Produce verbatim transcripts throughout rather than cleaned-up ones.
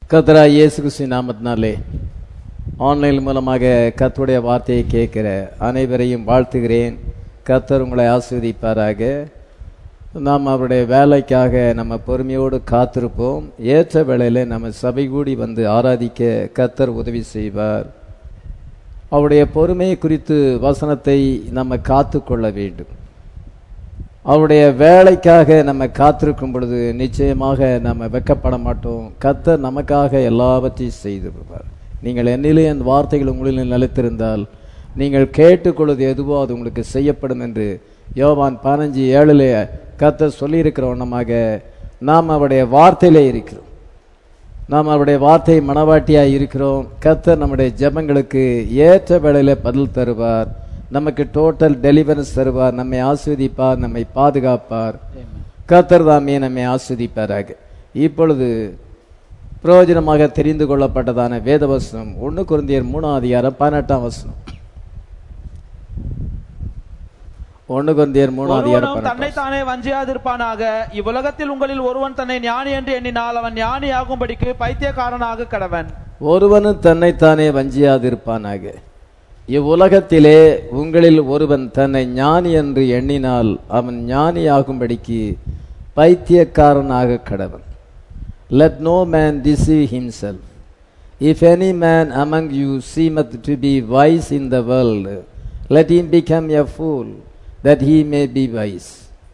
கர்த்தராகிய இயேசு கிறிஸ்துவின் நாமத்தினாலே ஆன்லைன் மூலமாக கர்த்தருடைய வார்த்தையை கேட்கிற அனைவரையும் வாழ்த்துகிறேன். கர்த்தர் உங்களை ஆசீர்வதிப்பாராக. நாம் அவருடைய வேலைக்காக நம்ம பொறுமையோடு காத்திருப்போம். ஏற்ற வேளையில் நம்ம சபை கூடி வந்து ஆராதிக்க கர்த்தர் உதவி செய்வார். அவருடைய பொறுமை குறித்து வசனத்தை நம்ம காத்து கொள்ள வேண்டும். அவருடைய வேலைக்காக நம்ம காத்திருக்கும் பொழுது நிச்சயமாக நம்ம வெட்கப்பட மாட்டோம். கர்த்தர் நமக்காக எல்லாவற்றையும் செய்து விடுவார். நீங்கள் என்னிலே அந்த வார்த்தைகள் உங்களில் நிலைத்திருந்தால் நீங்கள் கேட்டுக்கொள்வது எதுவோ அது உங்களுக்கு செய்யப்படும் என்று யோவான் பதினஞ்சு ஏழிலே கர்த்தர் சொல்லியிருக்கிற வண்ணமாக நாம் அவருடைய வார்த்தையிலே இருக்கிறோம். நாம் அவருடைய வார்த்தை மனவாட்டியாக இருக்கிறோம். கர்த்தர் நம்முடைய ஜெபங்களுக்கு ஏற்ற வேளையில் பதில் தருவார். நமக்கு டோட்டல் டெலிவரன்ஸ் தருவார். நம்மை ஆஸ்வதிப்பார், நம்மை பாதுகாப்பார். கர்த்தர் தாமே நம்மை ஆஸ்வதிப்பாராக. இப்பொழுது பிரயோஜனமாக தெரிந்து கொள்ளப்பட்டதான வேதவசனம் ஒன்று கொரிந்தியர் மூணாம் அதிகாரம் பதினெட்டாம் வசனம். ஒன்று கொரிந்தியர் மூணாம் அதிகாரம் தன்னை தானே வஞ்சியாதிருப்பானாக. இவ்வுலகத்தில் உங்களில் ஒருவன் தன்னை ஞானி என்று எண்ணினால் அவன் ஞானி ஆகும்படிக்கு பைத்தியக்காரனாக கடவன். ஒருவனும் தன்னைத்தானே வஞ்சியாதிருப்பானாக. இவ்வுலகத்திலே உங்களில் ஒருவன் தன்னை ஞானி என்று எண்ணினால் அவன் ஞானியாகும்படிக்கு பைத்தியக்காரனாக கடவன். Let no man deceive himself. If any man among you seemeth to be wise in the world, let him become a fool, that he may be wise.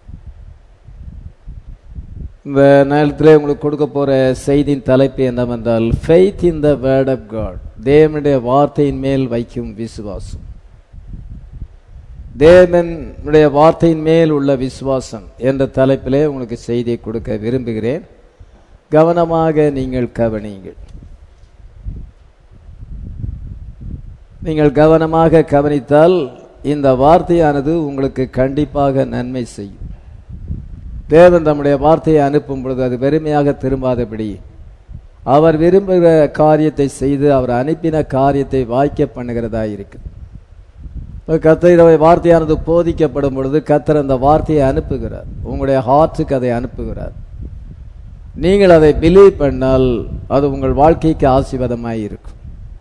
இந்த நேரத்தில் உங்களுக்கு கொடுக்க போற செய்தியின் தலைப்பு என்னவென்றால் faith in the word of God. தேவனுடைய வார்த்தையின் மேல் வைக்கும் விசுவாசம். தேவனுடைய வார்த்தையின் மேல் உள்ள விசுவாசம் என்ற தலைப்பிலே உங்களுக்கு செய்தியை கொடுக்க விரும்புகிறேன். கவனமாக நீங்கள் கவனியுங்கள். நீங்கள் கவனமாக கவனித்தால் இந்த வார்த்தையானது உங்களுக்கு கண்டிப்பாக நன்மை செய்யும். தேவன் தம்முடைய வார்த்தையை அனுப்பும் பொழுது அது வெறுமையாக திரும்பாதபடி அவர் விரும்புகிற காரியத்தை செய்து அவர் அனுப்பின காரியத்தை வாய்க்க பண்ணுகிறதா இருக்கு. கர்த்தருடைய வார்த்தையானது போதிக்கப்படும் பொழுது கர்த்தர் அந்த வார்த்தையை அனுப்புகிறார். உங்களுடைய ஹார்ட்டுக்கு அதை அனுப்புகிறார். நீங்கள் அதை பிலீவ் பண்ணால் அது உங்கள் வாழ்க்கைக்கு ஆசீர்வாதமாய் இருக்கும்.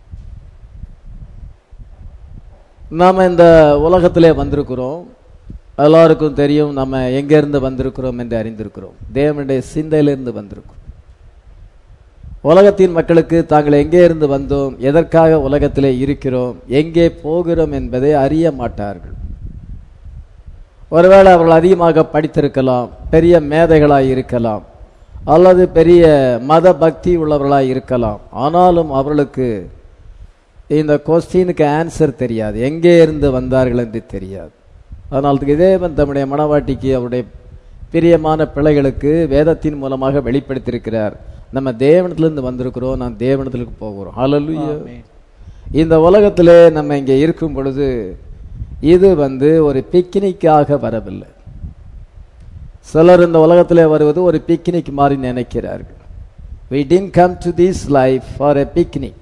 நாம் இந்த உலகத்திலே வந்திருக்கிறோம். எல்லாருக்கும் தெரியும் நம்ம எங்கிருந்து வந்திருக்கிறோம் என்று அறிந்திருக்கிறோம். தேவனுடைய சிந்தையிலிருந்து வந்திருக்கிறோம். உலகத்தின் மக்களுக்கு தாங்கள் எங்கே இருந்து வந்தோம், எதற்காக உலகத்திலே இருக்கிறோம், எங்கே போகிறோம் என்பதை அறிய மாட்டார்கள். ஒருவேளை அவர்கள் அதிகமாக படித்திருக்கலாம், பெரிய மேதைகளாய் இருக்கலாம், அல்லது பெரிய மத பக்தி உள்ளவர்களாய் இருக்கலாம். ஆனாலும் அவர்களுக்கு இந்த கொஸ்டினுக்கு ஆன்சர் தெரியாது, எங்கே இருந்து வந்தார்கள் என்று தெரியாது. அதனால் தேவன் தம்முடைய மனவாட்டிக்கு அவருடைய பிரியமான பிள்ளைகளுக்கு வேதத்தின் மூலமாக வெளிப்படுத்தியிருக்கிறார். நம்ம தேவனத்திலிருந்து வந்திருக்கிறோம், நான் தேவனத்திற்கு போகிறோம். ஹல்லேலூயா. இந்த உலகத்திலே நம்ம இங்கே இருக்கும் பொழுது இது வந்து ஒரு பிக்னிக்காக வரவில்லை. சிலர் இந்த உலகத்திலே வருவது ஒரு பிக்னிக் மாதிரி நினைக்கிறார்கள். We didn't come to this life for a picnic.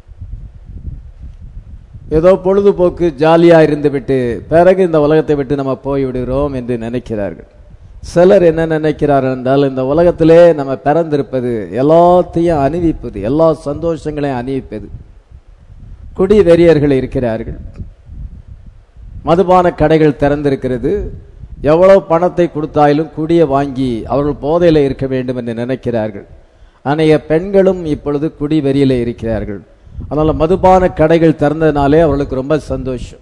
ஏதோ பொழுதுபோக்கு ஜாலியா இருந்து விட்டு பிறகு இந்த உலகத்தை விட்டு நம்ம போய் விடுகிறோம் என்று நினைக்கிறார்கள். சிலர் என்ன நினைக்கிறார்கள் என்றால் இந்த உலகத்திலே நம்ம பிறந்திருப்பது எல்லாத்தையும் அணிவிப்பது, எல்லா சந்தோஷங்களையும் அணிவிப்பது. குடி வெறியர்கள் இருக்கிறார்கள். மதுபான கடைகள் திறந்திருக்கிறது. எவ்வளவு பணத்தை கொடுத்தாலும் குடிய வாங்கி அவர்கள் போதையில இருக்க வேண்டும் என்று நினைக்கிறார்கள். அநேக பெண்களும் இப்பொழுது குடி வெறியில இருக்கிறார்கள். அதனால மதுபான கடைகள் திறந்ததுனாலே அவர்களுக்கு ரொம்ப சந்தோஷம்.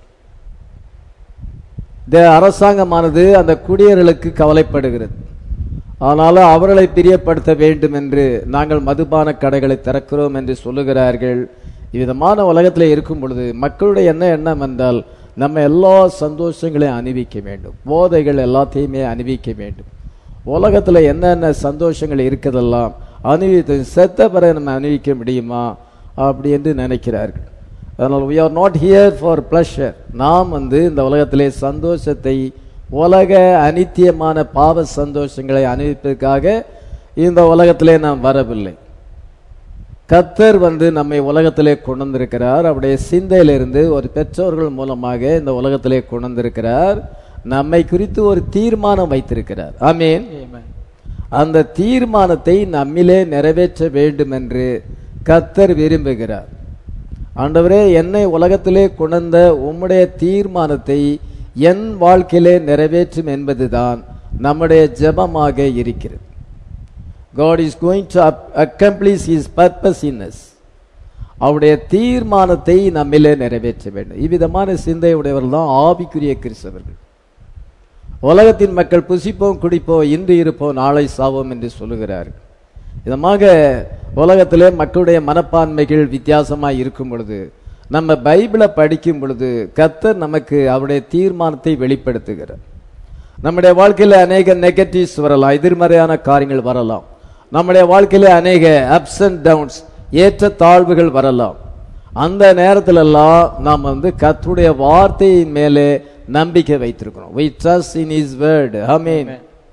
அரசாங்கமானது அந்த குடியர்களுக்கு கவலைப்படுகிறது. அதனால அவர்களை பிரியப்படுத்த வேண்டும் என்று நாங்கள் மதுபான கடைகளை திறக்கிறோம் என்று சொல்லுகிறார்கள். இவ்விதமான உலகத்தில் இருக்கும் பொழுது மக்களுடைய என்ன எண்ணம் என்றால் நம்ம எல்லா சந்தோஷங்களையும் அணிவிக்க வேண்டும், போதைகள் எல்லாத்தையுமே அணிவிக்க வேண்டும். உலகத்துல என்னென்ன சந்தோஷங்கள் இருக்கிறதெல்லாம் அணிவித்து செத்த பிறகு நம்ம அணிவிக்க முடியுமா அப்படி என்று நினைக்கிறார்கள். அதனால் we are not here for pleasure. நாம் வந்து இந்த உலகத்திலே சந்தோஷத்தை, உலக அனித்தியமான பாவ சந்தோஷங்களை அனுபவிப்பதற்காக இந்த உலகத்திலே நாம் வரவில்லை. கர்த்தர் வந்து நம்மை உலகத்திலே கொண்டு வந்திருக்கிறார். அவருடைய சிந்தையிலிருந்து ஒரு பெற்றோர்கள் மூலமாக இந்த உலகத்திலே கொண்டு வந்திருக்கிறார். நம்மை குறித்து ஒரு தீர்மானம் வைத்திருக்கிறார். ஆமென். அந்த தீர்மானத்தை நம்மிலே நிறைவேற்ற வேண்டும் என்று கர்த்தர் விரும்புகிறார். ஆண்டவரே, என்னை உலகத்திலே கொண்ட உம்முடைய தீர்மானத்தை என் வாழ்க்கையிலே நிறைவேற்றும் என்பதுதான் நம்முடைய ஜெபமாக இருக்கிறது. God is going to accomplish his purpose in us. அவருடைய தீர்மானத்தை நம்மிலே நிறைவேற்ற வேண்டும். இவ்விதமான சிந்தையுடையவர்கள் தான் ஆவிக்குரிய கிறிஸ்தவர்கள். உலகத்தின் மக்கள் புசிப்போம் குடிப்போம் இன்று இருப்போம் நாளை சாவோம் என்று சொல்லுகிறார்கள். இதமாக உலகத்திலே மக்களுடைய மனப்பான்மைகள் வித்தியாசமாய் இருக்கும் பொழுது நம்ம பைபிளை படிக்கும் பொழுது கர்த்தர் நமக்கு அவருடைய தீர்மானத்தை வெளிப்படுத்துகிறார். நம்முடைய வாழ்க்கையில அநேக நெகட்டிவ்ஸ் வரலாம், எதிர்மறையான காரியங்கள் வரலாம். நம்முடைய வாழ்க்கையில அநேக அப்ஸ் அண்ட் டவுன்ஸ், ஏற்ற தாழ்வுகள் வரலாம். அந்த நேரத்திலெல்லாம் நாம் வந்து கர்த்தருடைய வார்த்தையின் மேலே நம்பிக்கை வைத்திருக்கிறோம். we trust in his word. ஆமென்.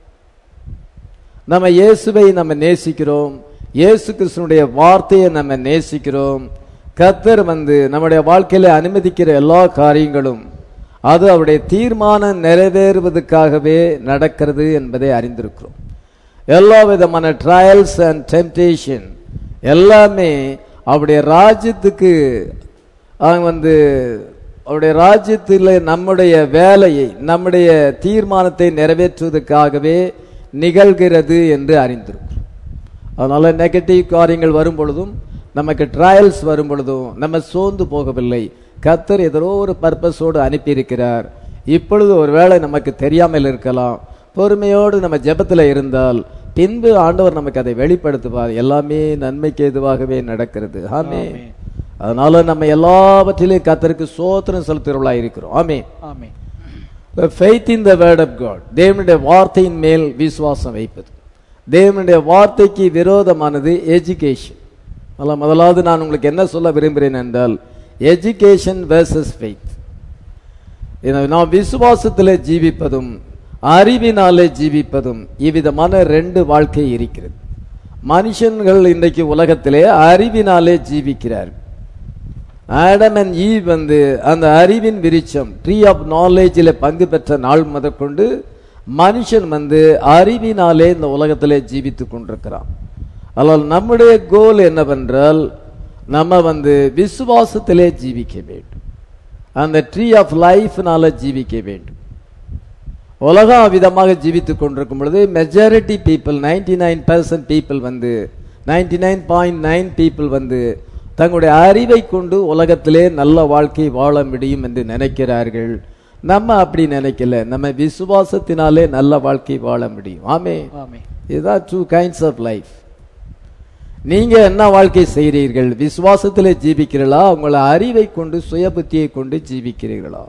நம்ம இயேசுவை நம்ம நேசிக்கிறோம், இயேசு கிறிஸ்துவினுடைய வார்த்தையை நம்ம நேசிக்கிறோம். கர்த்தர் வந்து நம்முடைய வாழ்க்கையில அனுமதிக்கிற எல்லா காரியங்களும் அது அவருடைய தீர்மானம் நிறைவேறுவதற்காகவே நடக்கிறது என்பதை அறிந்திருக்கிறோம். எல்லா விதமான ட்ரையல்ஸ் அண்ட் டெம்டேஷன் எல்லாமே அவருடைய ராஜ்யத்துக்கு வந்து அவருடைய ராஜ்யத்தில் நம்முடைய வேலையை நம்முடைய தீர்மானத்தை நிறைவேற்றுவதற்காகவே நிகழ்கிறது என்று அறிந்திருக்கிறோம். அதனால நெகட்டிவ் காரியங்கள் வரும் பொழுதும் நமக்கு ட்ரையல்ஸ் வரும் பொழுதும் நம்ம சோர்ந்து போகவில்லை. கர்த்தர் ஏதோ ஒரு பர்பஸோடு அனுப்பியிருக்கிறார். இப்பொழுது ஒருவேளை நமக்கு தெரியாமல் இருக்கலாம். பொறுமையோடு நம்ம ஜெபத்தில் இருந்தால் பின்பு ஆண்டவர் நமக்கு அதை வெளிப்படுத்துவார். எல்லாமே நன்மைக்கு எதுவாகவே நடக்கிறது. ஆமென். அதனால நம்ம எல்லாவற்றிலும் கர்த்தருக்கு ஸ்தோத்திரம் செலுத்துகிறவர்களா இருக்கிறோம். ஆமென். ஆமென். faith in the word of God, தேவனுடைய வார்த்தையின் மேல் விசுவாசம் வைப்பது. தேவனுடைய வார்த்தைக்கு விரோதமானது எஜுகேஷன். முதலாவது நான் உங்களுக்கு என்ன சொல்ல விரும்புகிறேன் என்றால் எஜுகேஷன் வெர்சஸ் ஃபெய்த். நாம் விசுவாசத்திலே ஜீவிப்பதும் அறிவினாலே ஜீவிப்பதும் இவ்விதமான ரெண்டு வாழ்க்கை இருக்கிறது. மனுஷன்கள் இன்றைக்கு உலகத்திலே அறிவினாலே ஜீவிக்கிறார். ஆடம் அண்ட் ஈவ் வந்து அந்த அறிவின் விருட்சம் ட்ரீ ஆஃப் நாலேஜில் பங்கு பெற்ற நாள் முதற்கொண்டு மனுஷன் வந்து அறிவினாலே இந்த உலகத்திலே ஜீவித்து கொண்டிருக்கிறான். ஆனால் நம்முடைய கோல் என்னவென்றால் நம்ம வந்து விசுவாசத்திலே ஜீவிக்க வேண்டும். அந்த ட்ரீ ஆஃப் லைஃப்னால ஜீவிக்க வேண்டும். உலகம் விதமாக ஜீவித்துக் கொண்டிருக்கும் பொழுது majority people ninety nine percent people வந்து ninety nine point nine people வந்து தங்களுடைய அறிவை கொண்டு உலகத்திலே நல்ல வாழ்க்கை வாழ முடியும் என்று நினைக்கிறார்கள். நம்ம அப்படி நினைக்கல. நம்ம விசுவாசத்தினாலே நல்ல வாழ்க்கை வாழ முடியும். ஆமென். இதுதான் டூ கைண்ட்ஸ் ஆஃப் லைஃப். நீங்க என்ன வாழ்க்கை செய்கிறீர்கள்? விசுவாசத்திலே ஜீவிக்கிறீர்களா? உங்களை அறிவை கொண்டு சுய புத்தியை கொண்டு ஜீவிக்கிறீர்களா?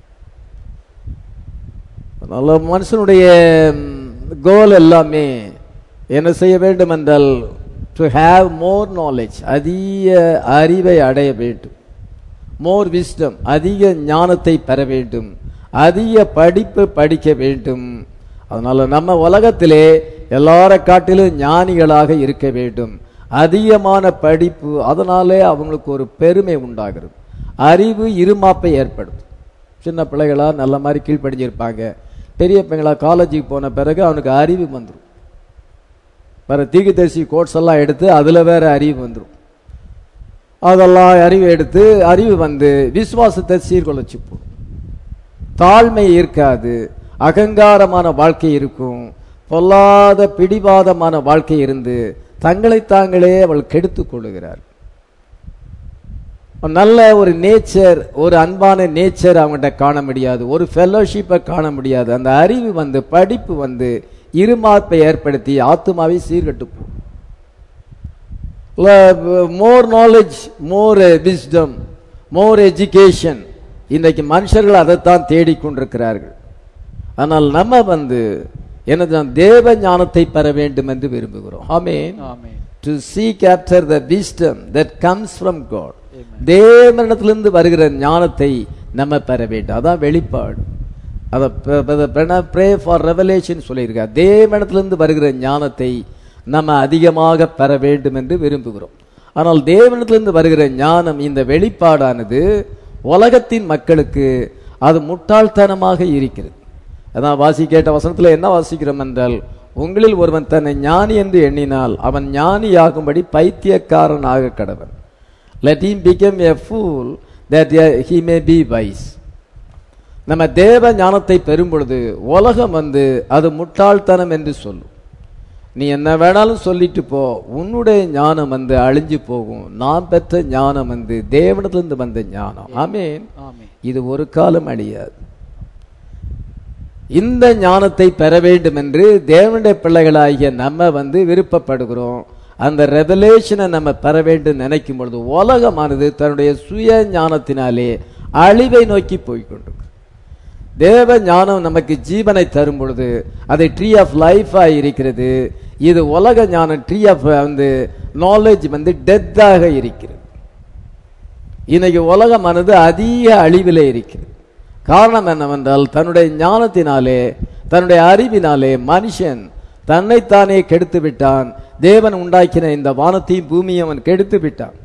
நல்ல மனுஷனுடைய கோல் எல்லாமே என்ன செய்ய வேண்டும் என்றால் டு ஹேவ் மோர் நாலேஜ், அதிக அறிவை அடைய வேண்டும். மோர் விஸ்டம், அதிக ஞானத்தை பெற வேண்டும். அதிக படிப்பு படிக்க வேண்டும். அதனால நம்ம உலகத்திலே எல்லார காட்டிலும் ஞானிகளாக இருக்க வேண்டும். அதிகமான படிப்பு, அதனாலே அவங்களுக்கு ஒரு பெருமை உண்டாகிறது. அறிவு இருமாப்பை ஏற்படுத்தும். சின்ன பிள்ளைகளா நல்ல மாதிரி கீழ்ப்படிஞ்சிருப்பாங்க. பெரிய பையங்களா காலேஜுக்கு போன பிறகு அவனுக்கு அறிவு வந்துடும். வேற தீர்க்கதரிசி கோர்ஸ் எல்லாம் எடுத்து அதுல வேற அறிவு வந்துடும். அதெல்லாம் அறிவு எடுத்து அறிவு வந்து விசுவாசத்தை சீர்குலைச்சு போடும். தாழ்மை இருக்காது, அகங்காரமான வாழ்க்கை இருக்கும். பொல்லாத பிடிவாதமான வாழ்க்கை இருந்து தங்களை தாங்களே அவள் கெடுத்துக் கொள்ளுகிறார். நல்ல ஒரு நேச்சர், ஒரு அன்பான நேச்சர் அவங்ககிட்ட காண முடியாது. ஒரு ஃபெலோஷிப்பை காண முடியாது. அந்த அறிவு வந்து படிப்பு வந்து இருமாப்பை ஏற்படுத்தி ஆத்துமாவை சீர்கட்டு போகும். More knowledge, more wisdom, more education. இன்றைக்கு மனுஷர்கள் அதைத்தான் தேடிக்கொண்டிருக்கிறார்கள். ஆனால் நம்ம வந்து எனது தேவ ஞானத்தை பெற வேண்டும் என்று விரும்புகிறோம். ஆமென். To seek after the wisdom that comes from God. தேவனிடத்திலிருந்து வருகிற ஞானத்தை நம்ம பெற வேண்டும். அதான் வெளிப்பாடு. அதை ப்ரே ஃபார் ரெவலேஷன் சொல்லியிருக்கார். தேவனிடத்திலிருந்து வருகிற ஞானத்தை நம்ம அதிகமாக பெற வேண்டும் என்று விரும்புகிறோம். ஆனால் தேவனிடத்திலிருந்து வருகிற ஞானம், இந்த வெளிப்பாடானது உலகத்தின் மக்களுக்கு அது முட்டாள்தனமாக இருக்கிறது. அதான் வாசி கேட்ட வசனத்தில் என்ன வாசிக்கிறோம் என்றால், உங்களில் ஒருவன் தன்னை ஞானி என்று எண்ணினால் அவன் ஞானியாகும்படி பைத்தியக்காரனாக கடவன். Let him become a fool that he may be wise. நம்ம தேவ ஞானத்தை பெறும் பொழுது உலகம் வந்து அது முட்டாள்தனம் என்று சொல்லும். நீ என்ன வேணாலும் சொல்லிட்டு போ, உன்னுடைய ஞானம் வந்து அழிஞ்சு போகும். நான் பெற்ற ஞானம் வந்து தேவனிடத்திலிருந்து வந்த ஞானம். ஆமென். இது ஒரு காலம் அழியாது. இந்த ஞானத்தை பெற வேண்டும் என்று தேவனுடைய பிள்ளைகளாகிய நம்ம வந்து விருப்பப்படுகிறோம். அந்த ரெவலேஷனை நம்ம பெற வேண்டும் நினைக்கும் பொழுது உலகமானது தன்னுடைய சுய ஞானத்தினாலே அழிவை நோக்கி போய்கொண்டிருக்கு. தேவ ஞானம் நமக்கு ஜீவனை தரும் பொழுது அது ட்ரீ ஆஃப் லைஃபா இருக்கிறது. இது உலக ஞானம் ட்ரீ ஆஃப் வந்து நாலேஜ் வந்து டெத்தாக இருக்கிறது. இன்னைக்கு உலகமானது அதிக அழிவிலே இருக்கிறது. காரணம் என்னவென்றால் தன்னுடைய ஞானத்தினாலே தன்னுடைய அறிவினாலே மனுஷன் தன்னைத்தானே கெடுத்து விட்டான். தேவன் உண்டாக்கின இந்த வானத்தையும் பூமியை அவன் கெடுத்து விட்டான்.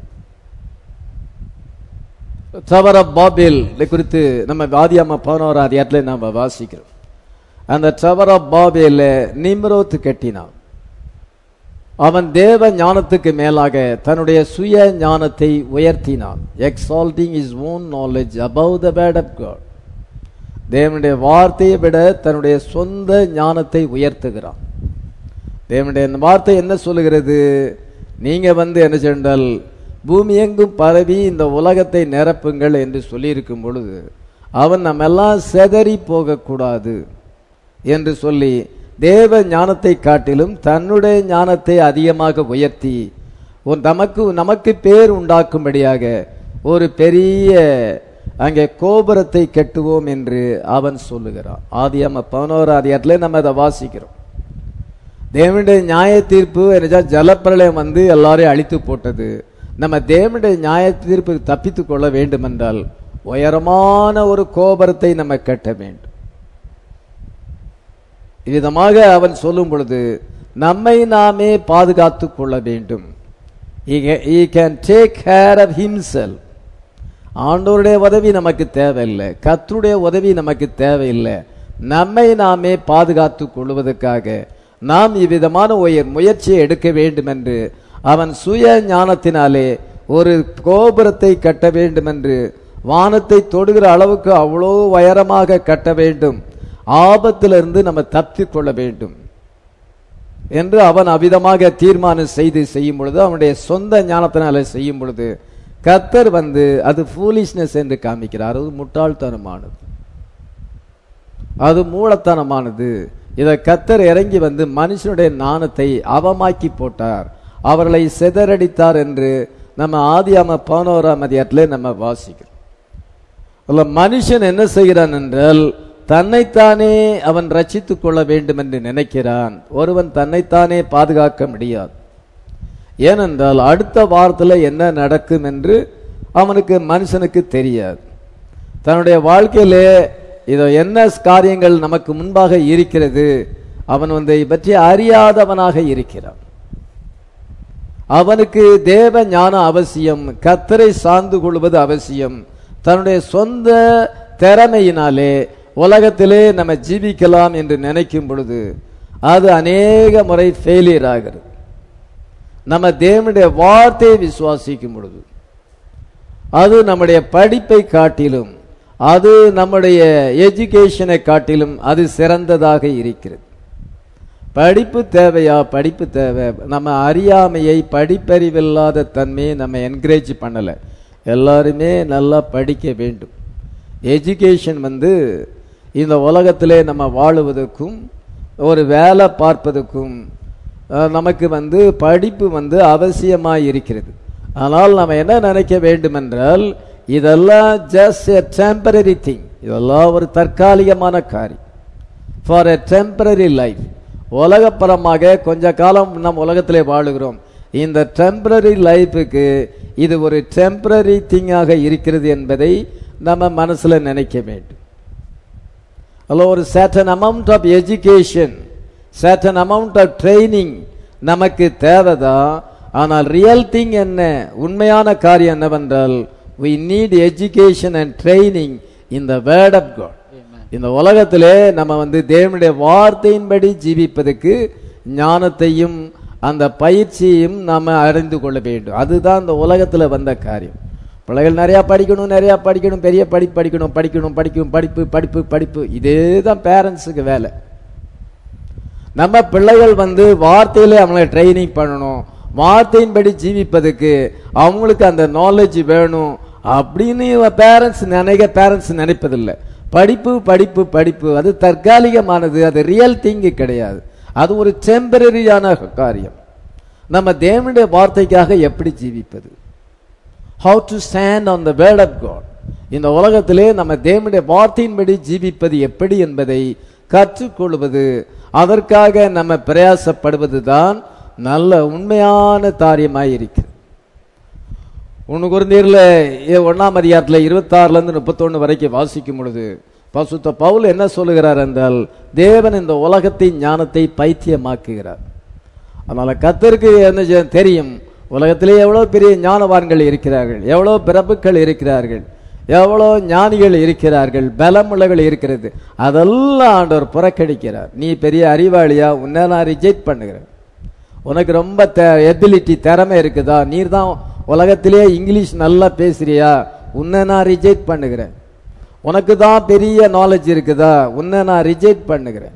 டவர் ஆஃப் பாபேல் குறித்து நம்ம ஆதியாகம பதினோராம் அதிகாரத்திலே நாம் வாசிக்கிறோம். அந்த டவர் ஆஃப் பாபேல நிம்ரோத் கட்டினான். அவன் தேவ ஞானத்துக்கு மேலாக தன்னுடைய சுய ஞானத்தை உயர்த்தினான். Exalting is own knowledge above the word of God. தேவனுடைய வார்த்தையை விட தன்னுடைய சொந்த ஞானத்தை உயர்த்துகிறான். தேவனுடைய வார்த்தை என்ன சொல்லுகிறது? நீங்க வந்து என்ன சென்றால் பூமி எங்கும் பரவி இந்த உலகத்தை நிரப்புங்கள் என்று சொல்லியிருக்கும் பொழுது அவன் நம்ம எல்லாம் செதறி போகக்கூடாது என்று சொல்லி தேவ ஞானத்தை காட்டிலும் தன்னுடைய ஞானத்தை அதிகமாக உயர்த்தி நமக்கு நமக்கு பேர் உண்டாக்கும்படியாக ஒரு பெரிய அங்கே கோபுரத்தை கட்டுவோம் என்று அவன் சொல்லுகிறான். ஆதியாகம பதினோராம் அதிகாரத்திலே நம்ம அதை வாசிக்கிறோம். தேவனுடைய நியாய தீர்ப்பு ஜலப்பிரளயம் வந்து எல்லாரையும் அழித்து போட்டது. நம்ம தேவனுடைய நியாய தீர்ப்பு தப்பித்து கொள்ள வேண்டும் என்றால் உயரமான ஒரு கோபுரத்தை நம்ம கட்ட வேண்டும். விதமாக அவன் சொல்லும் பொழுது நம்மை நாமே பாதுகாத்து கொள்ள வேண்டும். he can take care of himself. ஆண்டவருடைய உதவி நமக்கு தேவையில்லை, கர்த்தருடைய உதவி நமக்கு தேவையில்லை. நம்மை நாமே பாதுகாத்து கொள்வதற்காக நாம் இவ்விதமான உயர் முயற்சியை எடுக்க வேண்டும் என்று அவன் சுய ஞானத்தினாலே ஒரு கோபுரத்தை கட்ட வேண்டும் என்று வானத்தை தொடுகிற அளவுக்கு அவ்வளோ உயரமாக கட்ட வேண்டும், ஆபத்திலிருந்து நம்ம தப்பி கொள்ள வேண்டும் என்று அவன் அவ்விதமாக தீர்மானம் செய்து செய்யும் பொழுது அவனுடைய சொந்த ஞானத்தினால செய்யும் பொழுது கர்த்தர் வந்து அது ஃபூலிஷ்னஸ் என்று காமிக்கிறார். அது முட்டாள்தனமானது, அது மூலத்தனமானது. இதை கர்த்தர் இறங்கி வந்து மனுஷனுடைய ஞானத்தை அவமாக்கி போட்டார், அவர்களை சிதறடித்தார் என்று நம்ம ஆதியாகம பதினோராம் அதிகாரத்திலே நம்ம வாசிக்கிறோம். மனுஷன் என்ன செய்கிறான் என்றால் தன்னைத்தானே அவன் ரட்சித்துக் கொள்ள வேண்டும் என்று நினைக்கிறான். ஒருவன் தன்னைத்தானே பாதுகாக்க முடியாது. ஏனென்றால் அடுத்த வாரத்தில் என்ன நடக்கும் என்று அவனுக்கு மனுஷனுக்கு தெரியாது. தன்னுடைய வாழ்க்கையிலே இதோ என்ன காரியங்கள் நமக்கு முன்பாக இருக்கிறது அவன் வந்து பற்றி அறியாதவனாக இருக்கிறான். அவனுக்கு தேவ ஞான அவசியம், கர்த்தரை சார்ந்து கொள்வது அவசியம். தன்னுடைய சொந்த திறமையினாலே உலகத்திலே நம்ம ஜீவிக்கலாம் என்று நினைக்கும் பொழுது அது அநேக முறை ஃபெயிலியர் ஆகிறது. நம்ம தேவனுடைய வார்த்தையை விசுவாசிக்கும் பொழுது அது நம்முடைய படிப்பை காட்டிலும் அது நம்முடைய எஜுகேஷனை காட்டிலும் அது சிறந்ததாக இருக்கிறது. படிப்பு தேவையா? படிப்பு தேவை. நம்ம அறியாமையை படிப்பறிவில்லாத தன்மையை நம்ம என்கரேஜ் பண்ணலை. எல்லாருமே நல்லா படிக்க வேண்டும். எஜுகேஷன் வந்து இந்த உலகத்திலே நம்ம வாழுவதற்கும் ஒரு வேலை பார்ப்பதற்கும் நமக்கு வந்து படிப்பு வந்து அவசியமாக இருக்கிறது. ஆனால் நம்ம என்ன நினைக்க வேண்டும் என்றால் இதெல்லாம் ஜஸ்ட் எ டெம்பரரி திங், இதெல்லாம் ஒரு தற்காலிகமான காரியம். ஃபார் எ டெம்பரரி லைஃப், உலகப்பரமாக கொஞ்ச காலம் நம் உலகத்திலே வாழுகிறோம். இந்த டெம்பரரி லைஃபுக்கு இது ஒரு டெம்பரரி திங்காக இருக்கிறது என்பதை நம்ம மனசுல நினைக்க வேண்டும். அல்ல ஒரு certain amount of education, certain amount of training நமக்கு தேவைதான். ஆனால் ரியல் திங் என்ன, உண்மையான காரியம் என்னவென்றால் we need education and training in the word of God. இந்த உலகத்திலே நம்ம வந்து தேவனுடைய வார்த்தையின்படி ஜீவிப்பதற்கு ஞானத்தையும் அந்த பயிற்சியையும் நாம அறிந்து கொள்ள வேண்டும். அதுதான் இந்த உலகத்துல வந்த காரியம். பிள்ளைகள் நிறைய படிக்கணும், நிறைய படிக்கணும், பெரிய படிப்பு படிக்கணும், படிக்கணும் படிக்கணும் படிப்பு படிப்பு படிப்பு இதே தான் பேரண்ட்ஸுக்கு வேலை. நம்ம பிள்ளைகள் வந்து வார்த்தையிலே அவங்களை ட்ரைனிங் பண்ணணும், வார்த்தையின்படி ஜீவிப்பதுக்கு அவங்களுக்கு அந்த நாலேஜ் வேணும் அப்படின்னு பேரண்ட்ஸ் நினைக்க பேரண்ட்ஸ் நினைப்பதில்லை. படிப்பு படிப்பு படிப்பு அது தற்காலிகமானது, அது ரியல் திங்கு கிடையாது, அது ஒரு டெம்பரரியான காரியம். நம்ம தேவனுடைய வார்த்தைக்காக எப்படி ஜீவிப்பது? How to stand on the word of God. இந்த உலகத்திலே நம்ம தேவனுடைய வார்த்தையின்படி ஜீவிப்பது எப்படி என்பதை கற்றுக்கொள்வது, அதற்காக நம்ம பிரயாசப்படுவது தான் நல்ல உண்மையான காரியமாய் இருக்கிறது. ஒன்று குருந்தியர்ல ஒன்னாம் அதிகாரத்தில் இருபத்தி ஆறுல இருந்து முப்பத்தொன்னு வரைக்கும் வாசிக்கும் பொழுது பசுத்த பவுல் என்ன சொல்லுகிறார் என்றால், தேவன் இந்த உலகத்தின் ஞானத்தை பைத்தியமாக்குகிறார். அதனால கர்த்தருக்கு என்ன தெரியும், உலகத்திலே எவ்வளவு பெரிய ஞானவான்கள் இருக்கிறார்கள், எவ்வளவு பிரபுக்கள் இருக்கிறார்கள், எவ்வளோ ஞானிகள் இருக்கிறார்கள், பலமுள்ளகள் இருக்கிறது, அதெல்லாம் ஆண்டவர் புறக்கணிக்கிறார். நீ பெரிய அறிவாளியா, உன்னை நான் ரிஜெக்ட் பண்ணுகிறேன். உனக்கு ரொம்ப எபிலிட்டி திறமை இருக்குதா, நீர் தான் உலகத்திலே இங்கிலீஷ் நல்லா பேசுறியா, உன்னை நான் ரிஜெக்ட் பண்ணுகிறேன். உனக்கு தான் பெரிய நாலேஜ் இருக்குதா, உன்னை நான் ரிஜெக்ட் பண்ணுகிறேன்.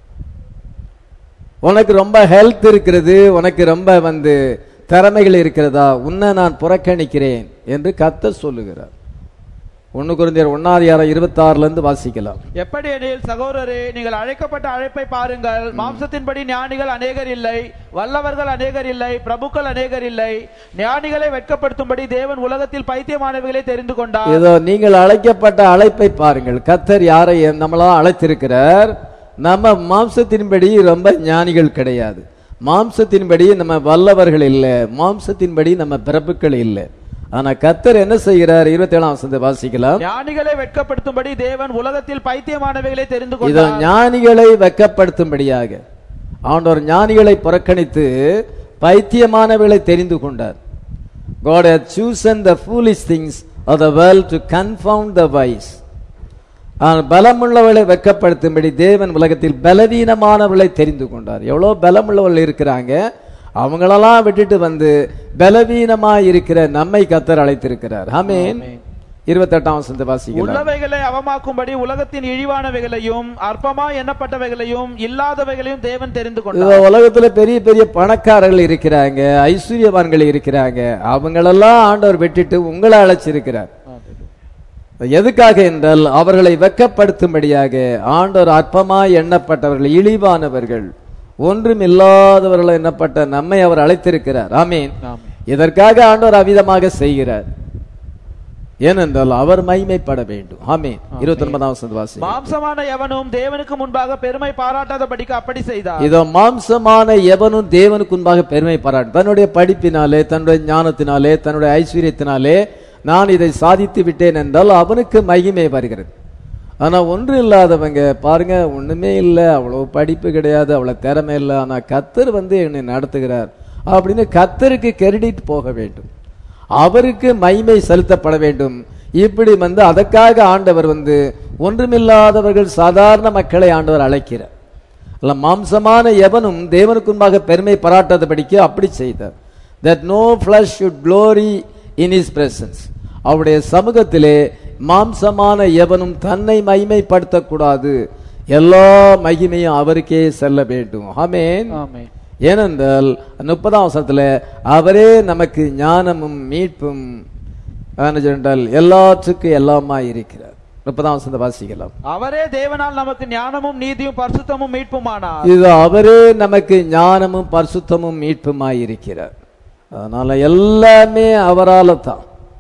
உனக்கு ரொம்ப ஹெல்த் இருக்கிறது, உனக்கு ரொம்ப வந்து திறமைகள் இருக்கிறதா, உன்னை நான் புறக்கணிக்கிறேன் என்று கர்த்தர் சொல்லுகிறார். ஒன்னு குருந்தியர் ஒன்னாதிகாரம் இருபத்தி ஆறுல இருந்து வாசிக்கலாம். எப்படி எனில் சகோதரரே, நீங்கள் அழைக்கப்பட்ட அழைப்பை பாருங்கள். மாம்சத்தின்படி ஞானிகள் அநேகர் இல்லை, வல்லவர்கள் அநேகர் இல்லை, பிரபுக்கள் அநேகர் இல்லை. ஞானிகளை வெட்கப்படுத்தும்படி தேவன் உலகத்தில் பைத்தியமானவைகளை தெரிந்து கொண்டார். இதோ நீங்கள் அழைக்கப்பட்ட அழைப்பை பாருங்கள். கர்த்தர் யாரை நம்மளா அழைத்திருக்கிறார். நம்ம மாம்சத்தின்படி ரொம்ப ஞானிகள் கிடையாது, மாம்சத்தின்படி நம்ம வல்லவர்கள் இல்லை, மாம்சத்தின்படி நம்ம பிரபுக்கள் இல்லை. ஆனா கர்த்தர் என்ன செய்கிறார்? இருபத்தி ஏழாம் வசனத்தை வாசிக்கலாம். ஞானிகளை வெட்கப்படுத்தும்படி தேவன் உலகத்தில் பைத்தியமானவைகளை தெரிந்து கொண்டார். இதோ ஞானிகளை வெட்கப்படுத்தும்படியாக ஆண்டவர் ஞானிகளை புறக்கணித்து பைத்தியமானவைகளை தெரிந்து கொண்டார். God has chosen the foolish things of the world to confound the wise. பலமுள்ளவர்களை வெட்கப்படுத்தும்படி தேவன் உலகத்தில் பலவீனமானவர்களை தெரிந்து கொண்டார். எவ்வளவு பலமுள்ளவர்கள் இருக்கிறாங்க, அவங்களெல்லாம் விட்டுட்டு வந்து பலவீனமாய் இருக்கிற நம்மை கர்த்தர் அழைத்திருக்கிறார். ஆமென். இருபத்தி எட்டாம் வசனத்தை வாசிக்கலாம். உள்ளவைகளை அவமாக்கும்படி உலகத்தின் இழிவானவைகளையும் அற்பமா எண்ணப்பட்டவைகளையும் இல்லாதவைகளையும் தேவன் தெரிந்து கொண்டார். உலகத்துல பெரிய பெரிய பணக்காரர்கள் இருக்கிறாங்க, ஐஸ்வர்யவான்கள் இருக்கிறாங்க, அவங்களெல்லாம் ஆண்டவர் விட்டுட்டு உங்களை அழைச்சிருக்கிறார். எதுக்காக என்றால் அவர்களை வெட்கப்படுத்தும்படியாக. ஆண்டவர் அற்பமாய் எண்ணப்பட்டவர்கள், இழிவானவர்கள், ஒன்றும் இல்லாதவர்கள் எண்ணப்பட்ட நம்மை அவர் அழைத்திருக்கிறார். ஆமீன். இதற்காக ஆண்டவர் அவிதமாக செய்கிறார், ஏனென்றால் அவர் மகிமைப்பட வேண்டும். ஆமீன். இருபத்தி ஒன்பதாம் வசனம் வாசி. மாம்சமான எவனும் தேவனுக்கு முன்பாக பெருமை பாராட்டாதபடிக்கு அப்படி செய்தார். இதோ மாம்சமான எவனும் தேவனுக்கு முன்பாக பெருமை பாராட்ட, தன்னுடைய படிப்பினாலே, தன்னுடைய ஞானத்தினாலே, தன்னுடைய ஐஸ்வர்யத்தினாலே நான் இதை சாதித்து விட்டேன் என்றால் அவனுக்கு மகிமை வருகிறது. ஆனா ஒன்று இல்லாதவங்க பாருங்க, ஒண்ணுமே இல்லை, அவ்வளவு படிப்பு கிடையாது, அவ்வளவு திறமை இல்லை, ஆனா கர்த்தர் வந்து என்னை நடத்துகிறார் அப்படின்னு கர்த்தருக்கு கிரெடிட் போக வேண்டும், அவருக்கு மகிமை செலுத்தப்பட வேண்டும். இப்படி வந்து அதற்காக ஆண்டவர் வந்து ஒன்றுமில்லாதவர்கள் சாதாரண மக்களை ஆண்டவர் அழைக்கிறார். அல்ல மாம்சமான எவனும் தேவனுக்கு முன்பாக பெருமை பாராட்டாதபடிக்கு அப்படி செய்தார். that no flesh should glory in his presence. அவருடைய சமூகத்திலே மாம்சமான எவனும் தன்னை மகிமைப்படுத்தக்கூடாது, எல்லா மகிமையும் அவருக்கே செல்ல வேண்டும். ஆமென். ஏனென்றால் முப்பதாம் வசனத்துல அவரே நமக்கு ஞானமும் மீட்பும் என்றால் எல்லாத்துக்கும் எல்லாமா இருக்கிறார். முப்பதாம் வசனத்தை வாசிக்கலாம். அவரே தேவனால் நமக்கு ஞானமும் நீதியும் பரிசுத்தமும் மீட்புமானார். இது அவரே நமக்கு ஞானமும் பரிசுத்தமும் மீட்புமாய் இருக்கிறார். அதனால எல்லாமே அவரால் தான்,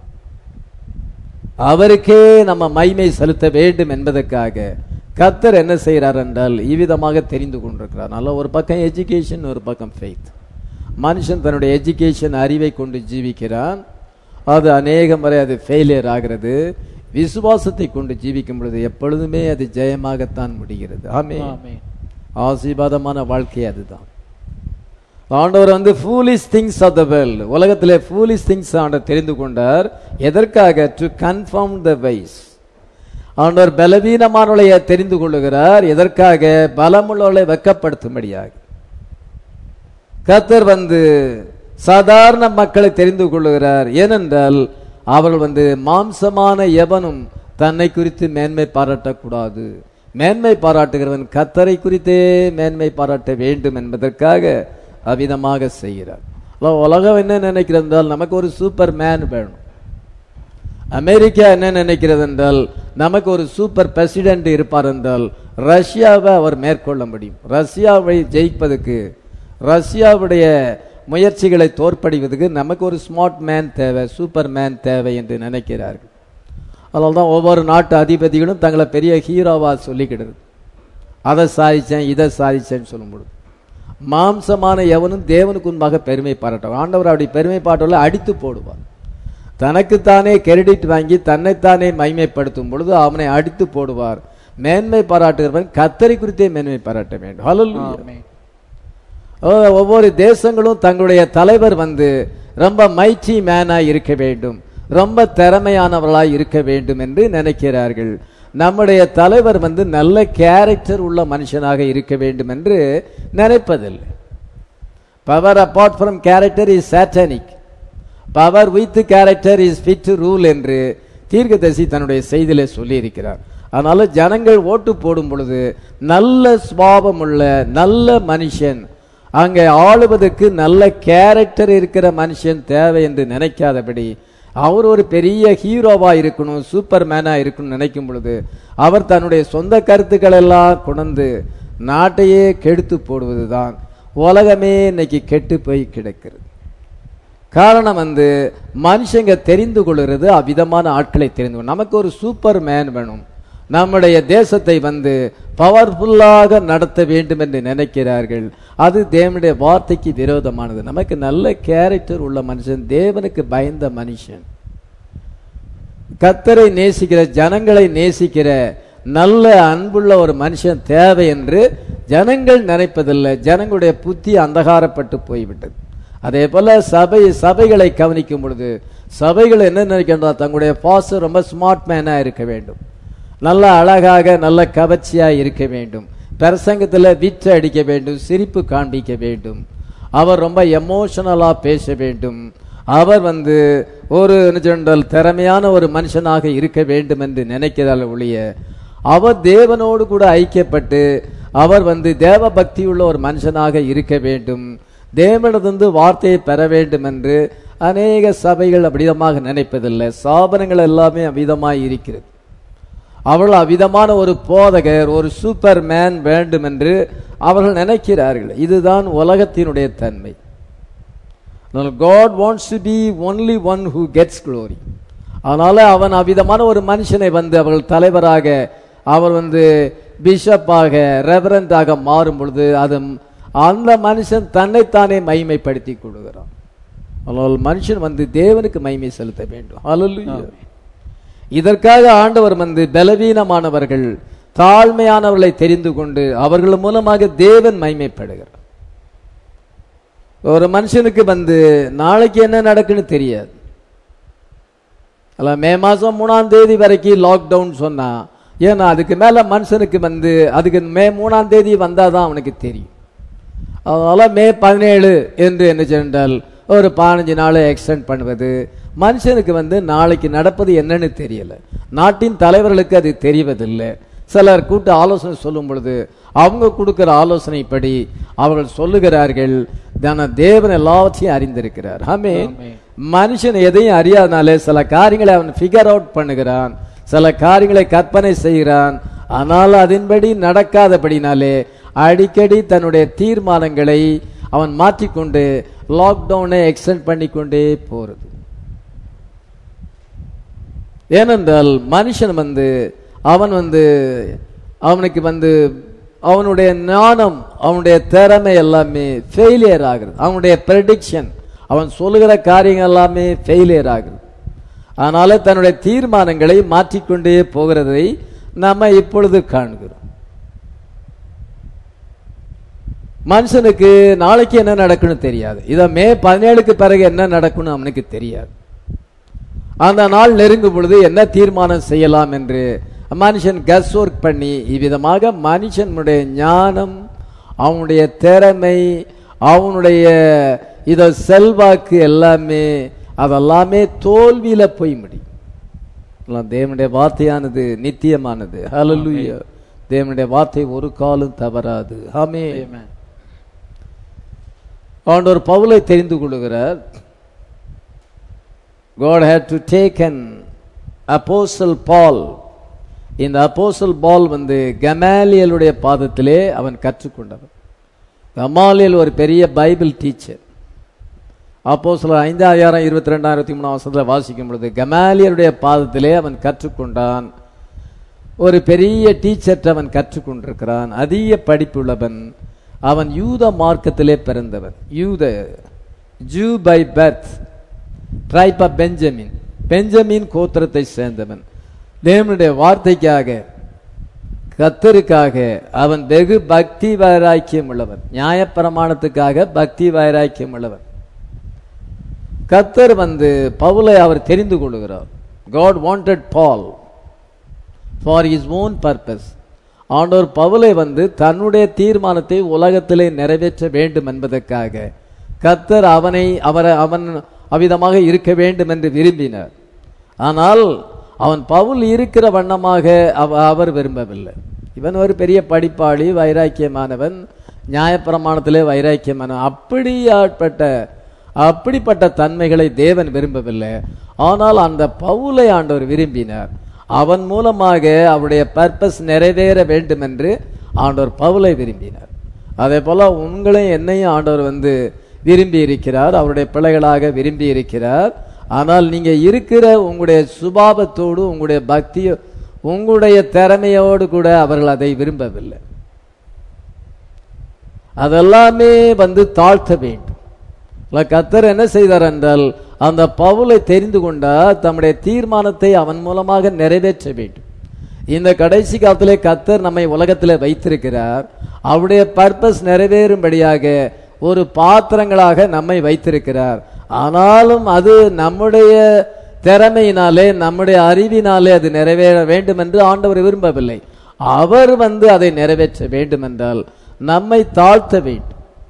அவருக்கே நம்ம மகிமை செலுத்த வேண்டும் என்பதற்காக கர்த்தர் என்ன செய்கிறார் என்றால் இவ்விதமாக தெரிந்து கொண்டிருக்கிறார். நல்ல ஒரு பக்கம் எஜுகேஷன், ஒரு பக்கம் ஃபெய்த். மனுஷன் தன்னுடைய எஜுகேஷன் அறிவை கொண்டு ஜீவிக்கிறான், அது அநேக முறை அது ஃபெயிலியர் ஆகிறது. விசுவாசத்தை கொண்டு ஜீவிக்கும் பொழுது எப்பொழுதுமே அது ஜெயமாகத்தான் முடிகிறது. ஆமென். ஆசீர்வாதமான வாழ்க்கை அதுதான். ஆண்டவர் வந்து foolish things of the world, உலகத்திலே ஃபூலிஷ் திங்ஸ் ஆண்டவர் தெரிந்து கொண்டார். எதற்காக? To confirm the wise. ஆண்டவர் பலவீனமானவளைய தெரிந்து கொள்ளுகிறார். எதற்காக? பலமுள்ளவளை வெட்கப்படுத்தும்படியாக. கர்த்தர் வந்து சாதாரண மக்களை தெரிந்து கொள்ளுகிறார். ஏனென்றால் அவர்கள் வந்து மாம்சமான எவனும் தன்னை குறித்து மேன்மை பாராட்டக்கூடாது. மேன்மை பாராட்டுகிறவன் கர்த்தரை குறித்தே மேன்மை பாராட்ட வேண்டும் என்பதற்காக அவ்விதமாக செய்கிறார். உலகம் என்ன நினைக்கிறது என்றால் நமக்கு ஒரு சூப்பர் மேன் வேணும். அமெரிக்கா என்ன நினைக்கிறது என்றால் நமக்கு ஒரு சூப்பர் பிரசிடென்ட் இருப்பார் என்றால் ரஷ்யாவை அவர் மேற்கொள்ள முடியும். ரஷ்யாவை ஜெயிப்பதற்கு, ரஷ்யாவுடைய முயற்சிகளை தோற்கடிப்பதற்கு நமக்கு ஒரு ஸ்மார்ட் மேன் தேவை, சூப்பர் மேன் தேவை என்று நினைக்கிறார்கள். அதனால தான் ஒவ்வொரு நாட்டு அதிபதிகளும் தங்களை பெரிய ஹீரோவா சொல்லிக்கிடுது. அதை சாதிச்சேன் இதை சாதிச்சேன்னு சொல்லும்பொழுது மாம்சமான எவனும் தேவனுக்கு முன்பாக பெருமை பாராட்டுவார். ஆண்டவர் அப்படி பெருமை பாட்டல அடித்து போடுவார். தனக்குத்தானே கிரெடிட் வாங்கி தன்னைத்தானே மைமைப்படுத்தும் பொழுது அவனை அடித்து போடுவார். மேன்மை பாராட்டுகிறவன் கர்த்தரை குறித்தே மேன்மை பாராட்ட வேண்டும். ஹல்லேலூயா. ஒவ்வொரு தேசங்களும் தங்களுடைய தலைவர் வந்து ரொம்ப மைட்டி மேனாய் இருக்க வேண்டும், ரொம்ப திறமையானவர்களாய் இருக்க வேண்டும் என்று நினைக்கிறார்கள். நம்முடைய தலைவர் வந்து நல்ல கேரக்டர் உள்ள மனுஷனாக இருக்க வேண்டும் என்று நினைப்பதில்லை. Power apart from character is satanic, power with character is fit to rule என்று தீர்க்கதரிசி தன்னுடைய செய்தியிலே சொல்லி இருக்கிறார். அதனால ஜனங்கள் ஓட்டு போடும் பொழுது நல்ல சுபாவம் உள்ள நல்ல மனுஷன், அங்கே ஆளுவதற்கு நல்ல கேரக்டர் இருக்கிற மனுஷன் தேவை என்று நினைக்காதபடி அவர் ஒரு பெரிய ஹீரோவா இருக்கணும், சூப்பர் மேனா இருக்கணும் நினைக்கும் பொழுது அவர் தன்னுடைய சொந்த கருத்துக்கள் எல்லாம் கொண்டு நாட்டையே கெடுத்து போடுவதுதான் உலகமே இன்னைக்கு கெட்டு போய் கிடக்கிறது. காரணம் வந்து மனுஷங்க தெரிந்து கொள்கிறது அவ்விதமான ஆட்களை தெரிந்து கொள்ளும். நமக்கு ஒரு சூப்பர் மேன் வேணும், நம்முடைய தேசத்தை வந்து பவர்ஃபுல்லாக நடத்த வேண்டும் என்று நினைக்கிறார்கள். அது தேவனுடைய வார்த்தைக்கு விரோதமானது. நமக்கு நல்ல கேரக்டர் உள்ள மனுஷன், தேவனுக்கு பயந்த மனுஷன், கர்த்தரை நேசிக்கிற ஜனங்களை நேசிக்கிற நல்ல அன்புள்ள ஒரு மனுஷன் தேவை என்று ஜனங்கள் நினைப்பதில்லை. ஜனங்களுடைய புத்தி அந்தகாரப்பட்டு போய்விட்டது. அதே போல சபை சபைகளை கவனிக்கும் பொழுது சபைகள் என்ன நினைக்கின்றார்? தங்களுடைய பாஸ்டர் ரொம்ப ஸ்மார்ட் மேனா இருக்க வேண்டும், நல்ல அழகாக நல்ல கவர்ச்சியா இருக்க வேண்டும், பிரசங்கத்தில் விற்று அடிக்க வேண்டும், சிரிப்பு காண்பிக்க வேண்டும், அவர் ரொம்ப எமோஷனலா பேச வேண்டும், அவர் வந்து ஒரு திறமையான ஒரு மனுஷனாக இருக்க வேண்டும் என்று நினைக்கிறார் ஒழிய அவர் தேவனோடு கூட ஐக்கியப்பட்டு அவர் வந்து தேவ பக்தி உள்ள ஒரு மனுஷனாக இருக்க வேண்டும், தேவனிடத்திலிருந்து வார்த்தையை பெற வேண்டும் என்று அநேக சபைகள் அவ்விதமாக நினைப்பதில்லை. ஸ்தாபனங்கள் எல்லாமே அவ்விதமாய் இருக்கிறது. அவர்கள் அவ்விதமான ஒரு போதகர், ஒரு சூப்பர் மேன் வேண்டும் என்று அவர்கள் நினைக்கிறார்கள். இதுதான் உலகத்தினுடைய தன்மை. God wants to be only one who gets glory. அதனால அவன் அவ்விதமான ஒரு மனுஷனை வந்து அவர்கள் தலைவராக, அவர் வந்து பிஷப்பாக, ரெவரண்டாக மாறும் பொழுது அது அந்த மனுஷன் தன்னைத்தானே மகிமைப்படுத்தி கொள்கிறான். அதனால் மனுஷன் வந்து தேவனுக்கு மகிமை செலுத்த வேண்டும். ஹல்லேலூயா. இதற்காக ஆண்டவர் வந்து பலவீனமானவர்கள், தாழ்மையானவர்களை தெரிந்து கொண்டு அவர்கள் மூலமாக தேவன் மகிமைப்படுகிறார். ஒரு மனுஷனுக்கு வந்து நாளைக்கு என்ன நடக்குன்னு தெரியாது. அல்ல மே மாசம் மூணாம் தேதி வரைக்கும் லாக்டவுன் சொன்னா, ஏன்னா அதுக்கு மேல மனுஷனுக்கு வந்து அதுக்கு மே மூணாம் தேதி வந்தாதான் அவனுக்கு தெரியும். அதனால மே பதினேழு என்று என்ன சென்றால் ஒரு பதினஞ்சு நாள் எக்ஸ்டெண்ட் பண்ணுவது, மனுஷனுக்கு வந்து நாளைக்கு நடப்பது என்னன்னு தெரியல. நாட்டின் தலைவர்களுக்கு அது தெரிவதில்லை. சிலர் கூட்டு ஆலோசனை சொல்லும் பொழுது அவங்க கொடுக்கிற ஆலோசனைப்படி அவர்கள் சொல்லுகிறார்கள், தான தேவன் எல்லாவற்றையும் அறிந்திருக்கிறார். ஆமென். மனுஷன் எதையும் அறியாதனாலே சில காரியங்களை அவன் ஃபிகர் அவுட் பண்ணுகிறான், சில காரியங்களை கற்பனை செய்கிறான். ஆனால் அதன்படி நடக்காதபடினாலே அடிக்கடி தன்னுடைய தீர்மானங்களை அவன் மாற்றிக்கொண்டு லாக்டவுனை எக்ஸ்டெண்ட் பண்ணிக்கொண்டே போறது. ஏனென்றால் மனுஷன் வந்து அவன் வந்து அவனுக்கு வந்து அவனுடைய ஞானம், அவனுடைய திறமை எல்லாமே ஃபெயிலியர் ஆகுது. அவனுடைய ப்ரெடிக்ஷன், அவன் சொல்லுகிற காரியங்கள் எல்லாமே ஃபெயிலியர் ஆகுது. அதனால தன்னுடைய தீர்மானங்களை மாற்றிக்கொண்டே போகிறதை நாம இப்பொழுது காண்கிறோம். மனுஷனுக்கு நாளைக்கு என்ன நடக்குன்னு தெரியாது. இத மே பதினேழுக்கு பிறகு என்ன நடக்குன்னு அவனுக்கு தெரியாது. அந்த நாள் நெருங்கும் பொழுது என்ன தீர்மானம் செய்யலாம் என்று மனுஷன் கஸ் ஒர்க் பண்ணி இவ்விதமாக மனுஷனுடைய ஞானம், அவனுடைய திறமை, அவனுடைய இத செல்வாக்கு எல்லாமே அதெல்லாமே தோல்வியில போய் முடியும். தேவனுடைய வார்த்தையானது நித்தியமானது. ஹல்லேலூயா. தேவனுடைய வார்த்தை ஒரு காலம் தவறாது. ஆமென். ஆண்டவர் பவுலை தெரிந்து கொள்கிறார். God had to take an apostle Paul. இந்த apostle Paul வந்து கமாலியலுடைய பாதத்திலே அவன் கற்றுக்கொண்டவன். கமாலியல் ஒரு பெரிய பைபிள் டீச்சர். அப்போஸ்தலர் ஐந்தாயிரம் இருபத்தி ரெண்டாயிரத்தி மூணு வருஷத்தில் வாசிக்கும் பொழுது கமாலியலுடைய பாதத்திலே அவன் கற்றுக்கொண்டான். ஒரு பெரிய டீச்சர் அவன் கற்றுக்கொண்டிருக்கிறான். அதிக படிப்புள்ளவன். அவன் யூத மார்க்கத்திலே பிறந்தவன். யூத Jew by birth, tribe of Benjamin, Benjamin கோத்திரத்தை சேர்ந்தவன். தேவனுடைய வார்த்தைக்காக, கர்த்தருக்காக அவன் வெகு பக்தி வைராக்கியம் உள்ளவன். நியாயப்பிரமாணத்துக்காக பக்தி வைராக்கியம் உள்ளவன். கர்த்தர் வந்து பவுலை அவர் தெரிந்து கொள்கிறார். God wanted Paul for his own purpose. ஆண்டவர் பவுலை வந்து தன்னுடைய தீர்மானத்தை உலகத்திலே நிறைவேற்ற வேண்டும் என்பதற்காக கர்த்தர் அவனை அவரை அவன் அவ்விதமாக இருக்க வேண்டும் என்று விரும்பினார். ஆனால் அவன் பவுல் இருக்கிற வண்ணமாக அவர் விரும்பவில்லை. இவன் ஒரு பெரிய படிப்பாளி, வைராக்கியமானவன், நியாயப்பிரமாணத்திலே வைராக்கியமானவன். அப்படியாற்பட்ட அப்படிப்பட்ட தன்மைகளை தேவன் விரும்பவில்லை. ஆனால் அந்த பவுலை ஆண்டவர் விரும்பினார். அவன் மூலமாக அவருடைய பர்பஸ் நிறைவேற வேண்டும் என்று ஆண்டவர் பவுலை விரும்பினார். அதே போல உங்களையும் என்னையும் ஆண்டவர் வந்து விரும்பி இருக்கிறார், அவருடைய பிள்ளைகளாக விரும்பி இருக்கிறார். ஆனால் நீங்க இருக்கிற உங்களுடைய சுபாவத்தோடு, உங்களுடைய பக்தி, உங்களுடைய திறமையோடு கூட அவர்கள் அதை விரும்பவில்லை. அதெல்லாமே வந்து தாழ்த்த வேண்டும். கர்த்தர் என்ன செய்தார் என்றால் அந்த பவுலை தெரிந்து கொண்டார். தம்முடைய தீர்மானத்தை அவன் மூலமாக நிறைவேற்ற வேண்டும். இந்த கடைசி காலத்திலே கர்த்தர் நம்மை உலகத்திலே வைத்திருக்கிறார். அவருடைய பர்பஸ் நிறைவேறும்படியாக ஒரு பாத்திரங்களாக நம்மை வைத்திருக்கிறார். ஆனாலும் அது நம்முடைய திறமையினாலே, நம்முடைய அறிவினாலே அது நிறைவேற வேண்டும் என்று ஆண்டவர் விரும்பவில்லை. அவர் வந்து அதை நிறைவேற்ற வேண்டும் என்றால் நம்மை தாழ்த்த வேண்டும்.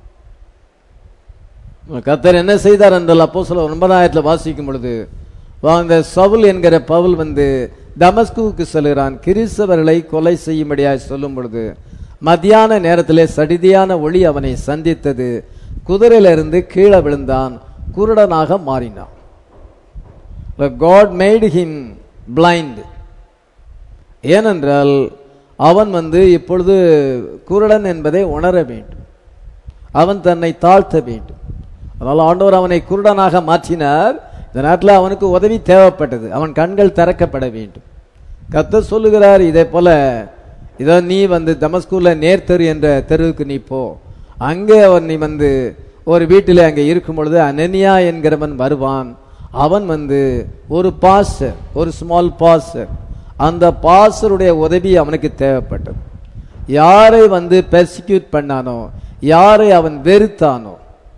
கர்த்தர் என்ன செய்தார் என்றால் அப்போஸ்தலர் ஒன்பதாயிரத்தில் வாசிக்கும் பொழுது இந்த சவுல் என்கிற பவுல் வந்து தமஸ்குவுக்கு செல்கிறான். கிறிஸ்தவர்களை கொலை செய்யும்படியாய் சொல்லும் பொழுது மத்தியான நேரத்திலே சடிதியான ஒளி அவனை சந்தித்தது. குதிரையிலிருந்து கீழே விழுந்தான், குருடனாக மாறினான். God made him blind. ஏனென்றால் அவன் வந்து இப்பொழுது குருடன் என்பதை உணர வேண்டும். அவன் தன்னை தாழ்த்த வேண்டும். அதனால் ஆண்டவர் அவனை குருடனாக மாற்றினார். இந்த நாட்டில் அவனுக்கு உதவி தேவைப்பட்டது. அவன் கண்கள் திறக்கப்பட வேண்டும். கர்த்தர் சொல்லுகிறார், இதே போல இதோ நீ வந்து தமஸ்குல நேர்த்தெரு என்ற தெருவுக்கு நீ போ. அங்கே அவன் நீ வந்து ஒரு வீட்டிலே அங்கே இருக்கும் பொழுது அனனியா என்கிறவன் வருவான். அவன் வந்து ஒரு பாஸ்டர், ஒரு ஸ்மால் பாஸ்டர். அந்த பாஸ்டருடைய உதவி அவனுக்கு தேவைப்பட்டது. யாரை வந்து பெர்சிக்யூட் பண்ணானோ, யாரை அவன் வெறுத்தானோ,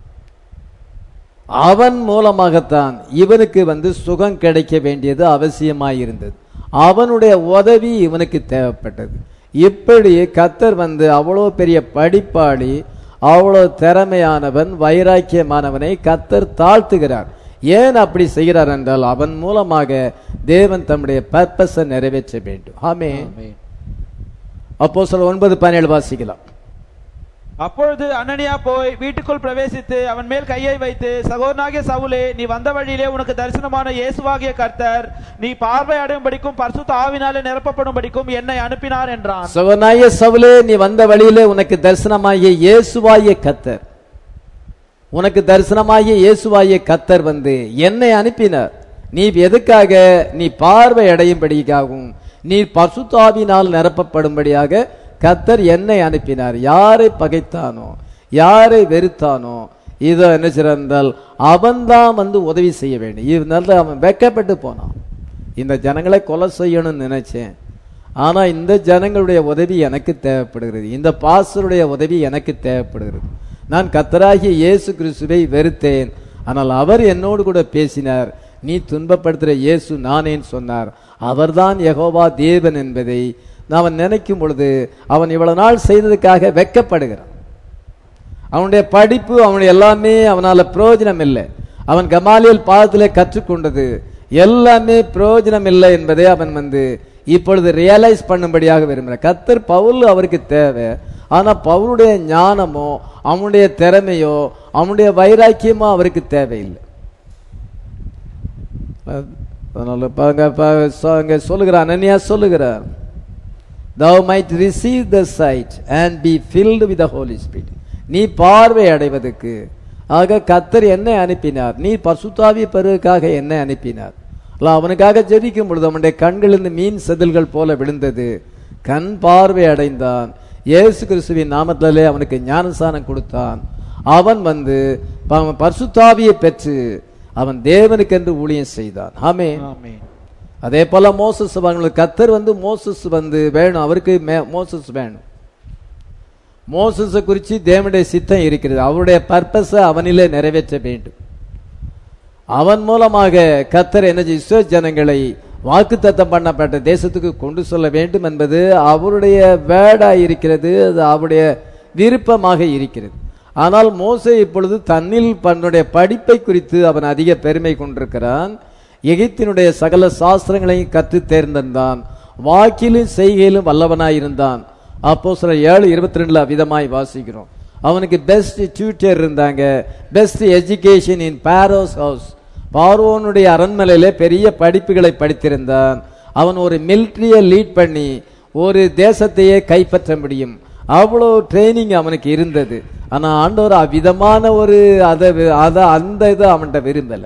அவன் மூலமாகத்தான் இவனுக்கு வந்து சுகம் கிடைக்க வேண்டியது அவசியமாயிருந்தது. அவனுடைய உதவி இவனுக்கு தேவைப்பட்டது. இப்படி கர்த்தர் வந்து அவ்வளோ பெரிய படிப்பாளி, அவ்வளோ திறமையானவன், வைராக்கியமானவனை கர்த்தர் தாழ்த்துகிறார். ஏன் அப்படி செய்கிறார் என்றால் அவன் மூலமாக தேவன் தம்முடைய பர்பஸை நிறைவேற்ற வேண்டும். ஆமென். அப்போஸ்தலர் ஒன்பது பதினேழு வாசிக்கலாம். அப்பொழுது அனனியா போய் வீட்டுக்குள் பிரவேசித்து அவன் மேல் கையை வைத்து, சகோதரனாகிய சவுலே, நீ வந்த வழியிலே உனக்கு தரிசனமான இயேசுவாகிய கர்த்தர் நீ பார்வை அடையும்படிக்கும் பரிசுத்த ஆவினாலே நிரப்பப்படும்படிக்கும் என்னை அனுப்பினார் என்றான். சகோதரனாகிய சவுலே, நீ வந்த வழியிலே உனக்கு தரிசனமாகிய இயேசுவாகிய கர்த்தர், உனக்கு தரிசனமாகிய இயேசுவாகிய கர்த்தர் வந்து என்னை அனுப்பினார். நீ எதுக்காக? நீ பார்வை அடையும்படியாகவும் நீ பரிசுத்த ஆவியினால் நிரப்பப்படும்படியாக கர்த்தர் என்னை அனுப்பினார். யாரை பகைத்தானோ, யாரை வெறுத்தானோ, இதோ என்ன செய்தால் அவன்தான் வந்து உதவி செய்ய வேண்டும். இதனால அவன் வெக்கப்பட்டு போனான். இந்த ஜனங்களை கொலை செய்யணும்னு நினைச்சேன், ஆனா இந்த ஜனங்களுடைய உதவி எனக்கு தேவைப்படுகிறது, இந்த பாஸ்டருடைய உதவி எனக்கு தேவைப்படுகிறது. நான் கர்த்தராகிய இயேசு கிறிஸ்துவை வெறுத்தேன், ஆனால் அவர் என்னோடு கூட பேசினார். நீ துன்பப்படுத்துகிற இயேசு நானேன்னு சொன்னார். அவர்தான் யெகோவா தேவன் என்பதை அவன் நினைக்கும் பொழுது அவன் இவ்வளவு நாள் செய்ததுக்காக வெட்கப்படுகிறான். அவனுடைய படிப்பு அவனுடைய எல்லாமே அவனால பிரயோஜனம் இல்லை. அவன் கமாலியல் பாதத்திலே கற்றுக்கொண்டது எல்லாமே பிரயோஜனம் இல்லை என்பதை அவன் வந்து இப்பொழுது ரியலைஸ் பண்ணும்படியாக விரும்புகிறார். கர்த்தர் பவுல் அவருக்கு தேவை. ஆனா பவுலுடைய ஞானமோ அவனுடைய திறமையோ அவனுடைய வைராக்கியமோ அவருக்கு தேவையில்லை. அதனால சொல்லுகிறார், அனனியா சொல்லுகிறார், thou might receive the sight and be filled with the Holy Spirit. நீ பார்வை அடைவதற்கு ஆக கர்த்தர் என்னை அனுப்பினார், நீ பரிசுத்தாவியை பெறுவதற்காக என்னை அனுப்பினார். அவனுக்காக ஜெபிக்கும் பொழுது அவனுடைய கண்களிலிருந்து மீன் செதில்கள் போல விழுந்தது. கண் பார்வை அடைந்தான். இயேசு கிறிஸ்துவின் நாமத்திலே அவனுக்கு ஞானஸ்நானம் கொடுத்தான். அவன் வந்து பரிசுத்தாவியை பெற்று அவன் தேவனுக்கு என்று ஊழியம் செய்தான். ஆமென். அதே போல மோசஸ் அவங்களுக்கு கர்த்தர் வந்து மோசஸ் வந்து வேணும், அவருக்கு மோசஸ் வேணும். மோசஸ குறித்து தேவனுடைய சித்தம் இருக்கிறது. அவருடைய பர்பஸை அவனிலே நிறைவேற்ற வேண்டும். அவன் மூலமாக கர்த்தர் என்ன இஸ்ரவேல் ஜனங்களை வாக்குத்தத்தம் பண்ணப்பட்ட தேசத்துக்கு கொண்டு செல்ல வேண்டும் என்பது அவருடைய வேர்டா இருக்கிறது, அது அவருடைய விருப்பமாக இருக்கிறது. ஆனால் மோசே இப்பொழுது தன்னில் தன்னுடைய படிப்பை குறித்து அவன் அதிக பெருமை கொண்டிருக்கிறான். எகிப்தினுடைய சகல சாஸ்திரங்களையும் கற்று தேர்ந்தான், வாக்கிலும் செய்கையிலும் வல்லவனாயிருந்தான். அப்போ சில ஏழு இருபத்தி ரெண்டுல விதமாய் வாசிக்கிறோம். அவனுக்கு பெஸ்ட் டியூட்டர் இருந்தாங்க, best education in Pharaoh's house. பார்வோனுடைய அரண்மனையிலே பெரிய படிப்புகளை படித்திருந்தான். அவன் ஒரு மிலிட்டரியை லீட் பண்ணி ஒரு தேசத்தையே கைப்பற்ற முடியும், அவ்வளோ ட்ரைனிங் அவனுக்கு இருந்தது. ஆனா ஆண்டவர் அவ்விதமான ஒரு அதை அந்த இதை அவன்கிட்ட விரும்பல.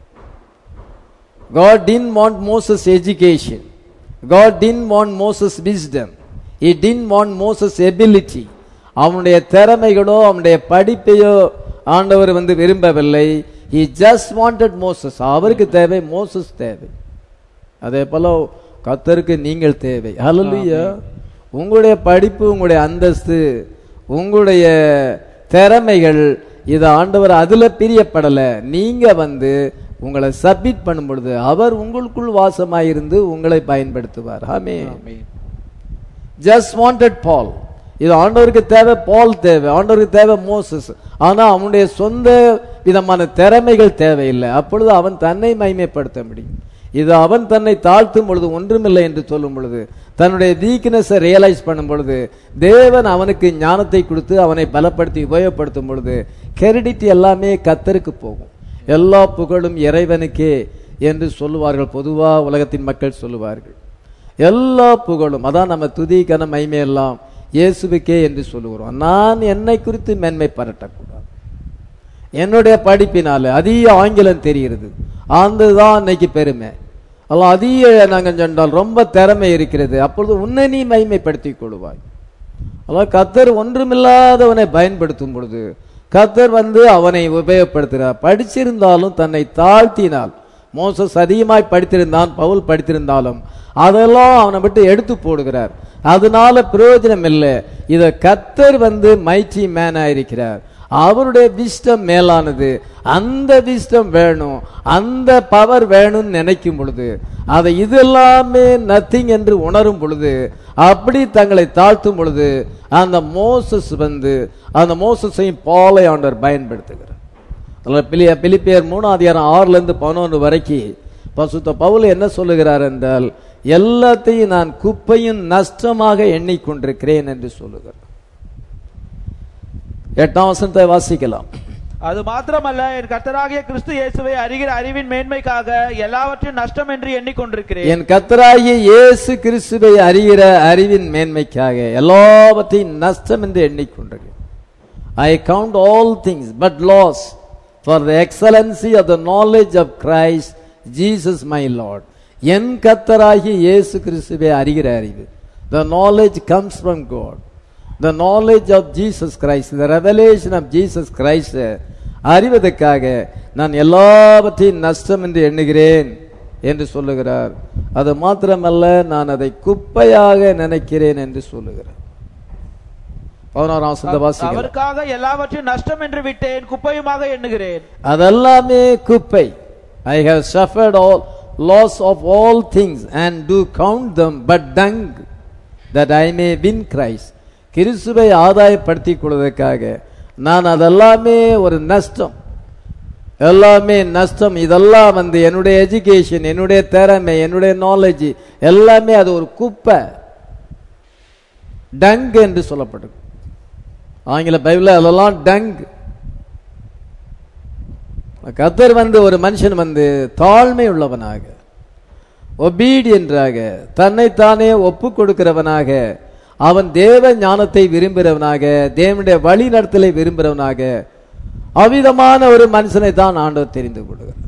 God didn't want Moses education. God didn't want Moses wisdom. He didn't want Moses ability. அவனுடைய திறமைகளோ அவனுடைய படிப்பையோ ஆண்டவர் வந்து விரும்பவில்லை. He just wanted Moses. அவருக்கு தேவை மோசஸ் தேவை. அதே போல கர்த்தருக்கு நீங்கள் தேவை. ஹல்லேலூயா. உங்களுடைய படிப்பு, உங்களுடைய அந்தஸ்து, உங்களுடைய திறமைகள், இது ஆண்டவர் அதுல பிரியப்படல. நீங்க வந்து உங்களை சப்மிட் பண்ணும் பொழுது அவர் உங்களுக்குள் வாசமாயிருந்து உங்களை பயன்படுத்துவார். ஆமென். Just wanted Paul. இது ஆண்டவருக்கு தேவை, பால் தேவை, ஆண்டவருக்கு தேவை மோசஸ். ஆனா அவனுடைய சொந்த விதமான திறமைகள் தேவையில்லை. அப்பொழுது அவன் தன்னை மகிமைப்படுத்த முடியும். இது அவன் தன்னை தாழ்த்தும் பொழுது, ஒன்றுமில்லை என்று சொல்லும் பொழுது, தன்னுடைய வீக்னஸை ரியலைஸ் பண்ணும் பொழுது, தேவன் அவனுக்கு ஞானத்தை கொடுத்து அவனை பலப்படுத்தி உபயோகப்படுத்தும் பொழுது கிரெடிட் எல்லாமே கர்த்தருக்கு போகும். எல்லா புகழும் இறைவனுக்கே என்று சொல்லுவார்கள். பொதுவா உலகத்தின் மக்கள் சொல்லுவார்கள் எல்லா புகழும். அதான் நம்ம துதி கன மகிமை எல்லாம் இயேசுவுக்கே என்று சொல்லுகிறோம். நான் என்னை குறித்து மேன்மை பாராட்டக்கூடாது. என்னுடைய படிப்பினால அதிக ஆங்கிலம் தெரிகிறது, அதுதான் இன்னைக்கு பெருமை. அல்ல அதிக நாங்கள் சொன்னால் ரொம்ப திறமை இருக்கிறது, அப்பொழுது உன்னை நீ மகிமைப்படுத்திக் கொள்வாய். அல்ல கர்த்தர் ஒன்றுமில்லாதவனை பயன்படுத்தும் பொழுது கர்த்தர் வந்து அவனை உபயோகப்படுத்துகிறார். படிச்சிருந்தாலும் தன்னை தாழ்த்தினால், மோசஸ் அதிகமாய் படித்திருந்தான், பவுல் படித்திருந்தாலும் அதெல்லாம் அவனை விட்டு எடுத்து போடுகிறார். அதனால பிரயோஜனம் இல்லை. இத கர்த்தர் வந்து மைட்டி மேன் ஆயிருக்கிறார். அவருடைய விஸ்டம் மேலானது. அந்த விஸ்டம் வேணும், அந்த பவர் வேணும்னு நினைக்கும் பொழுது, அதை இதெல்லாமே நத்திங் என்று உணரும் பொழுது, அப்படி தங்களை தாழ்த்தும் பொழுது, அந்த மோசஸ் வந்து அந்த மோசஸையும் பாலை ஆண்டவர் பயன்படுத்துகிறார். பிலிப்பியர் மூணாம் அதிகாரம் ஆறுல இருந்து பதினொன்று வரைக்கும் பசுத்த பவுல் என்ன சொல்லுகிறார் என்றால், எல்லாத்தையும் நான் குப்பையும் நஷ்டமாக எண்ணிக்கொண்டிருக்கிறேன் என்று சொல்லுகிறார். எட்டாம் வசனத்தை வாசிக்கலாம். அது மாத்திரமல்ல, என் கர்த்தராகிய கிறிஸ்து இயேசுவை அறிகிற அறிவின் மேன்மைக்காக எல்லாவற்றையும் நஷ்டம் என்று எண்ணிக்கொண்டிருக்கிறேன். என் கர்த்தராகிய இயேசு கிறிஸ்துவை அறிகிற அறிவின் மேன்மைக்காக எல்லாவற்றையும் நஷ்டம் என்று எண்ணிக்கொண்டிருக்கிறேன். I count all things but loss for the excellency of the knowledge of Christ Jesus my Lord. என் கர்த்தராகிய இயேசு கிறிஸ்துவை அறிகிற அறிவு. The knowledge comes from God. The knowledge of Jesus Christ, the revelation of Jesus Christ அறிவதற்காக நான் எல்லாவற்றையும் நஷ்டம் என்று எண்ணுகிறேன் என்று சொல்லுகிறார். அது மாத்திரமல்ல, நான் அதை குப்பையாக நினைக்கிறேன் என்று சொல்லுகிறார். பதினோராம் வசனத்தை வாசிக்கலாம். அவருக்காக எல்லாவற்றையும் நஷ்டம் என்று விட்டேன், குப்பையுமாக எண்ணுகிறேன். அதெல்லாமே குப்பை. I have suffered all loss of all things and do count them but dung that I may win Christ. கிறிஸ்துவை ஆதாயப்படுத்திக் கொள்வதற்காக நான் அதெல்லாமே ஒரு நஷ்டம், எல்லாமே நஷ்டம். இதெல்லாம் வந்து என்னுடைய எஜுகேஷன், என்னுடைய திறமை, என்னுடைய நாலேஜ் எல்லாமே அது ஒரு குப்பை, டங் என்று சொல்லப்படும். ஆங்கில பைபிள் அதெல்லாம் டங். கர்த்தர் வந்து ஒரு மனுஷன் வந்து தாழ்மை உள்ளவனாக, ஒபீடியன்றாக, தன்னைத்தானே ஒப்பு கொடுக்கிறவனாக, அவன் தேவ ஞானத்தை விரும்புகிறவனாக, தேவனுடைய வழி நடத்தலை விரும்புகிறவனாக, அவ்விதமான ஒரு மனுஷனை தான் ஆண்டவர் தெரிந்து கொள்கிறார்.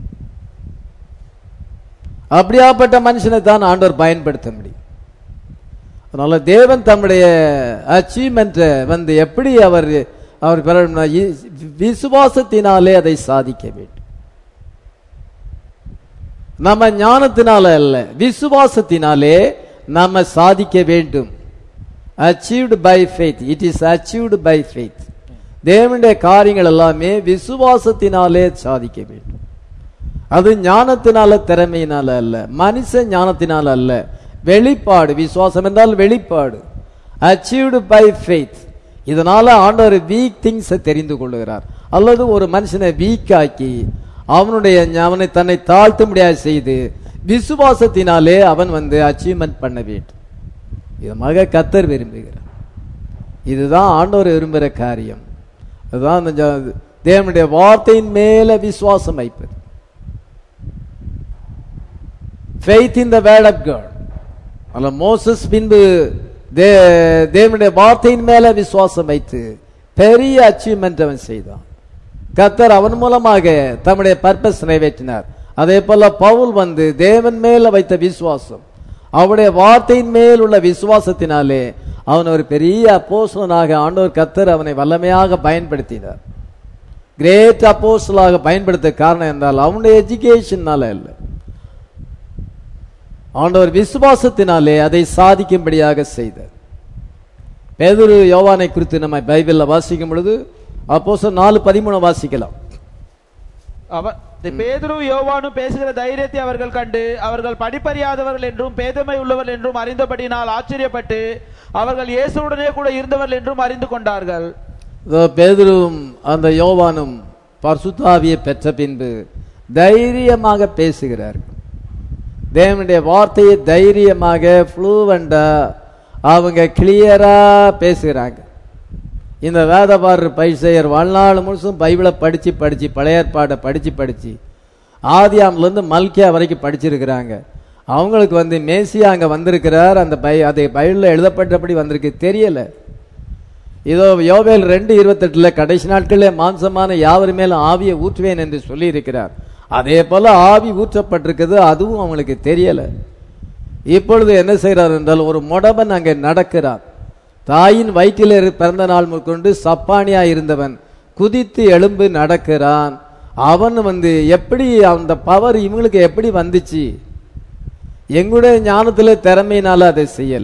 அப்படியாப்பட்ட மனுஷனை தான் ஆண்டவர் பயன்படுத்த முடியும். அதனால தேவன் தம்முடைய அச்சீவ்மெண்ட்டை வந்து எப்படி அவர் அவர் விசுவாசத்தினாலே அதை சாதிக்க வேண்டும். நம்ம ஞானத்தினால அல்ல, விசுவாசத்தினாலே நம்ம சாதிக்க வேண்டும். achieved by faith, it is achieved by faith. தேவனுடைய காரியங்கள் எல்லாமே விசுவாசத்தினாலே சாதிக்க வேண்டும். அது ஞானத்தினால திறமையினால அல்ல, மனுஷ ஞானத்தினால அல்ல, வெளிப்பாடு. விசுவாசம் என்றால் வெளிப்பாடு. achieved by faith. இதனால ஆண்டவர் வீக் திங்ஸ் தெரிந்து கொள்ளுகிறார். அல்லது ஒரு மனுஷனை வீக் ஆக்கி அவனுடைய அவனை தன்னை தாழ்த்த முடியாது செய்து விசுவாசத்தினாலே அவன் வந்து அச்சீவ்மெண்ட் பண்ண வேண்டும். இதமாக கர்த்தர் விரும்புகிறார். இதுதான் ஆண்டவர் விரும்புகிற காரியம். அதுதான் தேவனுடைய வார்த்தையின் மேல விசுவாசம் வைப்பது. faith in the word of God. அல்ல மோசஸ் பின்பு தேவனுடைய வார்த்தையின் மேல விசுவாசம் வைத்து பெரிய அச்சீவ்மெண்ட் அவன் செய்தான். கர்த்தர் அவன் மூலமாக தம்முடைய பர்பஸ் நிறைவேற்றினார். அதே போல பவுல் வந்து தேவன் மேல வைத்த விசுவாசம், அவருடைய வார்த்தையின் மேல் உள்ள விசுவாசத்தினாலே அவன் ஒரு பெரிய அப்போஸ்தலனாக ஆண்டவர் கர்த்தர் அவனை வல்லமையாக பயன்படுத்தினார். கிரேட் அப்போஸ்தலனாக பயன்படுத்த காரணம் என்றால் அவனுடைய எஜுகேஷனால இல்லை, ஆண்டவர் விசுவாசத்தினாலே அதை சாதிக்கும்படியாக செய்தார். பேதுரு யோவானை குறித்து நம்ம பைபிள்ல வாசிக்கும் பொழுது அப்போஸ்தலர் நாலு பதிமூணு வாசிக்கலாம். பேதுரு யோவானும் பேசுகிற தைரியத்தை அவர்கள் கண்டு அவர்கள் படிப்பறியாதவர்கள் என்றும் பேதமை உள்ளவர்கள் என்றும் அறிந்தபடினால் ஆச்சரியப்பட்டு அவர்கள் இயேசுவுடனே கூட இருந்தவர்கள் என்றும் அறிந்து கொண்டார்கள். பேதுருவும் அந்த யோவானும் பரிசுத்த ஆவியை பெற்ற பின்பு தைரியமாக பேசுகிறார்கள். தேவனுடைய வார்த்தையை தைரியமாக ஃப்ளூவண்டா அவங்க கிளியரா பேசுகிறாங்க. இந்த வேதபாரர் பைசையர் வாழ்நாள் முழுசும் பைபிளை படிச்சு படிச்சு பழைய ஏற்பாடை படிச்சு படிச்சு ஆதியாமிலிருந்து மல்கியா வரைக்கும் படிச்சிருக்கிறாங்க. அவங்களுக்கு வந்து மேசியா அங்க வந்திருக்கிறார், அந்த பை அதை பைபிளில் எழுதப்பட்டபடி வந்திருக்கு தெரியல. இதோ யோவேல் ரெண்டு இருபத்தெட்டுல கடைசி நாட்களில் மாம்சமான யாவர் மேலும் ஆவியை ஊற்றுவேன் என்று சொல்லி இருக்கிறார். அதே போல ஆவி ஊற்றப்பட்டிருக்குது, அதுவும் அவங்களுக்கு தெரியல. இப்பொழுது என்ன செய்கிறார் என்றால் ஒரு முடவன் அங்கே நடக்கிறார். தாயின் வயிற்றில் பிறந்த நாள் கொண்டு சப்பானியா இருந்தவன் குதித்து எழும்பு நடக்கிறான். அவன் வந்து எப்படி அந்த பவர் இவங்களுக்கு எப்படி வந்துச்சு? எங்களுடைய ஞானத்துல திறமையினால அதை செய்யல,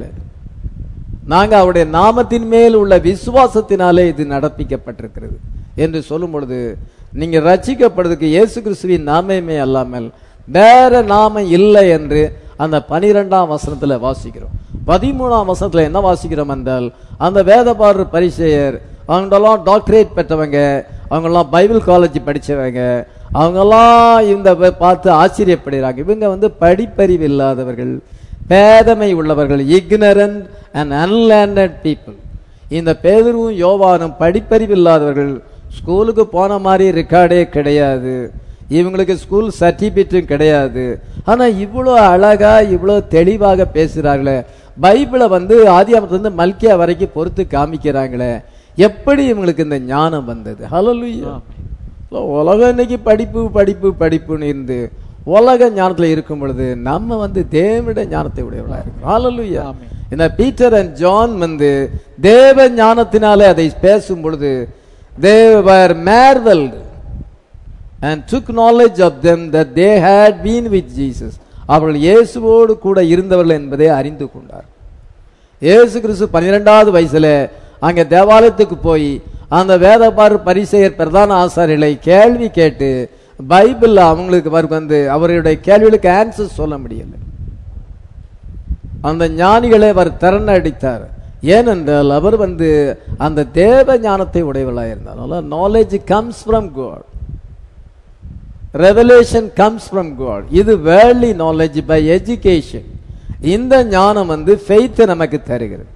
நாங்க அவருடைய நாமத்தின் மேல் உள்ள விசுவாசத்தினாலே இது நடப்பிக்கப்பட்டிருக்கிறது என்று சொல்லும் பொழுது நீங்க ரட்சிக்கப்படுறதுக்கு இயேசு கிறிஸ்துவின் நாமமே அல்லாமல் வேற நாமம் இல்லை என்று அந்த பனிரெண்டாம் வசனத்துல வாசிக்கிறோம். பதிமூணாம் வசனத்துல என்ன வாசிக்கிறோம் என்றால் அந்த வேதபாரர் பரிசேயர் அவங்களெல்லாம் டாக்டரேட் பெற்றவங்க, அவங்கெல்லாம் பைபிள் காலேஜ் படிச்சவங்க, அவங்கெல்லாம் இந்த பார்த்து ஆச்சரியப்படுகிறாங்க. இவங்க வந்து படிப்பறிவு இல்லாதவர்கள், பேதமை உள்ளவர்கள், இக்னரண்ட் அண்ட் அன்லேண்டட் பீப்புள். இந்த பேதுருவும் யோவானும் படிப்பறிவு இல்லாதவர்கள், ஸ்கூலுக்கு போன மாதிரி ரெக்கார்டே கிடையாது, இவங்களுக்கு ஸ்கூல் சர்டிபிகேட்டும் கிடையாது. ஆனா இவ்வளோ அழகா இவ்வளோ தெளிவாக பேசுறாங்களே, பைபிளை வந்து ஆதியாமத்திலிருந்து மல்கியா வரைக்கும் பொறுத்து காமிக்கிறாங்களே, எப்படி இவங்களுக்கு இந்த ஞானம் வந்தது? ஹல்லேலூயா. உலகம் இன்னைக்கு படிப்பு படிப்பு படிப்புன்னு இருந்து உலக ஞானத்துல இருக்கும் பொழுது நம்ம வந்து தேவனுடைய ஞானத்தை உடையவளா இருக்கோம். ஹல்லேலூயா. இந்த பீட்டர் அண்ட் ஜான் வந்து தேவ ஞானத்தினாலே அதை பேசும் பொழுது they were marveled and took knowledge of them that they had been with Jesus. அவர்கள் இயேசுவோடு கூட இருந்தவர்கள் என்பதை அறிந்து கொண்டார். இயேசு கிறிஸ்து பன்னிரெண்டாவது வயசுல அங்க தேவாலயத்துக்கு போய் அந்த வேதபாரர் பரிசேயர் பிரதான ஆசாரியர்களை கேள்வி கேட்டு பைபிள் அவங்களுக்கு வந்து அவருடைய கேள்விகளுக்கு ஆன்சர் சொல்ல முடியல. அந்த ஞானிகளை அவர் திறன் அடித்தார். ஏனென்றால் அவர் வந்து அந்த தேவ ஞானத்தை உடையவளாக இருந்தார். Knowledge comes from God, revelation comes from God. இது வேர்ல்ட்லி நாலேஜ் பை எஜுகேஷன். இந்த ஞானம் வந்து ஃபெய்த் நமக்கு தருகிறது.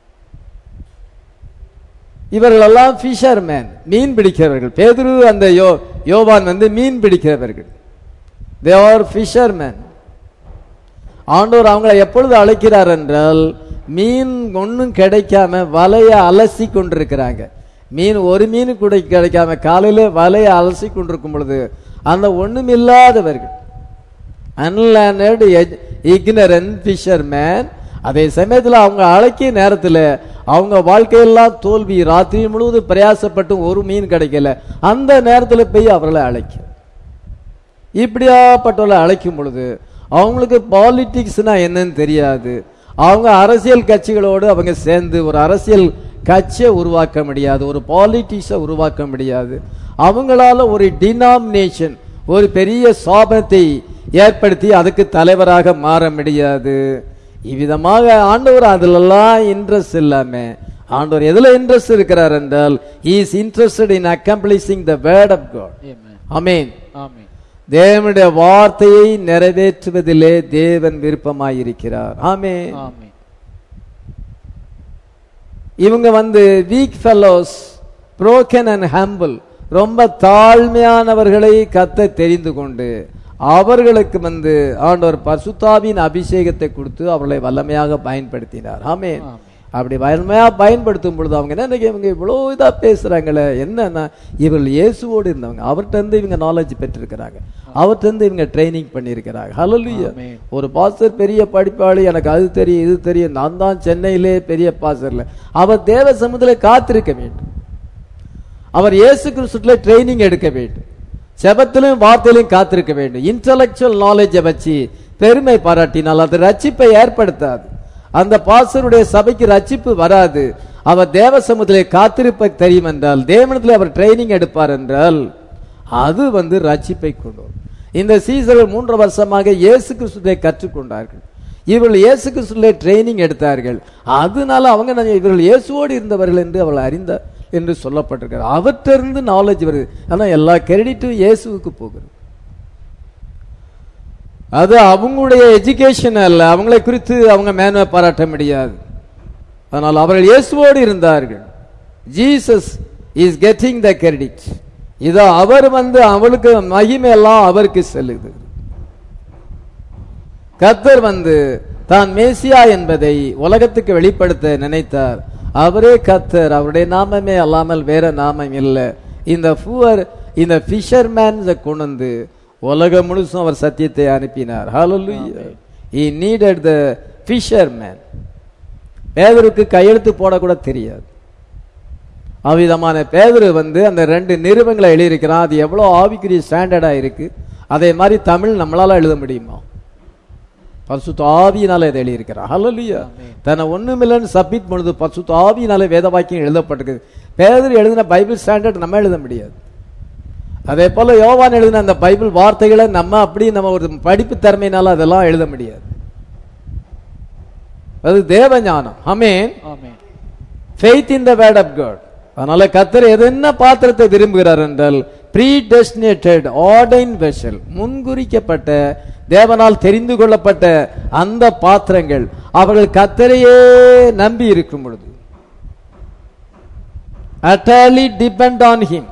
இவர்களெல்லாம் ஃபிஷர்மேன், மீன் பிடிக்கிறவர்கள். பேதுரு அந்த யோ யோவான் வந்து மீன் பிடிக்கிறவர்கள். They are fisherman. ஆண்டவர் அவங்களை எப்பொழுது அழைக்கிறார் என்றால், மீன் ஒன்றும் கிடைக்காம வலைய அலசி கொண்டிருக்கிறாங்க. மீன் ஒரு மீன் கூட கிடைக்காம காலையில வலைய அலசி கொண்டிருக்கும் பொழுது அந்த ஒண்ணும் இல்லாதவர்கள், அன்லேண்டட் இக்னரன்ட் ஃபிஷர்மேன். அதே சமயத்தில் அவங்க அழைக்கிய நேரத்தில் அவங்க வாழ்க்கையெல்லாம் தோல்வி, ராத்திரி முழுவதும் பிரயாசப்பட்டும் ஒரு மீன் கிடைக்கல. அந்த நேரத்தில் போய் அவர்களை அழைக்க, இப்படியாப்பட்டவர்களை அழைக்கும் பொழுது அவங்களுக்கு பாலிட்டிக்ஸ்னா என்னன்னு தெரியாது. அவங்க அரசியல் கட்சிகளோடு அவங்க சேர்ந்து ஒரு அரசியல் கட்சியை உருவாக்க முடியாது, ஒரு பாலிட்டிக்ஸை உருவாக்க முடியாது. அவங்களால ஒரு டினாமினேஷன், ஒரு பெரிய சாபத்தை ஏற்படுத்தி அதுக்கு தலைவராக மாற முடியாது. இவ்விதமாக ஆண்டவர் அதிலெல்லாம் இன்ட்ரெஸ்ட் இல்லாம, ஆண்டவர் எதுல இன்ட்ரெஸ்ட் இருக்கிறார் என்றால், he is interested in accomplishing the word of God. ஆமென். ஆமென். தேவனுடைய வார்த்தையை நிறைவேற்றுவதிலே தேவன் விருப்பமாயிருக்கிறார். ஆமென். ஆமென். இவங்க வந்து weak fellows, broken and humble, ரொம்ப தாழ்மையானவர்களை கத்த தெரிந்து கொண்டு அவர்களுக்கு வந்து ஆண்டவர் பரிசுத்தாவின் அபிஷேகத்தை கொடுத்து அவர்களை வல்லமையாக பயன்படுத்தினார். ஆமென். அப்படி வல்லமையா பயன்படுத்தும் பொழுது அவங்க என்ன, இவங்க இவ்வளோ இதா பேசுறாங்களே, என்னன்னா இவர்கள் இயேசுவோடு இருந்தவங்க, அவர்கிட்ட இருந்து இவங்க நாலேஜ் பெற்றிருக்கிறாங்க, அவர்கிட்ட இருந்து இவங்க ட்ரைனிங் பண்ணியிருக்கிறாங்க. ஹல்லேலூயா. ஒரு பாஸ்டர் பெரிய படிப்பாளி, எனக்கு அது தெரியும் இது தெரியும், நான் தான் சென்னையிலே பெரிய பாஸ்டர்ல, அவர் தேவ சமூகத்திலே காத்திருக்க வேண்டும். அவர் இயேசு கிறிஸ்துவிலே ட்ரைனிங் எடுக்க வேண்டும். செபத்திலும் வார்த்தையிலும் காத்திருக்க வேண்டும். இன்டலெக்சுவல் நாலேஜை வச்சு பெருமை பாராட்டினால் அது ரட்சிப்பை ஏற்படுத்தாது. அந்த பாஸ்டருடைய சபைக்கு ரட்சிப்பு வராது. அவர் தேவ சமூகத்திலே காத்திருப்ப தெரியும் என்றால், தேவனத்திலே அவர் ட்ரைனிங் எடுப்பார் என்றால் அது வந்து ரட்சிப்பை கொண்டு வரும். இந்த சீசர்கள் மூன்று வருஷமாக இயேசு கிறிஸ்துவை கற்றுக்கொண்டார்கள். இவர்கள் இயேசு கிறிஸ்துவிலே ட்ரைனிங் எடுத்தார்கள். அதனால அவங்க இவர்கள் இயேசுவோடு இருந்தவர்கள் என்று அவர்கள் அறிந்தார் என்று சொல்லப்பட்டிருக்கிறார். அவற்றிலிருந்து நாலேஜ் வருது. ஆனா எல்லா கிரெடிட்டும் இயேசுவுக்கு போகிறது. அது அவங்களுடைய எஜுகேஷன் அல்ல, அவங்களை குறித்து அவங்க மேன்மை பாராட்ட முடியாது. அதனால் அவர்கள் இயேசுவோடு இருந்தார்கள். Jesus is getting the credit. இதோ அவர் வந்து அவளுக்கு மகிமை எல்லாம் அவருக்கு செல்லுது. கர்த்தர் வந்து தான் மேசியா என்பதை உலகத்துக்கு வெளிப்படுத்த நினைத்தார். அவரே கர்த்தர், அவருடைய நாமமே அல்லாமல் வேற நாமம் இல்லை. இந்த ஃபூவர், இந்த ஃபிஷர்மேன்ஸை கொண்டு வந்து உலகம் முழுசும் அவர் சத்தியத்தை அனுப்பினார். ஹல்லேலூயா. he needed the fisherman. பேதுருக்கு கையெழுத்து போடக்கூட தெரியாது. அவ்விதமான பேதுரு வந்து அந்த ரெண்டு நிருபங்களை எழுதியிருக்கிறான். அது எவ்வளோ ஆவிக்குரிய ஸ்டாண்டர்டா இருக்கு. அதே மாதிரி தமிழ் நம்மளால எழுத முடியுமா? பரிசுத்த ஆவியினால இதை எழுதியிருக்கிறார். ஹல்லேலூயா. தன்னை ஒண்ணுமில்லைன்னு சப்மிட் பண்ணுது. பரிசுத்த ஆவியினால வேத வாக்கியம் எழுதப்பட்டிருக்கு. பேதுரு எழுதின பைபிள் ஸ்டாண்டர்ட் நம்ம எழுத முடியாது. அதே போல யோவான் எழுதின அந்த பைபிள் வார்த்தைகளை நம்ம அப்படி நம்ம ஒரு படிப்பு திறமையினால அதெல்லாம் எழுத முடியாது. அது தேவ ஞானம். ஆமென். ஆமென். faith in the word of God. அதனால கர்த்தர் என்ன பாத்திரத்தை விரும்புகிறார் என்றால், predestinated ordained vessel, முன்குறிக்கப்பட்ட தேவனால் தெரிந்து கொள்ளப்பட்ட அந்த பாத்திரங்கள் அவர்கள் கர்த்தரையே நம்பி இருக்கும் பொழுது, utterly depend on him,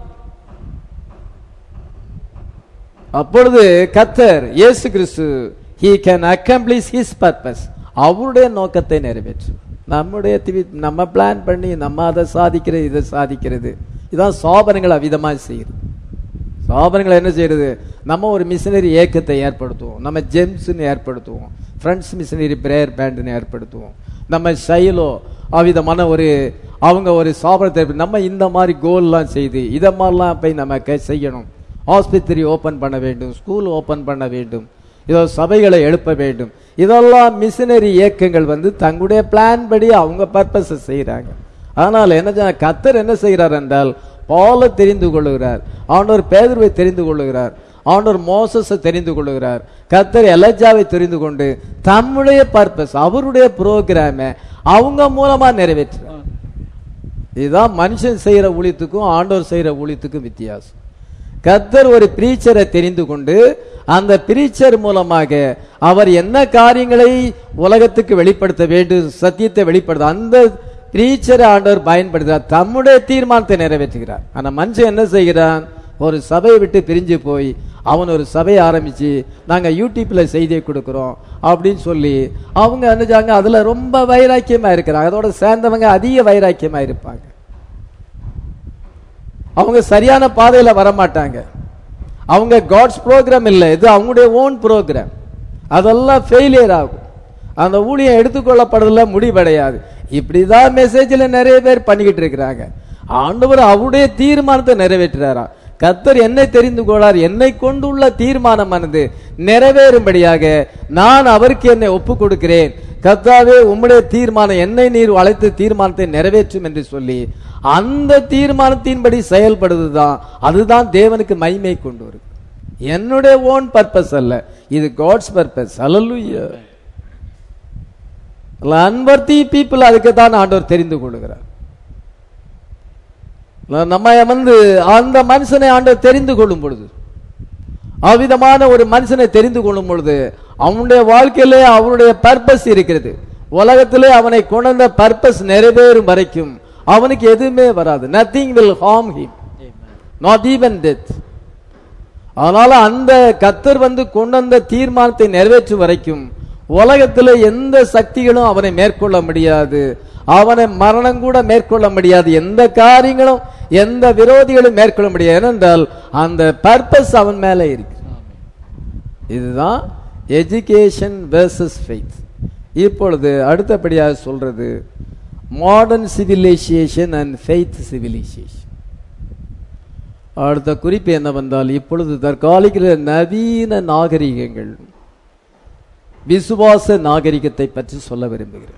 அப்பொழுது கர்த்தர் இயேசு கிறிஸ்து he can accomplish his purpose, அவருடைய நோக்கத்தை நிறைவேற்றும். நம்முடைய நம்ம பிளான் பண்ணி நம்ம அதை சாதிக்கிறது இதை சாதிக்கிறது, இதான் சாபனங்கள் அவிதமாக செய்யுது. சாபனங்கள் என்ன செய்யறது? நம்ம ஒரு மிஷினரி இயக்கத்தை ஏற்படுத்துவோம், நம்ம ஜெம்ஸ்ன்னு ஏற்படுத்துவோம், ஃப்ரெண்ட்ஸ் மிஷினரி பிரேயர் பேண்ட்னு ஏற்படுத்துவோம், நம்ம சைலோ அவ்விதமான ஒரு அவங்க ஒரு சாபனத்தை நம்ம இந்த மாதிரி கோல்லாம் செய்து இதை மாதிரிலாம் போய் நம்ம செய்யணும். ஆஸ்பத்திரி ஓப்பன் பண்ண வேண்டும், ஸ்கூல் ஓப்பன் பண்ண வேண்டும், இதோ சபைகளை எழுப்ப வேண்டும். இதெல்லாம் மிஷினரி இயக்கங்கள் வந்து தங்களுடைய பிளான் படி அவங்க பர்பஸ் செய்யறாங்க. ஆனால் என்ன கர்த்தர் என்ன செய்கிறார் என்றால், பவுலை தெரிந்து கொள்ளுகிறார், ஆண்டவர் பேதுருவை தெரிந்து கொள்ளுகிறார். ஆண்டவர் மோசஸை தெரிந்து கொள்கிறார். கர்த்தர் எலஜாவை தெரிந்து கொண்டு தம்முடைய பர்பஸ், அவருடைய புரோகிராமை அவங்க மூலமா நிறைவேற்றுறார். இதுதான் மனுஷன் செய்யற ஊழியத்துக்கும் ஆண்டவர் செய்யற ஊழியத்துக்கும் வித்தியாசம். கர்த்தர் ஒரு பிரீச்சரை தெரிந்து கொண்டு அந்த பிரீச்சர் மூலமாக அவர் என்ன காரியங்களை உலகத்துக்கு வெளிப்படுத்த வேண்டும், சத்தியத்தை வெளிப்படுத்த அந்த பிரீச்சரை ஆண்டவர் பயன்படுத்துகிறார், தம்முடைய தீர்மானத்தை நிறைவேற்றுகிறார். ஆனா மனுஷன் என்ன செய்கிறான், ஒரு சபையை விட்டு பிரிஞ்சு போய் அவன் ஒரு சபையை ஆரம்பிச்சு நாங்க யூடியூப்ல செய்தியை கொடுக்கிறோம் அப்படின்னு சொல்லி அவங்க நினைச்சாங்க அதுல ரொம்ப வைராக்கியமா இருக்கிறாங்க. அதோட சேர்ந்தவங்க அதிக வைராக்கியமா இருப்பாங்க. அவங்க சரியான பாதையில வரமாட்டாங்க. அவங்க காட்ஸ் ப்ரோக்ராம் இல்லை, இது அவங்களுடைய ஓன் ப்ரோக்ராம். அதெல்லாம் ஃபெயிலியர் ஆகும். அந்த ஊழியம் எடுத்துக்கொள்ளப்படுறதுல முடிவடையாது. இப்படிதான் மெசேஜ்ல நிறைய பேர் பண்ணிக்கிட்டு இருக்கிறாங்க. ஆண்டவர் அவருடைய தீர்மானத்தை நிறைவேற்றுறாரா. கர்த்தர் என்னை தெரிந்து கொள்ளார், என்னை கொண்டுள்ள தீர்மானமானது நிறைவேறும்படியாக நான் அவருக்கு என்னை ஒப்பு கொடுக்கிறேன். கர்த்தாவே உம்முடைய தீர்மானம், என்னை நீர் அழைத்த தீர்மானத்தை நிறைவேற்றும் என்று சொல்லி அந்த தீர்மானத்தின்படி செயல்படுவதுதான், அதுதான் தேவனுக்கு மகிமை கொண்டு வரும். என்னுடைய ஓன் பர்பஸ் அல்ல, இது காட்ஸ் பர்பஸ். ஹல்லேலூயா. அன்வர்த்தி பீப்புள் அதுக்கு தான் ஆண்டவர் தெரிந்து கொள்கிறார். நம்ம வந்து அந்த மனுஷனை ஆண்டவர் தெரிந்து கொள்ளும் பொழுது, அவ்விதமான ஒரு மனுஷனை தெரிந்து கொள்ளும் பொழுது அவனுடைய வாழ்க்கையிலே அவனுடைய பர்பஸ் இருக்கிறது. உலகத்திலே அவனை கொண்ட பர்பஸ் நிறைவேறும் வரைக்கும் அவனுக்கு எதுவுமே வராது. nothing will harm him, not even death. அதனால அந்த கர்த்தர் வந்து கொண்டு வந்த தீர்மானத்தை நிறைவேற்றும் வரைக்கும் உலகத்தில் எந்த சக்திகளும் அவனை மேற்கொள்ள முடியாது. அவனை மரணம் கூட மேற்கொள்ள முடியாது. எந்த காரியங்களும் எந்த விரோதிகளும் மேற்கொள்ள முடியாது. ஏனென்றால் அந்த பர்பஸ் அவன் மேலே இருக்கு. இதுதான் எஜுகேஷன் வெர்சஸ் ஃபெய்த். இப்பொழுது அடுத்தபடியாக சொல்றது modern civilisation and faith civilisation. அடுத்த குறிப்பு என்னவென்றால், இப்பொழுது தற்காலிக நவீன நாகரிகங்கள் விசுவாச நாகரிகத்தை பற்றி சொல்ல விரும்புகிறேன்.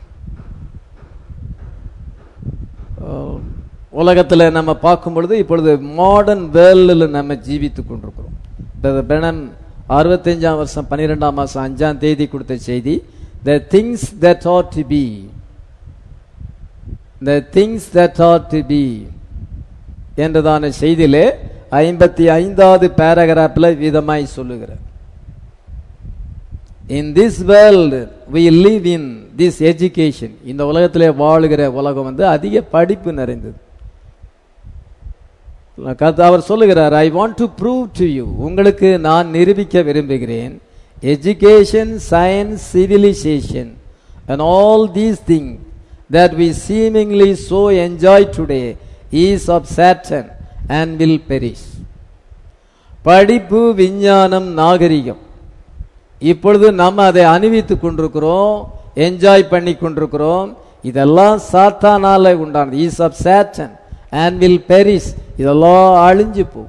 உலகத்தில் நம்ம பார்க்கும் பொழுது இப்பொழுது மாடர்ன் வேர்ல்டில் நம்ம ஜீவித்துக் கொண்டிருக்கிறோம். பெனம் அறுபத்தஞ்சாம் வருஷம் பன்னிரெண்டாம் மாசம் அஞ்சாம் தேதி கொடுத்த செய்தி, the things that ought to be, the things that ought to be என்றதான செய்தியிலே ஐம்பத்தி ஐந்தாவது பேராகிராஃபில் விதமாய் சொல்லுகிறார். In this world we live in this education. இந்த உலகத்திலே வாழுகிற உலகம் வந்து அதிக படிப்பு நிறைந்தது. அவர் சொல்லுகிறார், I want to prove to you, உங்களுக்கு நான் நிரூபிக்க விரும்புகிறேன், education, science, civilization and all these things that we seemingly so enjoy today is of Satan and will perish. படிப்பு, விஞ்ஞானம், நாகரிகம், இப்பொழுது நம்ம அதை அனுபவித்துக் கொண்டிருக்கிறோம், என்ஜாய் பண்ணி கொண்டிருக்கிறோம். இதெல்லாம் சாத்தானால உண்டானது. Is of Satan and will perish. இதெல்லாம் அழிஞ்சு போகும்.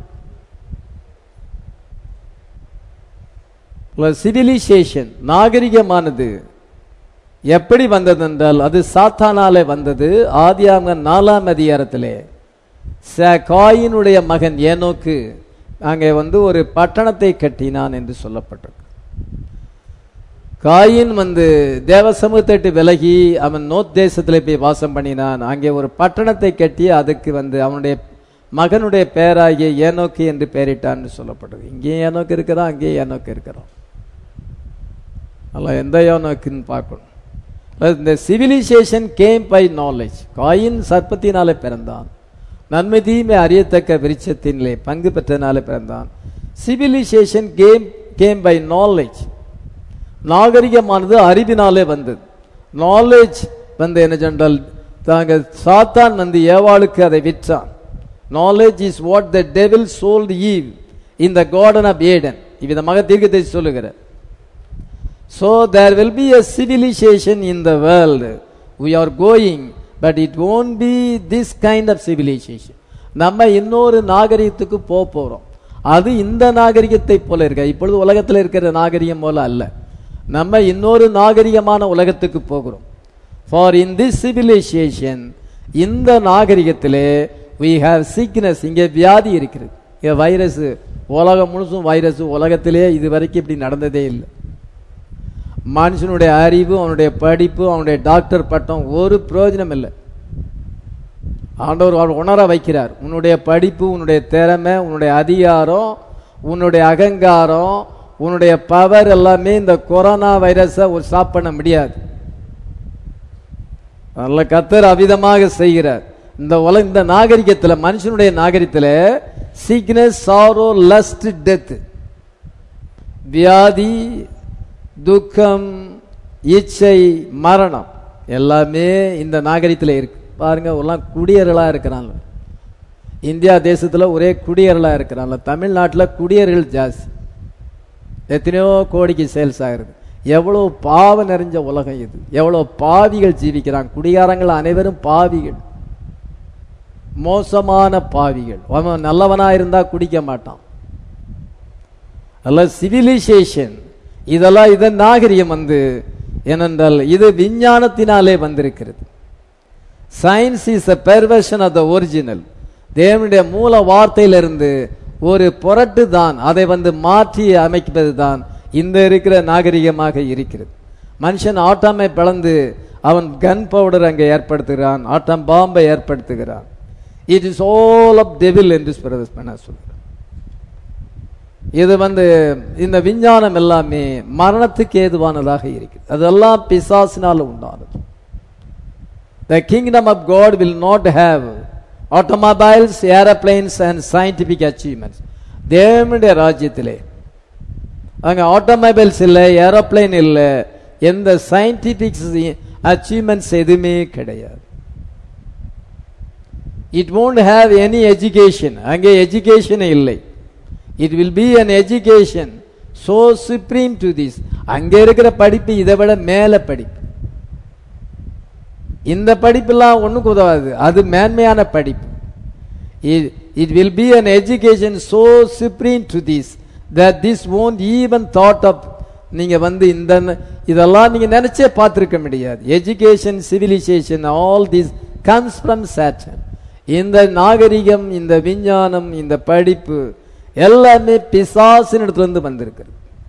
சிவிலைசேஷன், நாகரிகமானது எப்படி வந்தது என்றால் அது சாத்தானாலே வந்தது. ஆதியாகமம் நாலாம் அதிகாரத்திலே காயினுடைய மகன் ஏனோக்கு அங்கே வந்து ஒரு பட்டணத்தை கட்டினான் என்று சொல்லப்பட்டிருக்கு. காயின் வந்து தேவ சமூகத்தை விலகி அவன் நோத் தேசத்திலே போய் வாசம் பண்ணினான். அங்கே ஒரு பட்டணத்தை கட்டி அதுக்கு வந்து அவனுடைய மகனுடைய பெயராகிய ஏனோக்கு என்று பெயரிட்டான்னு சொல்லப்பட்டது. இங்கேயும் ஏனோக்கு இருக்கிறான், அங்கேயும் ஏனோக்கு இருக்கிறான். அல்ல எந்த ஏனோக்குன்னு பார்க்கணும். இந்த civilisation came by knowledge. Cain சர்ப்பத்தினாலே பிறந்தான், நன்மை தீமை அறியத்தக்க விருட்சத்திலே பங்கு பெற்றனாலே பிறந்தான். Civilisation came came by knowledge. நாகரிகமானது அறிவினாலே வந்தது. நாலேஜ் வந்து என்ன சொன்னால், தாங்க சாத்தான் வந்து ஏவாளுக்கு அதை விற்றான். Knowledge is what the devil sold Eve in the garden of Eden. இவ்விதமாக தீர்க்கதரிசி சொல்லுகிறார். So there will be a civilization in the world. We are going, but it won't be this kind of civilization. நம்ம இன்னொரு நாகரிகத்துக்கு போக போறோம். அது இந்த நாகரிகத்தை போல இருக்க, இப்பொழுது உலகத்தில் இருக்கிற நாகரிகம் போல அல்ல. நம்ம இன்னொரு நாகரிகமான உலகத்துக்கு போகிறோம். For in this civilization, இந்த நாகரிகத்திலே we have sickness, இங்கே வியாதி இருக்கிறது, இங்கே வைரஸ் உலகம் முழுசும் வைரஸ். உலகத்திலே இது வரைக்கும் இப்படி நடந்ததே இல்லை. மனுஷனுடைய அறிவு, அவனுடைய படிப்பு, அவனுடைய டாக்டர் பட்டம் ஒரு பிரயோஜனம் இல்லை. ஆண்டவர் அவர் உணர வைக்கிறார். உன்னுடைய படிப்பு, உன்னுடைய திறமை, உன்னுடைய அதிகாரம், உன்னுடைய அகங்காரம், உன்னுடைய பவர் எல்லாமே இந்த கொரோனா வைரஸை ஒரு ஸ்டாப் பண்ண முடியாது. நல்ல கர்த்தர் அவிதமாக செய்கிறார். இந்த உலக இந்த நாகரிகத்தில், மனுஷனுடைய நாகரிகத்தில் சிக்னஸ், சாரோ, லஸ்ட், டெத், வியாதி, துக்கம், இச்சை, மரணம் எல்லாமே இந்த நாகரிகத்தில் இருக்கு. பாருங்க, எல்லாம் குடியர்களாக இருக்கிறாங்க. இந்தியா தேசத்தில் ஒரே குடியர்களாக இருக்கிறாங்க. தமிழ்நாட்டில் குடியர்கள் ஜாஸ்தி. எத்தனையோ கோடிக்கு சேல்ஸ் ஆகிறது. எவ்வளோ பாவம் நிறைஞ்ச உலகம் இது. எவ்வளோ பாவிகள் ஜீவிக்கிறாங்க. குடிகாரங்கள் அனைவரும் பாவிகள், மோசமான பாவிகள். அவன் நல்லவனா இருந்தா குடிக்க மாட்டான். அல்ல சிவிலைசேஷன் இதெல்லாம், இதன் நாகரிகம் வந்து ஏனென்றால் இது விஞ்ஞானத்தினாலே வந்திருக்கிறது. Science is a perversion of the original. தேவனுடைய மூல வார்த்தையிலிருந்து ஒரு புரட்டு தான், அதை வந்து மாற்றி அமைப்பது தான் இந்த இருக்கிற நாகரிகமாக இருக்கிறது. மனுஷன் ஆட்டாமை பிளந்து அவன் கன் பவுடர் அங்கே ஏற்படுத்துகிறான், ஆட்டம் பாம்பை ஏற்படுத்துகிறான். It is all of devil என்று சொல்கிறார். இது வந்து இந்த விஞ்ஞானம் எல்லாமே மரணத்துக்கு ஏதுவானதாக இருக்கிறது. அதெல்லாம் பிசாசினால் உண்டானது. The kingdom of God will not have automobiles, airplanes and scientific achievements. தேவனுடைய ராஜ்யத்திலே அங்க ஆட்டோமொபைல்ஸ் இல்லை, ஏரோப்ளைன் இல்லை, எந்த சயின்டிபிக் அச்சீவ்மெண்ட்ஸ் எதுவுமே கிடையாது. It won't have any education. அங்கே எஜுகேஷன் இல்லை. It will be an education so supreme to this. அங்கே இருக்கிற படிப்பு இதை விட மேல படிப்பு. இந்த படிப்பெல்லாம் ஒண்ணுக்கு உதவாது. அது மேன்மையான படிப்பு. It will be an education so supreme to this that this won't even thought of. நீங்க வந்து இந்த இதெல்லாம் நீங்க நினைச்சே பார்த்திருக்க முடியாது. Education, civilisation, all this comes from Satan. இந்த நாகரிகம், இந்த விஞ்ஞானம், இந்த படிப்பு எல்லாமே பிசாசின் இடத்திலிருந்து வந்திருக்கிறது.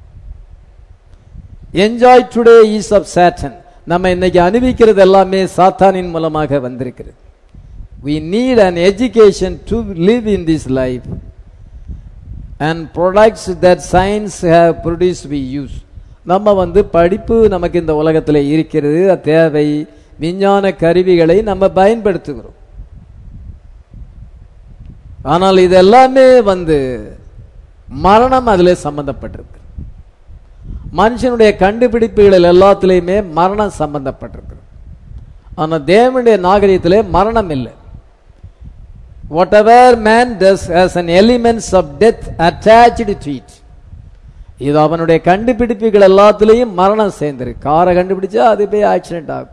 Enjoy today is of Satan. நம்ம இன்னைக்கு அனுபவிக்கிறது எல்லாமே சாத்தானின் மூலமாக வந்திருக்கிறது. We need an education to live in this life and products that science have produced we use. நம்ம வந்து படிப்பு நமக்கு இந்த உலகத்தில் இருக்கிறது, தேவை. விஞ்ஞான கருவிகளை நம்ம பயன்படுத்துகிறோம். ஆனால் இது எல்லாமே வந்து மரணம் அதில் சம்பந்தப்பட்டிருக்கு. மனுஷனுடைய கண்டுபிடிப்புகள் எல்லாத்திலையுமே மரணம் சம்பந்தப்பட்டிருக்கு. ஆனால் தேவனுடைய நாகரிகத்திலே மரணம் இல்லை. whatever man does has an elements of death attached to it. இது அவனுடைய கண்டுபிடிப்புகள் எல்லாத்திலையும் மரணம் சேர்ந்திருக்கு. காரை கண்டுபிடிச்சா அது போய் ஆக்சிடென்ட் ஆகும்.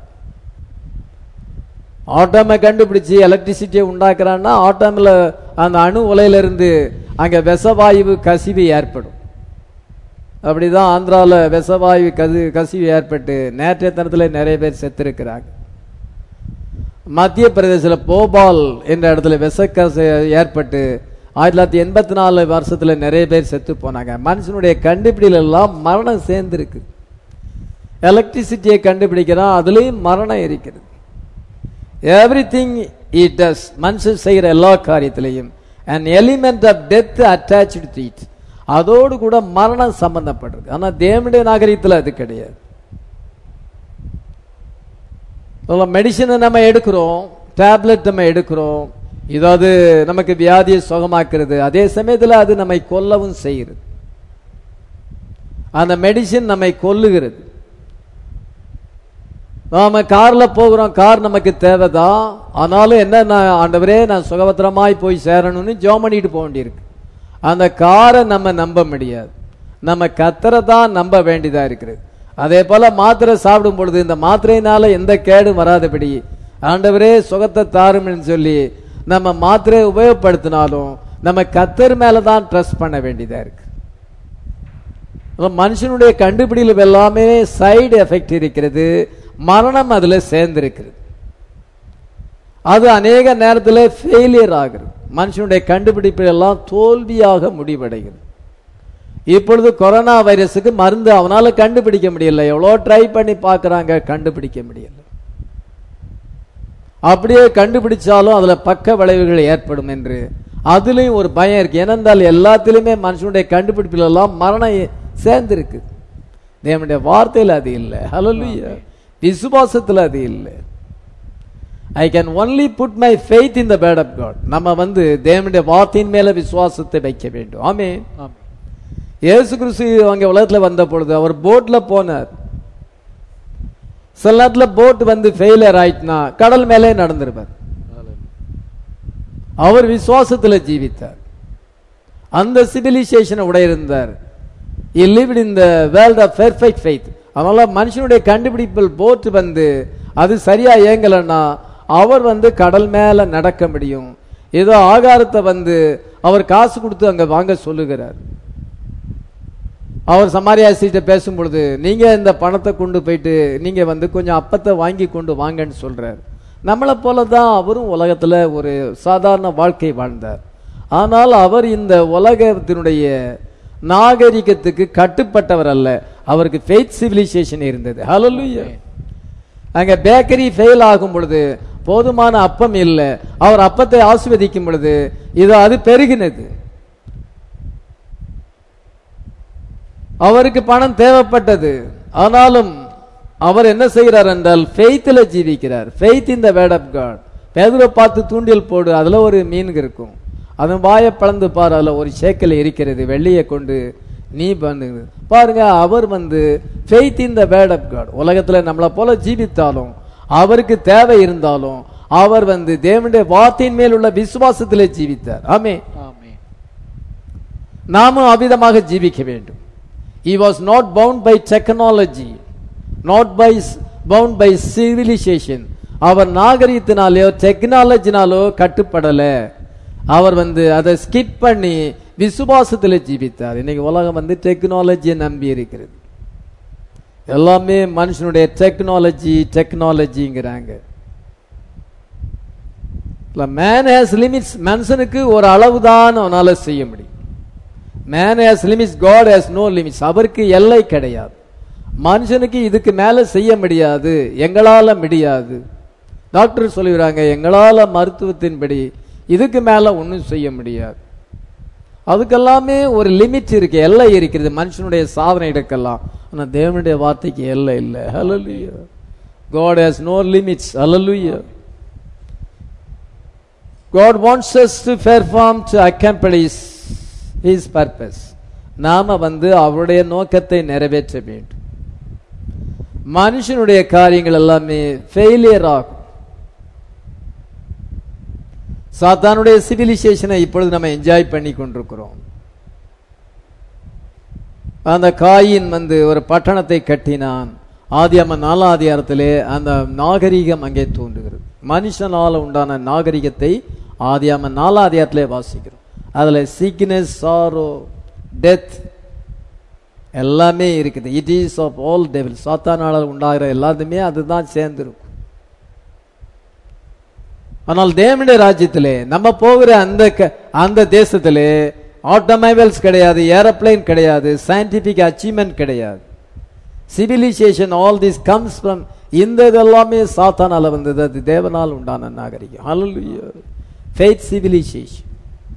ஆட்டோமை கண்டுபிடிச்சு எலக்ட்ரிசிட்டியை உண்டாக்குறான்னா ஆட்டோமில் அந்த அணு உலையிலிருந்து அங்கே விஷவாயு கசிவு ஏற்படும். அப்படிதான் ஆந்திராவில் விஷவாயு கசி கசிவு ஏற்பட்டு நேற்றைய தினத்தில் நிறைய பேர் செத்துருக்கிறாங்க. மத்திய பிரதேசத்தில் போபால் என்ற இடத்துல விஷக்கசு ஏற்பட்டு ஆயிரத்தி தொள்ளாயிரத்தி எண்பத்தி நாலு வருஷத்தில் நிறைய பேர் செத்து போனாங்க. மனுஷனுடைய கண்டுபிடிகள் எல்லாம் மரணம் சேர்ந்துருக்கு. எலக்ட்ரிசிட்டியை கண்டுபிடிக்கிறான், அதுலேயும் மரணம் இருக்கிறது. எவ்ரி திங் இட் டஸ், மனுஷன் செய்கிற எல்லா காரியத்திலையும் an element of death attached to it. அதோடு கூட மரணம் சம்பந்தப்பட்டிருக்கு. ஆனால் தேவனுடைய நாகரிகத்தில் அது கிடையாது. மெடிசனை நம்ம எடுக்கிறோம், டேப்லெட் நம்ம எடுக்கிறோம், இதாவது நமக்கு வியாதியை சுகமாக்குறது. அதே சமயத்தில் அது நம்மை கொல்லவும் செய்கிறது. அந்த மெடிசின் நம்மை கொல்லுகிறது. நாம கார்ல போகிறோம், கார் நமக்கு தேவைதான். ஆனாலும் என்ன, ஆண்டவரே நான் சுகபத்திரமாய் போய் சேரணும்னு ஜெபம் பண்ணிட்டு போக வேண்டியிருக்கு. அந்த காரை நம்ம நம்ப முடியாது, நம்ம கர்த்தரை தான் நம்ப வேண்டியதா இருக்கிறது. அதே போல மாத்திரை சாப்பிடும் பொழுது இந்த மாத்திரையினால எந்த கேடும் வராதபடி ஆண்டவரே சுகத்தை தாரும்னு சொல்லி நம்ம மாத்திரையை உபயோகப்படுத்தினாலும் நம்ம கர்த்தர் மேலதான் ட்ரஸ்ட் பண்ண வேண்டியதா இருக்கு. மனுஷனுடைய கண்டுபிடிகள் எல்லாமே சைடு எஃபெக்ட் இருக்கிறது. மரணம் அதுல சேர்ந்திருக்கிறது. அது அநேக நேரத்தில் ஃபெயிலியர் ஆகிறது. மனுஷனுடைய கண்டுபிடிப்பு எல்லாம் தோல்வியாக முடிவடைகிறது. இப்பொழுது கொரோனா வைரஸுக்கு மருந்து அவனால கண்டுபிடிக்க முடியல. எவ்வளோ ட்ரை பண்ணி பார்க்கறாங்க, கண்டுபிடிக்க முடியல. அப்படியே கண்டுபிடிச்சாலும் அதுல பக்க விளைவுகள் ஏற்படும் என்று அதுலயும் ஒரு பயம் இருக்கு. ஏனென்றால் எல்லாத்திலுமே மனுஷனுடைய கண்டுபிடிப்புல எல்லாம் மரணம் சேர்ந்திருக்கு. தேவனுடைய வார்த்தையில அது இல்லை. ஹல்லேலூயா. விசுவாசத்துல அது இல்லை. I can only put my faith in the word of God. நம்ம வந்து தேவனுடைய வார்த்தையின் மேல விசுவாசத்தை வைக்க வேண்டும். ஆமென். இயேசு கிறிஸ்து அங்க உலகத்துல வந்த பொழுது அவர் போட்ல போனார். சில நேரத்துல போட் வந்து ஃபெயிலியர் ஆயிட்டுனா கடல் மேலே நடந்திருப்பார். அவர் விசுவாசத்துல ஜீவித்தார். அந்த சிவிலைசேஷனை உடையிருந்தார். He lived in the world of perfect faith. அதனால மனுஷனுடைய கண்டுபிடிப்பில் போட் வந்து அது சரியா இயங்கலன்னா அவர் வந்து கடல் மேல நடக்க முடியும். ஏதோ ஆகாரத்தை வந்து அவர் காசு கொடுத்து அங்க வாங்க சொல்லுகிறார். அவர் சமாரியாசிட்ட பேசும் பொழுது நீங்க இந்த பணத்தை கொண்டு போயிட்டு நீங்க வந்து கொஞ்சம் அப்பத்தை வாங்கி கொண்டு வாங்கன்னு சொல்றார். நம்மளை போலதான் அவரும் உலகத்துல ஒரு சாதாரண வாழ்க்கை வாழ்ந்தார். ஆனால் அவர் இந்த உலகத்தினுடைய நாகரிகத்துக்கு கட்டுப்பட்டவர் அல்ல. அவருக்கு ஃபெய்த் சிவிலைசேஷன் இருந்தது. ஹல்லேலூயா. அங்க பேக்கரி ஃபெயில் ஆகும் பொழுது போதுமான அப்பம் இல்லை. அவர் அப்பத்தை ஆசீர்வதிக்கும் பொழுது இது அது பெருகினது. அவருக்கு பணம் தேவைப்பட்டது. ஆனாலும் அவர் என்ன செய்கிறார் என்றால் ஃபெய்த்ல ஜீவிக்கிறார். Faith in the word of God. பேதுருவை பார்த்து தூண்டில் போடு, அதுல ஒரு மீன் இருக்கும், அதன் வாயை பழந்து பார், அதுல ஒரு சேக்கல் இருக்கிறது, வெள்ளியை கொண்டு நீ பண்ணு பாருங்க. அவர் வந்து faith in the word of God. உலகத்துல நம்மளை போல ஜீவித்தாலும் அவருக்கு தேவை இருந்தாலும் அவர் வந்து தேவனுடைய வார்த்தையின் மேல் உள்ள விசுவாசத்திலே ஜீவித்தார். ஆமென். நாமும் அவ்விதமாக ஜீவிக்க வேண்டும். He was not bound by technology, not by bound by civilization. அவர் நாகரிகத்தினாலோ டெக்னாலஜினாலோ கட்டுப்படல. அவர் வந்து அதை ஸ்கிப் பண்ணி விசுவாசத்தில் ஜீவித்தார். இன்னைக்கு உலகம் வந்து டெக்னாலஜியை நம்பி இருக்கிறது. எல்லாமே மனுஷனுடைய டெக்னாலஜி டெக்னாலஜிங்கிறாங்க. Man has limits. மனுஷனுக்கு ஒரு அளவுதான் அவனால செய்ய முடியும். Man has limits, God has no limits. அவருக்கு எல்லை கிடையாது. மனுஷனுக்கு இதுக்கு மேல செய்ய முடியாது, எங்களால முடியாது. டாக்டர் சொல்லுகிறாங்க எங்களால மருத்துவத்தின்படி இதுக்கு மேல ஒன்றும் செய்ய முடியாது. அதுக்கெல்லாமே ஒரு லிமிட் இருக்கு, எல்லை இருக்கிறது மனுஷனுடைய சாதனைகளுக்கெல்லாம். ஆனா தேவனுடைய வார்த்தைக்கு எல்லை இல்லை. ஹல்லேலூயா. God has no limits. Hallelujah. God wants us to perform, to accomplish his purpose. நாம வந்து அவருடைய நோக்கத்தை நிறைவேற்ற வேண்டும். மனுஷனுடைய காரியங்கள் எல்லாமே ஃபெயிலியர் ஆகும். சாத்தானுடைய சிவிலைசேஷனை இப்பொழுது நம்ம என்ஜாய் பண்ணி கொண்டிருக்கிறோம். அந்த காயின் வந்து ஒரு பட்டணத்தை கட்டினான். ஆதியாகமம் நாலாம் அதிகாரத்திலே அந்த நாகரிகம் அங்கே தோன்றுகிறது. மனுஷனால உண்டான நாகரிகத்தை ஆதியாகமம் நாலாம் அதிகாரத்திலே வாசிக்கிறோம். அதுல sickness, sorrow, death எல்லாமே இருக்குது. It is of all devil. சாத்தானால உண்டாகிற எல்லாத்துமே அதுதான் சேர்ந்திருக்கும். ஆனால் தேவனுடைய ராஜ்யத்திலே நம்ம போகிற அந்த அந்த தேசத்திலே ஆட்டோமொபைல்ஸ் கிடையாது, ஏரோப்ளைன் கிடையாது, சயின்டிபிக் அச்சீவ்மெண்ட் கிடையாது. Civilisation all this comes from இந்த இதெல்லாமே சாத்தானால வந்தது. அது தேவனால் உண்டான நாகரிகம். ஹல்லேலூயா. Faith civilisation.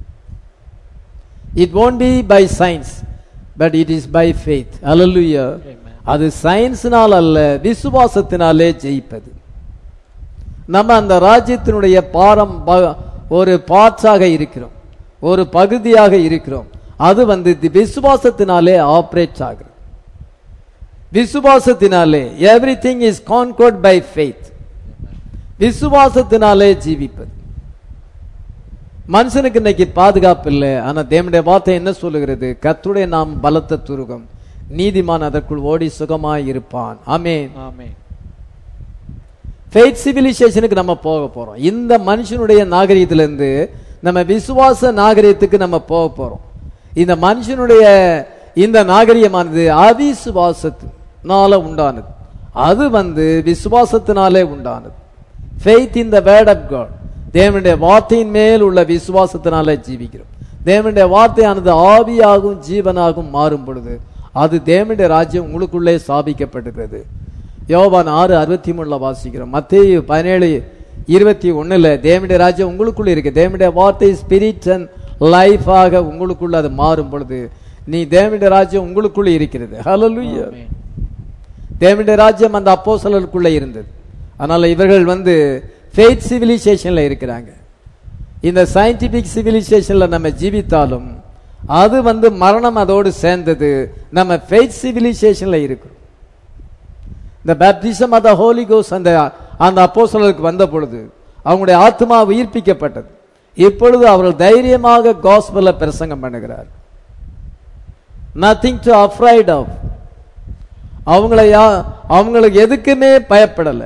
It won't be by science, but it is by faith. Hallelujah. அது சயின்ஸ்னால் அல்ல, விசுவாசத்தினாலே ஜெயிப்பது. நம்ம அந்த ராஜ்யத்தினுடைய பாரம் ஒரு பார்ட்ஸாக இருக்கிறோம், ஒரு பகுதியாக இருக்கிறோம். அது வந்து விசுவாசத்தினாலே ஆபரேட் ஆகிறது. விசுவாசத்தினாலே everything is conquered by faith. விசுவாசத்தினாலே ஜீவிப்பது. மனுஷனுக்கு இன்னைக்கு பாதுகாப்பு இல்லை. ஆனா தேவனுடைய வார்த்தை என்ன சொல்லுகிறது? கர்த்தருடைய நாம் பலத்த துருகம், நீதிமான் அதற்குள் ஓடி சுகமாய் இருப்பான். ஆமென். ஆமென். ஃபெய்த் சிவிலைசேஷனுக்கு நம்ம போக போறோம். இந்த மனுஷனுடைய நாகரிகத்திலிருந்து நம்ம விசுவாச நாகரிகத்துக்கு நம்ம போக போறோம். இந்த மனுஷனுடைய இந்த நாகரிகமானது அவிசுவாசத்தினால உண்டானது. அது வந்து விசுவாசத்தினாலே உண்டானது. Faith in the word of God. தேவனுடைய வார்த்தையின் மேல் உள்ள விசுவாசத்தினால ஜீவிக்கிறோம். தேவனுடைய வார்த்தையானது ஆவியாகும் ஜீவனாகும் மாறும் பொழுது அது தேவனுடைய ராஜ்யம் உங்களுக்குள்ளே ஸ்தாபிக்கப்பட்டிருக்கிறது. யோவான் ஆறு அறுபத்தி மூணுல வாசிக்கிறோம். மத்தேயு பதினேழு இருபத்தி ஒண்ணுல தேவனுடைய ராஜ்யம் உங்களுக்குள்ள இருக்கு. தேவனுடைய வார்த்தை ஸ்பிரிட் அண்ட் லைஃபாக உங்களுக்குள்ள அது மாறும் பொழுது நீ தேவனுடைய ராஜ்யம் உங்களுக்குள்ள இருக்கிறது. ஹல்லேலூயா. தேவனுடைய ராஜ்யம் அந்த அப்போஸ்தலருக்குள்ள இருந்தது. அதனால இவர்கள் வந்து ஃபெய்த் சிவிலைசேஷன்ல இருக்கிறாங்க. இந்த சயின்டிபிக் சிவிலைசேஷன்ல நம்ம ஜீவித்தாலும் அது வந்து மரணம் அதோடு சேர்ந்தது. நம்ம ஃபெய்த் சிவிலைசேஷன்ல இருக்கிறோம். இந்த baptism of the holy ghost அந்த அந்த அப்போஸ்தலருக்கு வந்த பொழுது அவங்களுடைய ஆத்மா உயிர்ப்பிக்கப்பட்டது. இப்பொழுது அவர்கள் தைரியமாக காஸ்பலை பிரசங்கம் பண்ணுகிறார். Nothing to afraid of. அவங்கள அவங்களுக்கு எதுக்குமே பயப்படல.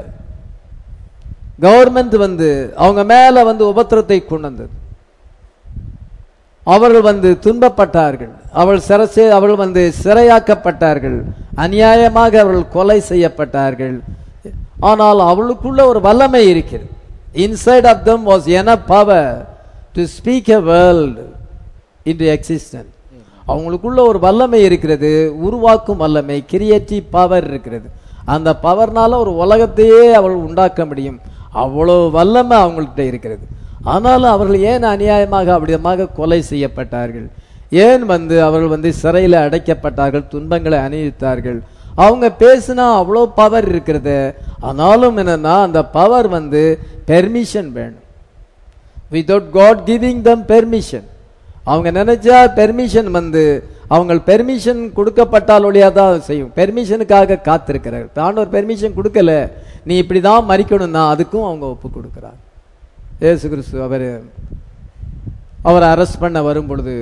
கவர்மெண்ட் வந்து அவங்க மேல வந்து உபத்திரத்தை கொண்டு வந்தது. அவர்கள் வந்து துன்பப்பட்டார்கள். அவள் சிறை அவர்கள் வந்து சிறையாக்கப்பட்டார்கள். அநியாயமாக அவர்கள் கொலை செய்யப்பட்டார்கள். ஆனால் அவளுக்குள்ள ஒரு வல்லமை இருக்கிறது. Inside of them was enough power to speak a world into existence. அவங்களுக்குள்ள ஒரு வல்லமை இருக்கிறது, உருவாக்கும் வல்லமை, கிரியேட்டிவ் பவர் இருக்கிறது. அந்த பவர்னால ஒரு உலகத்தையே அவள் உண்டாக்க முடியும். அவ்வளவு வல்லமை அவங்கள்ட்ட இருக்கிறது. ஆனாலும் அவர்கள் ஏன் அநியாயமாக அப்படியமாக கொலை செய்யப்பட்டார்கள்? ஏன் வந்து அவர்கள் வந்து சிறையில் அடைக்கப்பட்டார்கள், துன்பங்களை அனுபவித்தார்கள்? அவங்க பேசினா அவ்வளோ பவர் இருக்கிறது. ஆனாலும் என்னன்னா அந்த பவர் வந்து பெர்மிஷன் வேணும். Without God giving them permission. அவங்க நினைச்சா பெர்மிஷன் வந்து அவங்க பெர்மிஷன் கொடுக்கப்பட்டால் ஒழியாதான் செய்யும். பெர்மிஷனுக்காக காத்திருக்கிறார்கள். ஆண்டவர் பெர்மிஷன் கொடுக்கல, நீ இப்படிதான் மறிக்கணும்னா அதுக்கும் அவங்க ஒப்பு கொடுக்கிறார். இயேசு கிறிஸ்து அவர் அவரை அரெஸ்ட் பண்ண வரும் பொழுது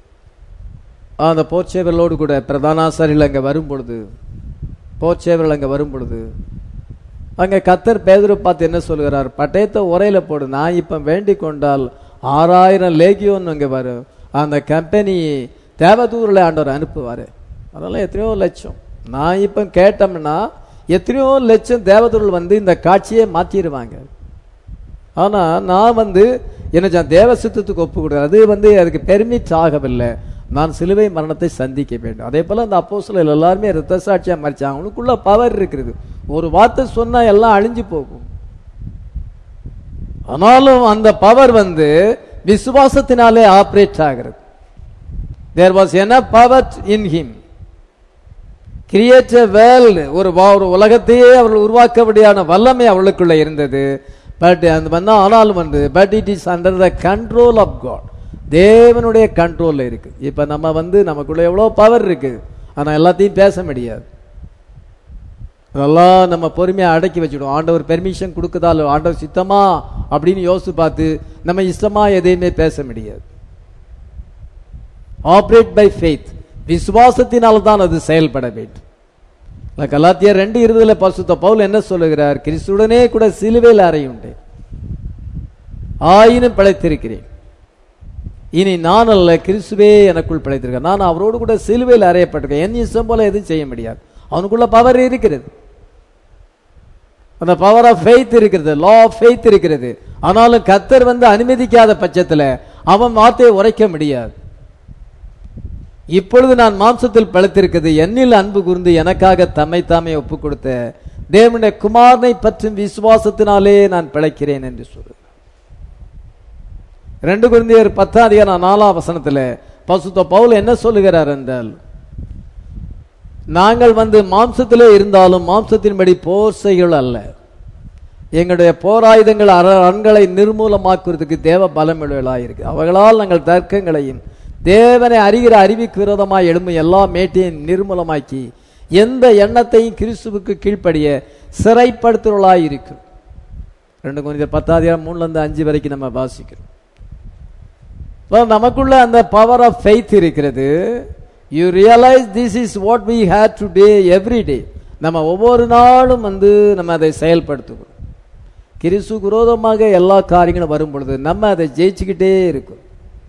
அந்த போர்ச்சேவர்களோடு கூட பிரதானாசாரிகள் அங்கே வரும் பொழுது போர்ச்சேவர்கள் அங்கே வரும் பொழுது அங்கே கத்தர் பேதுரு பார்த்து என்ன சொல்கிறார்? பட்டயத்தை உரையில போடு, நான் இப்ப வேண்டிக் கொண்டால் ஆறாயிரம் லேகியோன்னு அங்கே வரும். அந்த கம்பெனி தேவதூரில் ஆண்டவர் அனுப்புவாரு. அதனால எத்தனையோ லட்சம் நான் இப்ப கேட்டோம்னா எத்தனையோ லட்சம் தேவதூர்கள் வந்து இந்த காட்சியை மாற்றிடுவாங்க. ஆனா நான் வந்து என்ன தேவ சித்தத்துக்கு ஒப்பு கொடுக்குறேன். அது வந்து அதுக்கு பெர்மிட் ஆகவில்லை. நான் சிலுவை மரணத்தை சந்திக்க வேண்டும். அதே போல அந்த அப்போஸ்தலர்கள் எல்லாருமே இரத்த சாட்சியா மரிச்சாங்க. அவங்களுக்குள்ள பவர் இருக்கிறது. ஒரு வார்த்தை சொன்னா எல்லாம் அழிஞ்சு போகும். ஆனாலும் அந்த பவர் வந்து விசுவாசத்தினாலே ஆபரேட் ஆகிறது. There was enough power in him. Create a world. ஒரு ஒரு உலகத்தையே அவர்கள் உருவாக்கபடியான வல்லமை அவளுக்குள்ள இருந்தது. பட் அந்த வந்து ஆனாலும் வந்து but it is under the control of God. தேவனுடைய கண்ட்ரோல்ல இருக்கு. இப்ப நம்ம வந்து நமக்குள்ள எவ்வளவு பவர் இருக்கு, ஆனா எல்லாத்தையும் பேச முடியாது. அதெல்லாம் நம்ம பொறுமையா அடக்கி வச்சுடுவோம். ஆண்டவர் பெர்மிஷன் கொடுக்குதால ஆண்டவர் சித்தமா அப்படின்னு யோசிச்சு பார்த்து நம்ம இஷ்டமா எதையுமே பேச முடியாது. Operate by faith. விசுவாசத்தினால்தான் அது செயல்பட வேண்டும். கலாத்தியர் ரெண்டு இருபதுல பரிசுத்த பவுல் என்ன சொல்லுகிறார்? கிறிஸ்துடனே கூட சிலுவையில் அறையுண்டேன், ஆயினும் பிழைத்திருக்கிறேன். இனி நான் அல்ல, கிறிஸ்துவே எனக்குள் பிழைத்திருக்கேன். நான் அவரோடு கூட சிலுவையில் அறையப்பட்டிருக்கேன். என் இஷ்டம் போல எதுவும் செய்ய முடியாது. அவனுக்குள்ள பவர் இருக்கிறது. அந்த பவர் ஆஃப் ஃபெய்த் இருக்கிறது, லா ஆஃப் ஃபெய்த் இருக்கிறது. ஆனாலும் கர்த்தர் வந்து அனுமதிக்காத பட்சத்துல அவன் வார்த்தையை உரைக்க முடியாது. இப்பொழுது நான் மாம்சத்தில் பிழைத்திருக்கிறது, என்னில் அன்பு கூர்ந்து எனக்காக தம்மை தாமே ஒப்பு கொடுத்த தேவனுடைய குமாரனை பற்றும் விசுவாசத்தினாலே நான் பிழைக்கிறேன் என்று சொல்றார். ரெண்டு கொரிந்தியர் பத்தாம் அதிகாரம் நாலாம் வசனத்துல பரிசுத்த பவுல் என்ன சொல்லுகிறார் என்றால், நாங்கள் வந்து மாம்சத்திலே இருந்தாலும் மாம்சத்தின்படி போர் செய்கள் அல்ல. எங்களுடைய போராயுதங்கள் அரண்களை நிர்மூலமாக்குறதுக்கு தேவ பலம் இருக்கு. அவர்களால் நாங்கள் தர்க்கங்களையும் தேவனை அறிகிற அறிவிக்கு விரோதமாய் எழும்பும் எல்லா மேட்டையும் நிர்மூலமாக்கி எந்த எண்ணத்தையும் கிறிஸ்துவுக்கு கீழ்ப்படிய சிறைப்படுத்துவர்களாய் இருக்கும். ரெண்டு கொரிந்தியர் பத்தாம் அதிகாரம் மூணுல இருந்து அஞ்சு வரைக்கும் நம்ம வாசிக்கிறோம். நமக்குள்ள அந்த பவர் ஆஃப் ஃபெய்த் இருக்கிறது. You realise this is what we have today every day. நம்ம ஒவ்வொரு நாளும் வந்து நம்ம அதை செயல்படுத்துகிறோம். கிறிஸ்துவுக்கு விரோதமாக எல்லா காரியங்களும் வரும் பொழுது நம்ம அதை ஜெயிச்சுக்கிட்டே இருக்கோம்.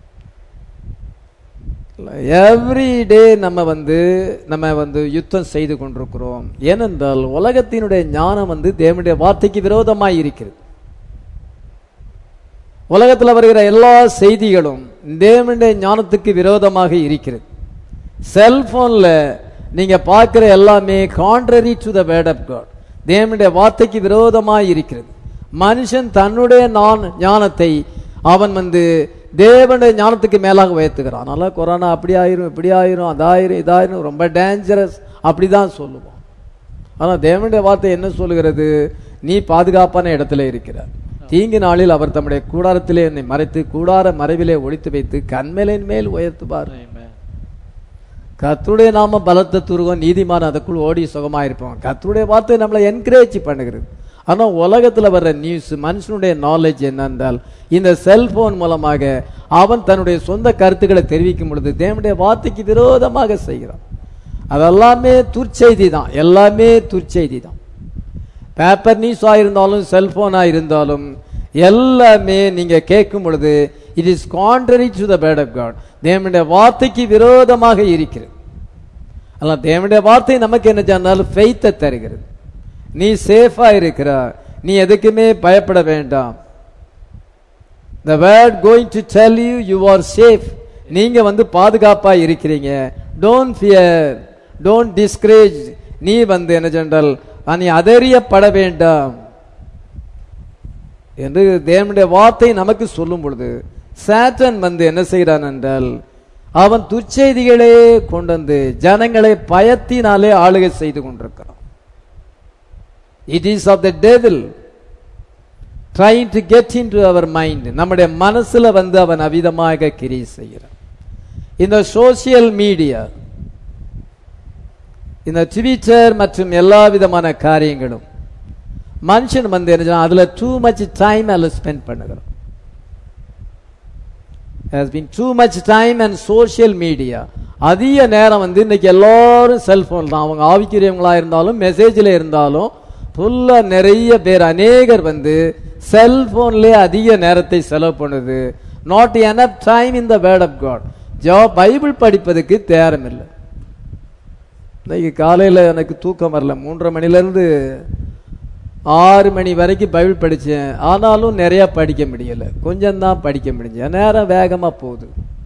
எவ்ரி டே நம்ம வந்து நம்ம வந்து யுத்தம் செய்து கொண்டிருக்கிறோம். ஏனென்றால் உலகத்தினுடைய ஞானம் வந்து தேவனுடைய வார்த்தைக்கு விரோதமாய் இருக்கிறது. உலகத்தில் வருகிற எல்லா செய்திகளும் தேவனுடைய ஞானத்துக்கு விரோதமாக இருக்கிறது. செல்போன்ல நீங்க பார்க்கிற எல்லாமே contrary to the word of God, தேவனுடைய வார்த்தைக்கு விரோதமாக இருக்கிறது. மனுஷன் தன்னுடைய ஞானத்தை அவன் வந்து தேவனுடைய ஞானத்துக்கு மேலாக உயர்த்துகிறான். அதனால கொரோனா அப்படி ஆயிரும் இப்படி ஆயிரும் அதாயிரும் இதாயிரும் ரொம்ப டேஞ்சரஸ் அப்படிதான் சொல்லுவோம். ஆனா தேவனுடைய வார்த்தை என்ன சொல்லுகிறது? நீ பாதுகாப்பான இடத்துல இருக்கிறார். தீங்கு நாளில் அவர் தம்முடைய கூடாரத்திலே என்னை மறைத்து கூடார மறைவிலே ஒழித்து வைத்து கண்மேலின் மேல் உயர்த்துவார். கர்த்தருடைய நாம பலத்த துருகம் நீதிமான அதற்குள் ஓடி சுகமாயிருப்போம். கர்த்தருடைய வார்த்தை நம்மளை என்கரேஜ் பண்ணுகிறது. ஆனா உலகத்துல வர்ற நியூஸ் மனுஷனுடைய நாலேஜ் என்னென்றால் இந்த செல்போன் மூலமாக அவன் தன்னுடைய சொந்த கருத்துக்களை தெரிவிக்கும் பொழுது தேவனுடைய வார்த்தைக்கு விரோதமாக செய்கிறான். அதெல்லாமே துர்ச்செய்தி தான், எல்லாமே துர்ச்செய்தி தான். பேப்பர் நியூஸா இருந்தாலும் செல்போனா இருந்தாலும் எல்லாமே நீங்க கேட்கும் பொழுது it is contrary to the word of God, தேவனுடைய வார்த்தைக்கு விரோதமாக இருக்கிறது. அதனால தேவனுடைய வார்த்தை நமக்கு என்ன சொன்னாலும் ஃபெய்த்தை தருகிறது. நீ சேஃபா இருக்கிற, நீ எதுக்குமே பயப்பட வேண்டாம். the word going to tell you you are safe, நீங்க வந்து பாதுகாப்பா இருக்கிறீங்க. don't fear, don't discourage, நீ வந்து என்ன சொன்னால் நீ அதறியப்பட வேண்டாம் என்று தேவனுடைய வார்த்தை நமக்கு சொல்லும் பொழுது சாத்தான் வந்து என்ன செய்கிறான் என்றால் அவன் துர்ச்செய்திகளே கொண்டு வந்து ஜனங்களை பயத்தினாலே ஆளுகை செய்து கொண்டிருக்கிறான். It is of the devil trying to get into our mind, நம்முடைய மனசுல வந்து அவன் அவிதமாக கிரியை செய்கிறான். இந்த சோசியல் மீடியா, இந்த ட்விட்டர் மற்றும் எல்லா விதமான காரியங்களும் மனுஷன் வந்து என்ன அதுல too much time அதில் ஸ்பெண்ட் பண்ணுகிறோம். has been too much time and social media, அதிக நேரம் வந்து இன்னைக்கு எல்லாரும் செல்போன் தான். அவங்க ஆவிக்குரியவங்களா இருந்தாலும் மெசேஜில் இருந்தாலும் ஃபுல்லா நிறைய பேர் அநேகர் வந்து செல்போன்லேயே அதிக நேரத்தை செலவு பண்ணுது. Not enough time in the word of God, ஜோ பைபிள் படிப்பதுக்கு தேரம் இல்லை. இன்னைக்கு காலையில் எனக்கு தூக்கம் வரல, மூன்றரை மணிலேருந்து ஆறு மணி வரைக்கும் பைபிள் படித்தேன். ஆனாலும் நிறையா படிக்க முடியலை, கொஞ்சம்தான் படிக்க முடிஞ்சேன். நேரம் வேகமாக போகுது.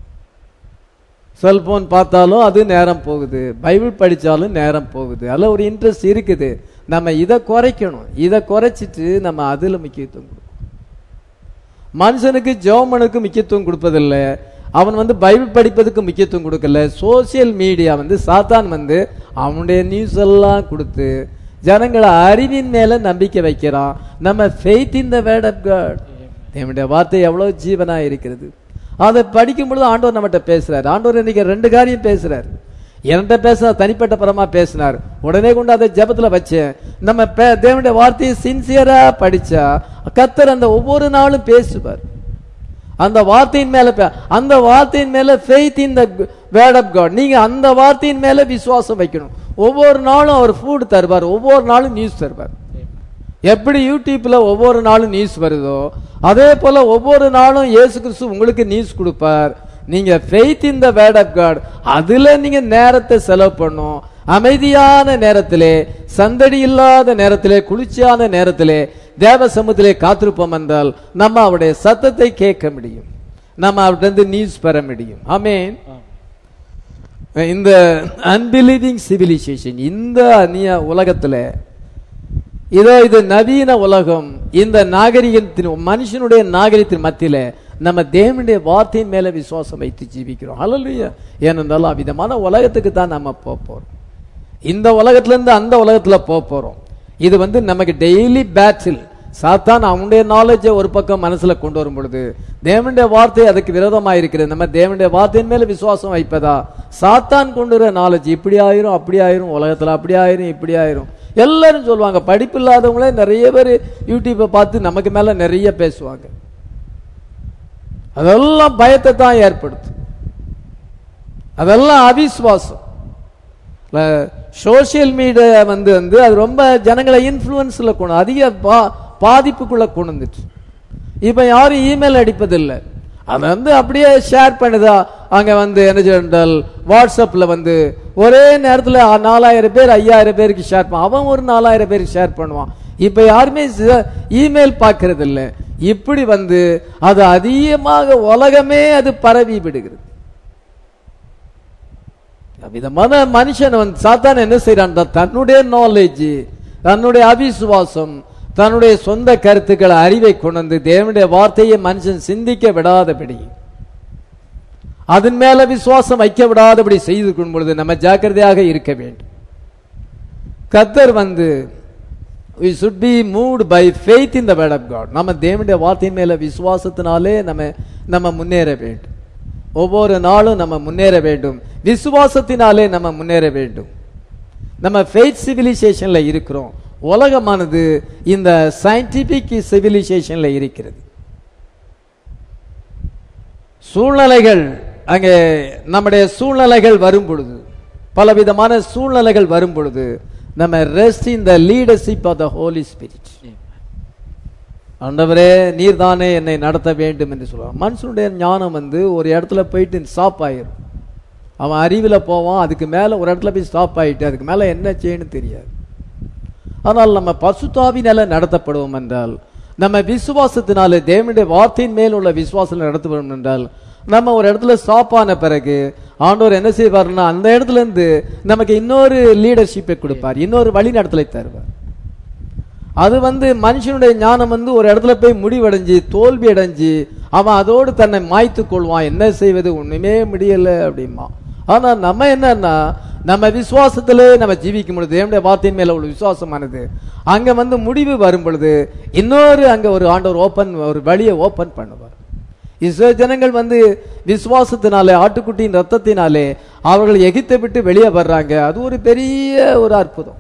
செல்போன் பார்த்தாலும் அது நேரம் போகுது, பைபிள் படித்தாலும் நேரம் போகுது. அதில் ஒரு இன்ட்ரெஸ்ட் இருக்குது. நம்ம இதை குறைக்கணும். இதை குறைச்சிட்டு நம்ம அதில் முக்கியத்துவம் கொடுக்கணும். மனுஷனுக்கு ஜெபமனுக்கு முக்கியத்துவம் கொடுப்பதில்லை, அவன் வந்து பைபிள் படிப்பதுக்கு முக்கியத்துவம் கொடுக்கல. சோசியல் மீடியா வந்து சாத்தான் வந்து அவனுடைய நியூஸ் எல்லாம் கொடுத்து ஜனங்களை அறிவின் மேல நம்பிக்கை வைக்கிறான். நம்ம faith in the word of God, தேவனுடைய வார்த்தை எவ்வளவு ஜீவனா இருக்கிறது. அதை படிக்கும் பொழுது ஆண்டவர் நம்மகிட்ட பேசுறாரு. ஆண்டவர் இன்னைக்கு ரெண்டு காரியம் பேசுறாரு. என்கிட்ட பேசுறாரு, தனிப்பட்ட பரமா பேசினார். உடனே கொண்டு அதை ஜெபத்துல வச்சேன். நம்ம தேவனுடைய வார்த்தையை சின்சியரா படிச்சா கர்த்தர் அந்த ஒவ்வொரு நாளும் பேசுவார். அந்த வார்த்தையின் மேல அந்த வார்த்தையின் மேல faith in the word of God, நீங்க அந்த வார்த்தையின் மேல விசுவாசம் வைக்கணும். ஒவ்வொரு நாளும் அவர் ஃபுட் தருவார், ஒவ்வொரு நாளும் நியூஸ் தருவார். எப்படி யூடியூப்ல ஒவ்வொரு நாளும் நியூஸ் வருதோ அதே போல ஒவ்வொரு நாளும் இயேசு கிறிஸ்து உங்களுக்கு நியூஸ் கொடுப்பார். நீங்க faith in the word of God, அதுல நீங்க நேரத்தை செலவு பண்ணும். அமைதியான நேரத்திலே, சந்தடி இல்லாத நேரத்திலே, குளிர்ச்சியான நேரத்திலே தேவ சமூகத்திலே காத்திருப்போம் என்றால் நம்ம அவருடைய சத்தத்தை கேட்க முடியும், நம்ம அவர்கிட்ட நியூஸ் பெற முடியும். ஆமென். இந்த அன்பிலீவிங் சிவிலைசேஷன், இந்த அந்நிய உலகத்துல இதோ இது நவீன உலகம், இந்த நாகரிகத்தின் மனுஷனுடைய நாகரிகத்தின் மத்தியில நம்ம தேவனுடைய வார்த்தையின் மேல விசுவாசம் வைத்து ஜீவிக்கிறோம். ஹல்லேலூயா. ஏனென்றால் அவ்விதமான உலகத்துக்கு தான் நம்ம போக போறோம். இந்த உலகத்துல இருந்து அந்த உலகத்துல போக போறோம். இது வந்து நமக்கு டெய்லி பேட்டில். சாத்தான் அவனுடைய நாலேஜை ஒரு பக்கம் மனசுல கொண்டு வரும் பொழுது தேவனுடைய வார்த்தை அதுக்கு விரோதமாக இருக்கிறது. நம்ம தேவனுடைய வார்த்தையின் மேல விசுவாசம் வைப்பதா சாத்தான் கொண்டு வர நாலேஜ் இப்படி ஆயிரும் அப்படி ஆயிரும், உலகத்துல அப்படி ஆயிரும் இப்படி ஆயிரும் எல்லாரும் சொல்லுவாங்க. படிப்பு இல்லாதவங்களே நிறைய பேர் யூடியூப்பை பார்த்து நமக்கு மேல நிறைய பேசுவாங்க. அதெல்லாம் பயத்தை தான் ஏற்படுத்தும், அதெல்லாம் அவிசுவாசம். சோசியல் மீடியா வந்து வந்து அது ரொம்ப ஜனங்களை இன்ஃப்ளூயன்ஸ்ல கொண்டு அதிக பாதிப்புக்குள்ள கொண்டு வந்துச்சு. இப்ப யாரும் இமெயில் அடிப்பதில்லை, அதை வந்து அப்படியே ஷேர் பண்ணுதா. அங்க வந்து என்ன சொன்னால் வாட்ஸ்அப்ல வந்து ஒரே நேரத்தில் நாலாயிரம் பேர் ஐயாயிரம் பேருக்கு ஷேர் பண்ண, அவன் ஒரு நாலாயிரம் பேருக்கு ஷேர் பண்ணுவான். இப்ப யாருமே இமெயில் பார்க்கறது இல்லை. இப்படி வந்து அது அதிகமாக உலகமே அது பரவி விடுகிறது. விதமான மனுஷன் வந்து சாத்தான் என்ன செய்யறான், தன்னுடைய நாலேஜ், தன்னுடைய அவிசுவாசம், தன்னுடைய சொந்த கருத்துக்களை அறிவை கொண்டு வந்து தேவனுடைய வார்த்தையை மனுஷன் சிந்திக்க விடாதபடி, அதன் மேல விசுவாசம் வைக்க விடாதபடி செய்து கொள்ளும் பொழுது நம்ம ஜாக்கிரதையாக இருக்க வேண்டும். கர்த்தர் வந்து we should be moved by faith in the word of God. நம்ம தேவனுடைய வார்த்தையின் மேல விசுவாசத்தினாலே நம்ம நம்ம முன்னேற வேண்டும். ஒவ்வொரு நாளும் நம்ம முன்னேற வேண்டும். விசுவாசத்தினாலே நம்ம முன்னேற வேண்டும். நம்ம ஃபெய்த் சிவிலைசேஷன்ல இருக்கிறோம். உலகமானது இந்த சயின்டிபிக் சிவிலைசேஷன்ல இருக்கிறது. சூழ்நிலைகள் அங்கே நம்முடைய சூழ்நிலைகள் வரும் பொழுது, பலவிதமான சூழ்நிலைகள் வரும் பொழுது நம்ம rest in the leadership of the Holi spirit. ஆண்டவரே நீர்தானே என்னை நடத்த வேண்டும் என்று சொல்லுவான். மனுஷனுடைய ஞானம் வந்து ஒரு இடத்துல போயிட்டு ஸ்டாப் ஆயிரும். அவன் அறிவில் போவான், அதுக்கு மேல ஒரு இடத்துல போய் ஸ்டாப் ஆயிட்டு அதுக்கு மேல என்ன செய்யணும் தெரியாது. ஆனால் நம்ம பசுத்தாவினால நடத்தப்படுவோம் என்றால், நம்ம விசுவாசத்தினால தேவனுடைய வார்த்தையின் மேல் உள்ள விசுவாசம் நடத்தப்படும் என்றால், நம்ம ஒரு இடத்துல ஸ்டாப் ஆன பிறகு ஆண்டவர் என்ன செய்வார்னா அந்த இடத்துல இருந்து நமக்கு இன்னொரு லீடர்ஷிப்பை கொடுப்பார், இன்னொரு வழி நடத்தலை தருவார். அது வந்து மனுஷனுடைய ஞானம் வந்து ஒரு இடத்துல போய் முடிவடைஞ்சு தோல்வி அடைஞ்சு அவன் அதோடு தன்னை மாய்த்து கொள்வான். என்ன செய்வது, ஒண்ணுமே முடியல அப்படிமா. ஆனா நம்ம என்னன்னா நம்ம விசுவாசத்திலே நம்ம ஜீவிக்கும் பொழுது, தேவனுடைய வார்த்தையின் மேல உள்ள விசுவாசமானது அங்க வந்து முடிவு வரும் பொழுது இன்னொரு அங்க ஒரு ஆண்டவர் ஓபன் ஒரு வழியை ஓபன் பண்ணுவார். இஸ்ரவேல் ஜனங்கள் வந்து விசுவாசத்தினாலே ஆட்டுக்குட்டியின் ரத்தத்தினாலே அவர்கள் எகிப்தை விட்டு வெளியே வர்றாங்க. அது ஒரு பெரிய ஒரு அற்புதம்.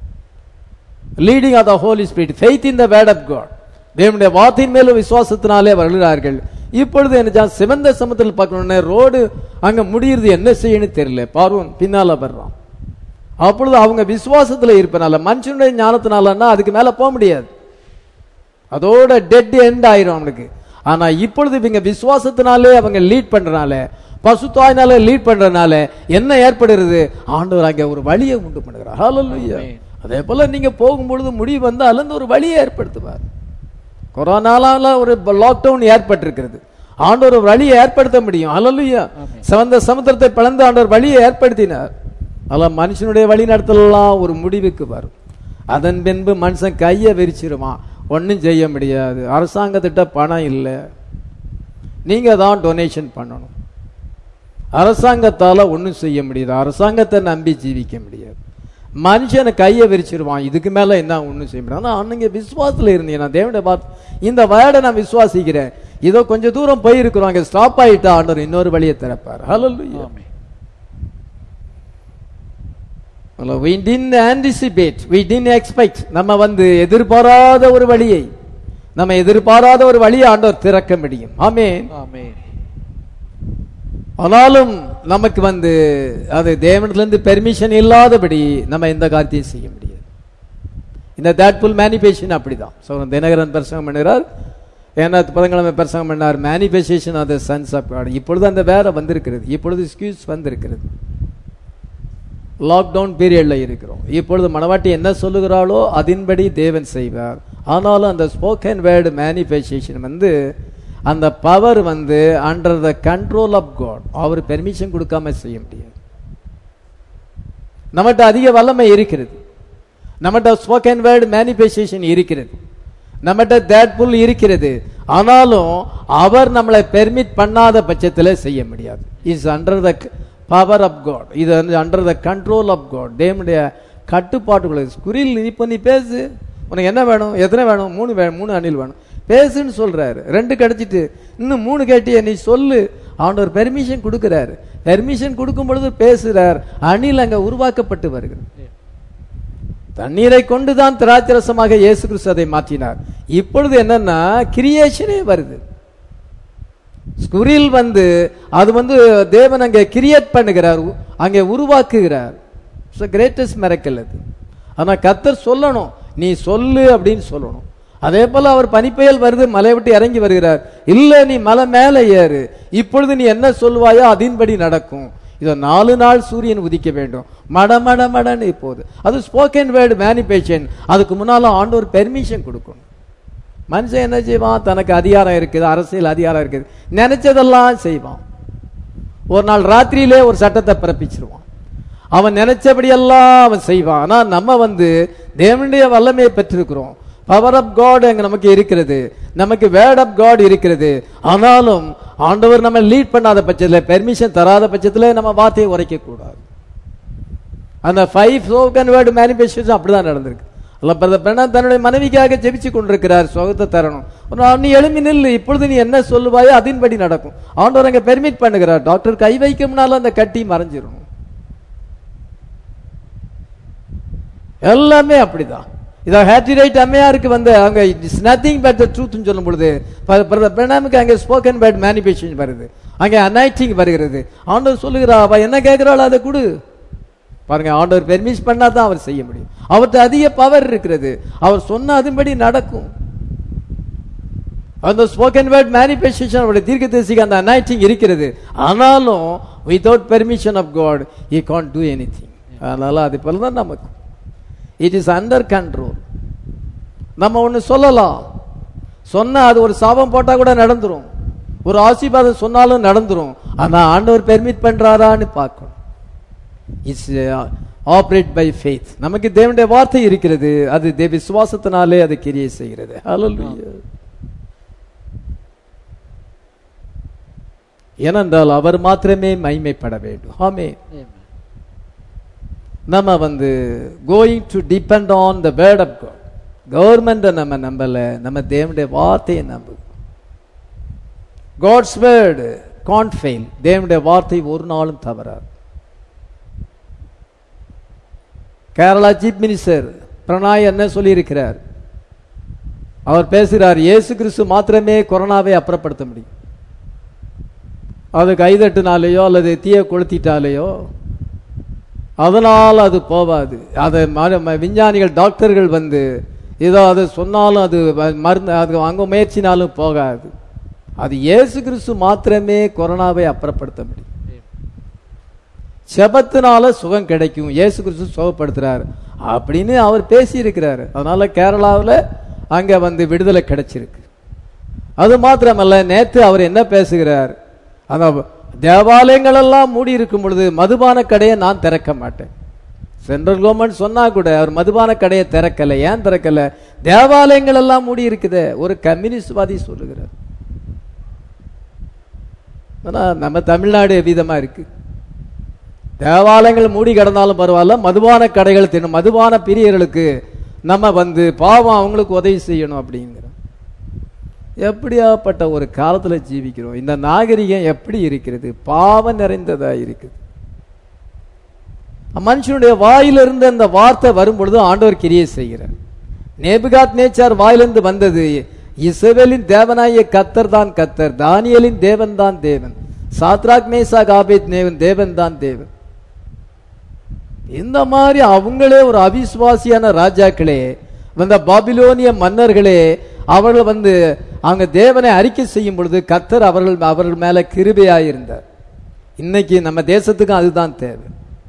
Leading of the Holi spirit, faith in the word of God. தேவனுடைய வார்த்தையின் மேல விசுவாசத்தினாலே வருகிறார்கள். இப்பொழுது என்ன சிவந்த சமுத்திரத்தில் பார்க்கணும்னா ரோடு அங்க முடியுது, என்ன செய்யணும் தெரியல, பார்வன் பின்னால வர்றான். அப்பொழுது அவங்க விசுவாசத்துல இருப்பனால, மனுஷனுடைய ஞானத்தினாலன்னா அதுக்கு மேல போக முடியாது, அதோட டெட் எண்ட் ஆயிரும் அவனுக்கு. ஆனா இப்பொழுது இவங்க விசுவாசத்தினாலே அவங்க லீட் பண்றனால, பசுத்தாயினால லீட் பண்றதுனால என்ன ஏற்படுகிறது, ஆண்டவர் அங்க ஒரு வழியை உண்டு பண்ணுகிறார். ஹல்லேலூயா. அதே போல நீங்க போகும்பொழுது முடிவு வந்து அதுல ஒரு வழியை ஏற்படுத்துவார். கொரோனால ஒரு லாக்டவுன் ஏற்பட்டிருக்கிறது, ஆண்டவர் ஒரு வழியை ஏற்படுத்த முடியும். ஹல்லேலூயா. சிவந்த சமுத்திரத்தை பிளந்து ஆண்டவர் வழியை ஏற்படுத்தினார். அதெல்லாம் மனுஷனுடைய வழி நடத்தலாம் ஒரு முடிவுக்கு வரும். அதன் பின்பு மனுஷன் கையை விரிச்சிருவான், ஒன்றும் செய்ய முடியாது. அரசாங்கத்திட்ட பணம் இல்லை, நீங்க தான் டொனேஷன் பண்ணணும். அரசாங்கத்தால ஒன்றும் செய்ய முடியாது, அரசாங்கத்தை நம்பி ஜீவிக்க முடியாது. மனுஷனை கையை விரிச்சிருவான், இதுக்கு மேல என்ன ஒன்றும் செய்ய முடியாது. ஆனால் நீங்க விசுவாசத்துல இருந்தீங்க, நான் தேவனுடைய பார்த்து இந்த வேர்டை நான் விசுவாசிக்கிறேன், இதோ கொஞ்சம் தூரம் போயிருக்கிறோம், அங்கே ஸ்டாப் ஆயிட்டா ஆண்டவர் இன்னொரு வழியை திறப்பார். ஹல்லேலூயா. We didn't anticipate, we didn't expect. நம்ம வந்து எதிர்பாராத ஒரு வழியை, நம்ம எதிர்பாராத ஒரு வழியை ஆண்டவர் திறக்க முடியும். ஆமென். ஆமென். ஆனாலும் நமக்கு வந்து அது தேவனிடத்திலிருந்து பெர்மிஷன் இல்லாதபடி நம்ம எந்த காரியத்தையும் செய்ய முடியாது. இந்த தேட்ஃபுல் மேனிஃபெஸ்டேஷன் அப்படிதான். ஸோ தினகரன் பிரசங்கம் பண்ணுறார், ஏன்னா புதன்கிழமை பிரசங்கம் பண்ணார், manifestation of the sons of God. இப்பொழுது அந்த வேற வந்திருக்கிறது, இப்பொழுது எக்ஸ்கியூஸ் வந்திருக்கிறது. லாக்டவுன் பீரியட்ல இருக்கிறோம். இப்பொழுது மனவாட்டி என்ன சொல்லுகிறாளோ அதன்படி தேவன் செய்வார். ஆனாலும் அந்த ஸ்போக்கன் வேர்டு மேனிஃபெஸ்டேஷன் வந்து அந்த பவர் வந்து under the control of God, அவர் பெர்மிஷன் கொடுக்காம செய்ய முடியாது. நம்மகிட்ட அதிக வல்லமை இருக்கிறது, நம்மகிட்ட ஸ்போக்கன் வேர்டு மேனிஃபெஸ்டேஷன் இருக்கிறது, நம்மகிட்ட தேட்ஃபுல் இருக்கிறது. ஆனாலும் அவர் நம்மளை பெர்மிட் பண்ணாத பட்சத்தில் செய்ய முடியாது. Is under the power of God, இது வந்து under the control of God, தேவனுடைய கட்டுப்பாட்டுக்குள்ள. குரில் இப்போ நீ பேசு, உனக்கு என்ன வேணும், எத்தனை வேணும், மூணு வேணும், மூணு அணில் வேணும், பேசுன்னு சொல்றாரு. ரெண்டு கிடைச்சிட்டு இன்னும் மூணு கேட்டிய நீ சொல்லு, ஆண்டவர் பெர்மிஷன் கொடுக்கிறாரு. பெர்மிஷன் கொடுக்கும் பொழுது பேசுறார், அணில் அங்க உருவாக்கப்பட்டு வருகிறது. தண்ணீரை கொண்டுதான் திராட்சரசமாக இயேசு கிறிஸ்து அதை மாற்றினார். இப்பொழுது என்னன்னா கிரியேஷனே வருது. ஸ்குரில் வந்து அது வந்து தேவன் அங்கே கிரியேட் பண்ணுகிறார், அங்கே உருவாக்குகிறார். கிரேட்டஸ்ட் மிரக்கல் அது. ஆனா கர்த்தர் சொல்லணும், நீ சொல்லு அப்படின்னு சொல்லணும். அதே போல அவர் பனிப்புயல் வருது, மலை விட்டு இறங்கி வருகிறார், இல்ல நீ மலை மேல ஏறு, இப்பொழுது நீ என்ன சொல்வாயோ அதன்படி நடக்கும். இதோ நாலு நாள் சூரியன் உதிக்க வேண்டும், மட மட மடன்னு இப்போது அது ஸ்போக்கன் வேர்டு மேனிஃபெஸ்டேஷன். அதுக்கு முன்னால ஆண்டவர் பெர்மிஷன் கொடுக்கணும். மனுஷன் என்ன செய்வான்? தனக்கு அதிகாரம் இருக்குது, அரசியல் அதிகாரம் இருக்குது, நினைச்சதெல்லாம் செய்வான். ஒரு நாள் ராத்திரியிலே ஒரு சட்டத்தை பிறப்பிச்சிருவான். அவன் நினைச்சபடியெல்லாம் அவன் செய்வான். ஆனா நம்ம வந்து தேவனுடைய வல்லமையை பெற்றிருக்கிறோம். பவர் ஆஃப் காட் அங்க நமக்கு இருக்கிறது, நமக்கு வேர்ட் ஆஃப் காட் இருக்கிறது. ஆனாலும் ஆண்டவர் நம்ம லீட் பண்ணாத பட்சத்தில், பெர்மிஷன் தராத பட்சத்தில் நம்ம வார்த்தையை உரைக்க கூடாது. அந்த ஃபைவ் ஸ்போக்கன் வேர்ட் மேனிஃபெஸ்டேஷன் அப்படிதான் நடந்திருக்கு. தன்னுடைய மனைவிக்காக ஜெபிச்சு கொண்டிருக்கிறார், சுகத்தை தரணும். நீ எழுப்பி நில்லு, இப்பொழுது நீ என்ன சொல்லுவாயோ அதன்படி நடக்கும். ஆண்டவர் அங்க பெர்மிட் பண்ணுகிறார். டாக்டர் கை வைக்கும்னாலும் அந்த கட்டி மறைஞ்சிரும். எல்லாமே அப்படிதான். இதை ஹேட்டி ரைட் அம்மையாருக்கு வந்து அவங்க இட்ஸ் நத்திங் பட் த ட்ரூத்னு சொல்லும் பொழுது பிரணாமுக்கு அங்கே ஸ்போக்கன் வேர்ட் மேனிஃபெஸ்டேஷன் வருது, அங்கே அனாயிட்டிங் வருகிறது. ஆண்டவர் சொல்லுகிறா, அவ என்ன கேட்கிறாள் அதை கொடு. பாருங்க, ஆண்டவர் பெர்மிஷன் பண்ணா தான் அவர் செய்ய முடியும். அவர்கிட்ட அதிக பவர் இருக்கிறது. அவர் சொன்ன அதன்படி நடக்கும். அந்த ஸ்போக்கன் வேர்ட் மேனிஃபெஸ்டேஷன் அவருடைய தீர்க்கதரிசிக்கு அந்த அனாயிட்டிங் இருக்கிறது. ஆனாலும் without permission of God he can't do anything. அதனால அது போல தான் நமக்கு இட் இஸ் அண்டர் கண்ட்ரோல். நம்ம ஒன்று சொல்லலாம், சொன்னா அது ஒரு சாபம் போட்டா கூட நடந்துரும், ஒரு ஆசீர்வாதம் சொன்னாலும் நடந்துரும். ஆனா ஆண்டவர் பெர்மிட் பண்றாரான்னு பார்க்கணும். It's operate by faith. நமக்கு தேவனுடைய வார்த்தை இருக்கிறது, அது தேவ விசுவாசத்தினாலே அது கிரியை செய்கிறது. ஹல்லேலூயா. ஏனென்றால் அவர் மாத்திரமே மகிமைப்பட வேண்டும். ஆமென். நம்ம வந்து going to depend on the word of God. Government நம்ம நம்பல, நம்ம தேவனுடைய வார்த்தையை நம்பு. God's word can't fail. தேவனுடைய வார்த்தை ஒரு நாளும் தவறாது. கேரளா சீஃப் மினிஸ்டர் பிரணாய் என்ன சொல்லியிருக்கிறார்? அவர் பேசுகிறார், இயேசு கிறிஸ்து மாத்திரமே கொரோனாவை அப்புறப்படுத்த முடியும். அது கைதட்டினாலேயோ அல்லது தீய கொளுத்திட்டாலேயோ அதனால் அது போவாது. அதை விஞ்ஞானிகள் டாக்டர்கள் வந்து ஏதோ அதை சொன்னாலும் அது மருந்து அது அங்கே முயற்சினாலும் போகாது. அது இயேசு கிறிஸ்து மாத்திரமே கொரோனாவை அப்புறப்படுத்த முடியும். செபத்தினால சுகம் கிடைக்கும், இயேசு கிறிஸ்து சுகப்படுத்துறாரு அப்படின்னு அவர் பேசி இருக்கிறாரு. அதனால கேரளாவில் அங்க வந்து விடுதலை கிடைச்சிருக்கு. அது மாத்திரமல்ல, நேற்று அவர் என்ன பேசுகிறார்? அந்த தேவாலயங்கள் எல்லாம் மூடி இருக்கும் பொழுது மதுபான கடையை நான் திறக்க மாட்டேன். சென்ட்ரல் கவர்மெண்ட் சொன்னா கூட அவர் மதுபான கடையை திறக்கல. ஏன் திறக்கல? தேவாலயங்கள் எல்லாம் மூடி இருக்குது. ஒரு கம்யூனிஸ்ட்வாதி சொல்லுகிறார். ஆனா நம்ம தமிழ்நாடு விதமா இருக்கு. தேவாலயங்கள் மூடி கிடந்தாலும் பரவாயில்ல, மதுபான கடைகள் தின்னும் மதுபான பிரியர்களுக்கு நம்ம வந்து பாவம் அவங்களுக்கு உதவி செய்யணும் அப்படிங்கிற எப்படியாப்பட்ட ஒரு காலத்துல ஜீவிக்கிறோம். இந்த நாகரிகம் எப்படி இருக்கிறது? பாவம் நிறைந்ததா இருக்குது. மனுஷனுடைய வாயிலிருந்து அந்த வார்த்தை வரும் பொழுது ஆண்டவர் கிரியை செய்கிறார். நேபுகாத் நேச்சார் வாயிலிருந்து வந்தது, இஸ்ரவேலின் தேவனாய கர்த்தர் தான் கர்த்தர், தானியேலின் தேவன் தான் தேவன், சாத்ராக் மேசாக் ஆபேத்நேகோ தேவன் தான் தேவன். இந்த மாதிரி அவங்களே ஒரு அவிசுவாசியான ராஜாக்களே, வந்த பாபிலோனிய மன்னர்களே, அவர்கள் வந்து அவங்க தேவனை அறிக்கை செய்யும் பொழுது கர்த்தர் அவர்கள் அவர்கள் மேல கிருபையாயிருந்தார். இன்னைக்கு நம்ம தேசத்துக்கும் அதுதான் தேவை.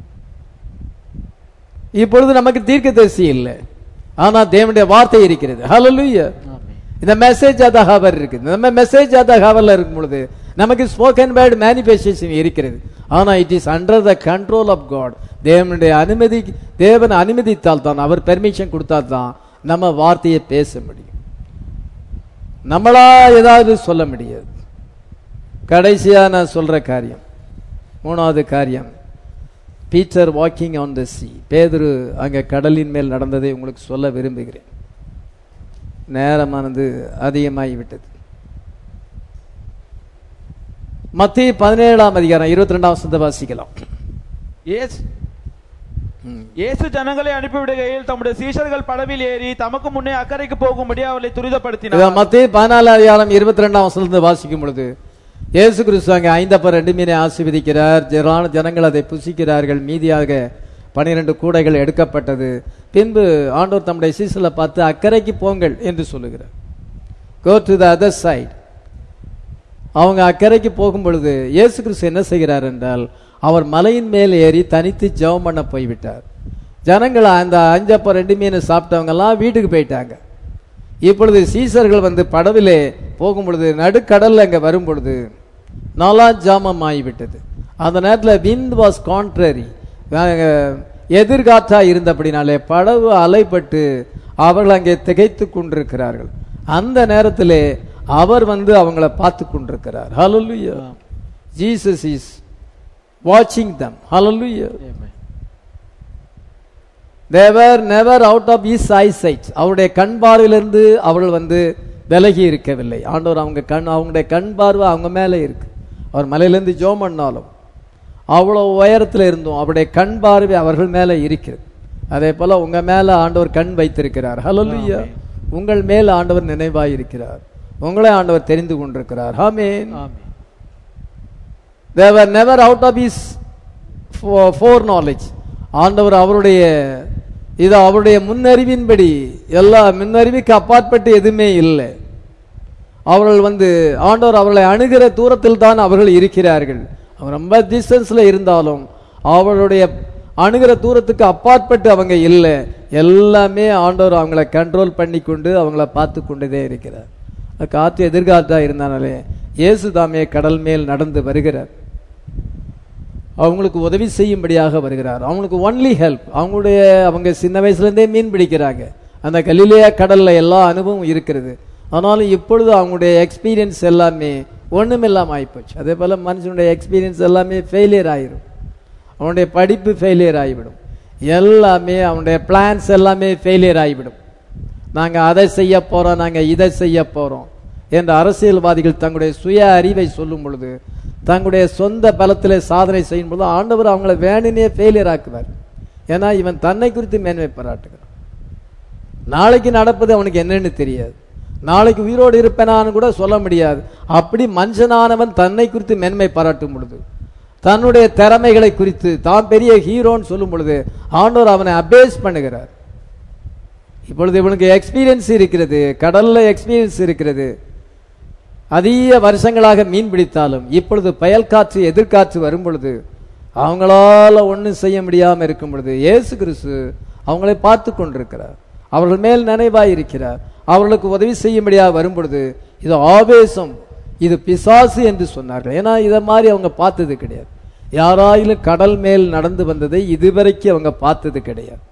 இப்பொழுது நமக்கு தீர்க்கதரிசி இல்லை, ஆனா தேவனுடைய வார்த்தை இருக்கிறது. ஹல்லேலூயா. இந்த மெசேஜ் அத ஹவர் இருக்கு. நம்ம மெசேஜ் அத ஹவர்ல இருக்கும் பொழுது நமக்கு ஸ்போக்கன் வேர்ட் மேனிஃபெஸ்டேஷன் இருக்கிறது. ஆனா it is under the control of God. தேவனுடைய அனுமதி, தேவன் அனுமதித்தால் தான், அவர் பெர்மிஷன் கொடுத்தால் தான் நம்ம வார்த்தையை பேச முடியும். நம்மளா ஏதாவது சொல்ல முடியாது. கடைசியா நான் சொல்ற காரியம், மூணாவது காரியம், Peter walking on the sea. பேதுரு அங்க கடலின் மேல் நடந்ததை உங்களுக்கு சொல்ல விரும்புகிறேன். நேரமானது அதிகமாகிவிட்டது. மத்திய பதினேழாம் அதிகாரம் இருபத்தி ரெண்டாம் வசனத்தை வாசிக்கலாம். இயேசு ஜனங்களை அனுப்பிவிடுகையில் தம்முடைய சீஷர்கள் படவில் ஏறி தமக்கு முன்னே அக்கறைக்கு போகும்படி அவர்களை துரிதப்படுத்தினார். மத்திய பதினாலாம் அதிகாரம் இருபத்தி ரெண்டாம் வசனத்தை வாசிக்கும் பொழுது இயேசு கிறிஸ்து அங்கே ஐந்தப்ப ரெண்டு மீனை ஆசீர்வதிக்கிறார். ஜனங்கள் அதை புசிக்கிறார்கள். மீதியாக பனிரெண்டு கூடைகள் எடுக்கப்பட்டது. பின்பு ஆண்டவர் தம்முடைய சீஷர்களை பார்த்து அக்கறைக்கு போங்கள் என்று சொல்லுகிறார். Go to the other side. அவங்க அக்கறைக்கு போகும் பொழுது இயேசு கிறிஸ்து என்ன செய்கிறார் என்றால், அவர் மலையின் மேல் ஏறி தனித்து ஜெபம் பண்ண போய்விட்டார். ஜனங்கள் அந்த அஞ்சப்ப ரெண்டு மீன் சாப்பிட்டவங்க எல்லாம் வீட்டுக்கு போயிட்டாங்க. இப்பொழுது சீசர்கள் வந்து படவிலே போகும் பொழுது நடுக்கடல்ல அங்க வரும் பொழுது நாலாம் ஜாமம் ஆகிவிட்டது. அந்த நேரத்தில் விண்ட் வாஸ் கான்ட்ரரி, எதிர்காற்றா இருந்தபடினாலே படவு அலைப்பட்டு அவர்கள் அங்கே திகைத்து கொண்டிருக்கிறார்கள். அந்த நேரத்திலே அவர் வந்து அவங்கள பார்த்து கொண்டிருக்கிறார். ஹல்லேலூயா. ஜீசஸ் இஸ் வாட்சிங் them. ஹல்லேலூயா. they were never out of his eyesight. அவருடைய கண் பார்வையிலிருந்து அவர்கள் வந்து விலகி இருக்கவில்லை. ஆண்டவர் அவங்க கண் அவங்களுடைய கண் பார்வை அவங்க மேலே இருக்கு. அவர் மலையிலிருந்து ஜெபம் பண்ணாலும் அவ்வளவு உயரத்தில் இருந்தும் அவருடைய கண் பார்வை அவர்கள் மேலே இருக்கிறது. அதே போல உங்க மேல ஆண்டவர் கண் வைத்திருக்கிறார். ஹல்லேலூயா. உங்கள் மேல் ஆண்டவர் நினைவாய் இருக்கிறார். உங்களை ஆண்டவர் தெரிந்து கொண்டிருக்கிறார். ஆமென். they were never out of his foreknowledge. ஆண்டவர் அவருடைய இது அவருடைய முன்னறிவின்படி, எல்லா முன்னறிவுக்கு அப்பாற்பட்டு எதுவுமே இல்லை. அவர்கள் வந்து ஆண்டவர் அவர்களை அணுகிற தூரத்தில் தான் அவர்கள் இருக்கிறார்கள். அவங்க ரொம்ப டிஸ்டன்ஸ்ல இருந்தாலும் அவர்களுடைய அணுகிற தூரத்துக்கு அப்பாற்பட்டு அவங்க இல்லை. எல்லாமே ஆண்டவர் அவங்கள கண்ட்ரோல் பண்ணி கொண்டு அவங்கள பார்த்து கொண்டுதே இருக்கிறார். காற்று எதிர்காற்றா இருந்தாலே இயேசு தாமே கடல் மேல் நடந்து வருகிறார். அவங்களுக்கு உதவி செய்யும்படியாக வருகிறார். அவங்களுக்கு ஒன்லி ஹெல்ப். அவங்களுடைய அவங்க சின்ன வயசுலேருந்தே மீன் பிடிக்கிறாங்க. அந்த கலிலேயா கடல்ல எல்லா அனுபவம் இருக்கிறது. ஆனாலும் இப்பொழுது அவங்களுடைய எக்ஸ்பீரியன்ஸ் எல்லாமே ஒன்றுமில்லாமல் ஆகிப்போச்சு. அதே போல் மனுஷனுடைய எக்ஸ்பீரியன்ஸ் எல்லாமே ஃபெயிலியர் ஆகிடும். அவனுடைய படிப்பு ஃபெயிலியர் ஆகிவிடும். எல்லாமே அவனுடைய பிளான்ஸ் எல்லாமே ஃபெயிலியர் ஆகிவிடும். நாங்கள் அதை செய்ய போகிறோம், நாங்கள் இதை செய்ய போகிறோம் என்ற அரசியல்வாதிகள் தங்களுடைய சுய அறிவை சொல்லும் பொழுது, தங்களுடைய சொந்த பலத்திலே சாதனை செய்யும் பொழுது ஆண்டவர் அவங்களை வேணுனே ஃபெயிலியர் ஆக்குவார். ஏன்னா இவன் தன்னை குறித்து மேன்மை பாராட்டுகிறான். நாளைக்கு நடப்பது அவனுக்கு என்னன்னு தெரியாது. நாளைக்கு உயிரோடு இருப்பேனான்னு கூட சொல்ல முடியாது. அப்படி மனுஷனானவன் தன்னை குறித்து மேன்மை பாராட்டும் பொழுது, தன்னுடைய திறமைகளை குறித்து தான் பெரிய ஹீரோன்னு சொல்லும் பொழுது ஆண்டவர் அவனை அபேஸ் பண்ணுகிறார். இப்பொழுது இவனுக்கு எக்ஸ்பீரியன்ஸ் இருக்கிறது, கடல்ல எக்ஸ்பீரியன்ஸ் இருக்கிறது. அதிக வருஷங்களாக மீன் பிடித்தாலும் இப்பொழுது பயல் காற்று எதிர்காற்று வரும் பொழுது அவங்களால ஒன்றும் செய்ய முடியாமல் இருக்கும் பொழுது இயேசு கிறிஸ்து அவங்களை பார்த்து கொண்டிருக்கிறார். அவர்கள் மேல் நினைவாய் இருக்கிறார். அவர்களுக்கு உதவி செய்யும்படியாக வரும் பொழுது இது ஆவேசம், இது பிசாசு என்று சொன்னார்கள். ஏன்னா இதை மாதிரி அவங்க பார்த்தது கிடையாது. யாராயிலும் கடல் மேல் நடந்து வந்ததை இதுவரைக்கும் அவங்க பார்த்தது கிடையாது.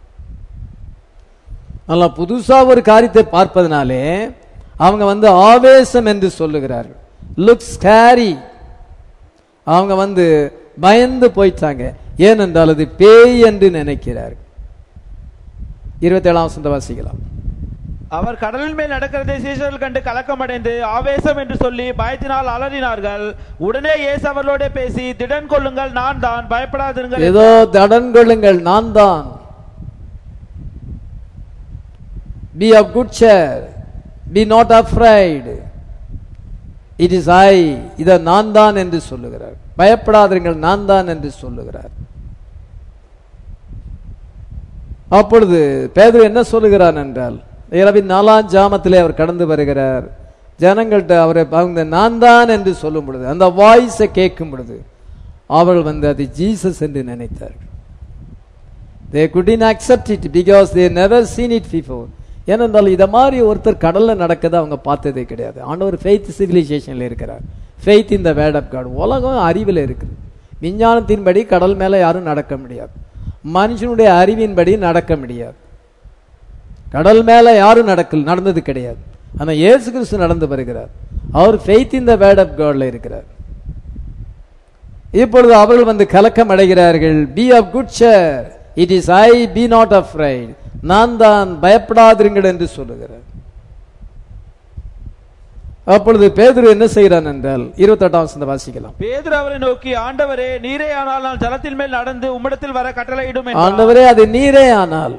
நல்லா புதுசா ஒரு காரியத்தை பார்ப்பதனாலே அவங்க வந்து ஆவேசம் என்று சொல்லுகிறார்கள். Look scary. அவங்க வந்து பயந்து போயிட்டாங்க. ஏனென்றால் அது பேய் என்று நினைக்கிறார்கள். இருபத்தி ஏழாம் வசனத்தை வாசிக்கலாம். அவர் கடலின் மேல் நடக்கிறதை சீஷர்கள் கண்டு கலக்கமடைந்து ஆவேசம் என்று சொல்லி பயத்தினால் அலறினார்கள். உடனே இயேசு அவர்களோட பேசி, திடன் கொள்ளுங்கள், நான் தான், பயப்படாதீர்கள். ஏதோ திடன் கொள்ளுங்கள், நான் தான். Be of good cheer, be not afraid, it is I. இத நான் தான் என்று சொல்லுகிறார். பயப்படாதீர்கள், நான் தான் என்று சொல்லுகிறார். அப்பொழுது பேதுரு என்ன சொல்லுகிறான் என்றால், இரவின் நாலாம் ஜாமத்திலே அவர் கடந்து வருகிறார். ஜனங்கள்கிட்ட அவரை அவங்க நான் தான் என்று சொல்லும் பொழுது, அந்த வாய்ஸை கேட்கும் பொழுது அவர்கள் வந்து அது ஜீசஸ் என்று நினைத்தார்கள். They couldn't accept it because they never seen it before. ஏனென்றால் இதை மாதிரி ஒருத்தர் கடல்ல நடக்கதை அவங்க பார்த்ததே கிடையாது. ஆண்டவர் ஃபெய்த் சிவிலைசேஷன்ல இருக்கிறார். Faith in the word of God. உலகம் அறிவில் இருக்குது. விஞ்ஞானத்தின்படி கடல் மேல யாரும் நடக்க முடியாது. மனுஷனுடைய அறிவின்படி நடக்க முடியாது. கடல் மேல யாரும் நடக்க நடந்தது கிடையாது. ஆனா இயேசு கிறிஸ்து நடந்து வருகிறார். அவர் faith in the word of காட்ல இருக்கிறார். இப்பொழுது அவர்கள் வந்து கலக்கம் அடைகிறார்கள். Be of good cheer, it is I, be not afraid. நான் தான், பயப்படாதீர்கள் என்று சொல்லுகிறார். அப்பொழுது பேதுரு என்ன செய்கிறான் என்றால் இருபத்தி எட்டாம் வசனத்தை வாசிக்கலாம். பேதுரு அவரை நோக்கி, ஆண்டவரே, நீரே ஆனால் நான் ஜலத்தின் மேல் நடந்து உம்மிடத்தில் வர கட்டளையிடும் என்றார். ஆண்டவரே, அது நீரே ஆனால்,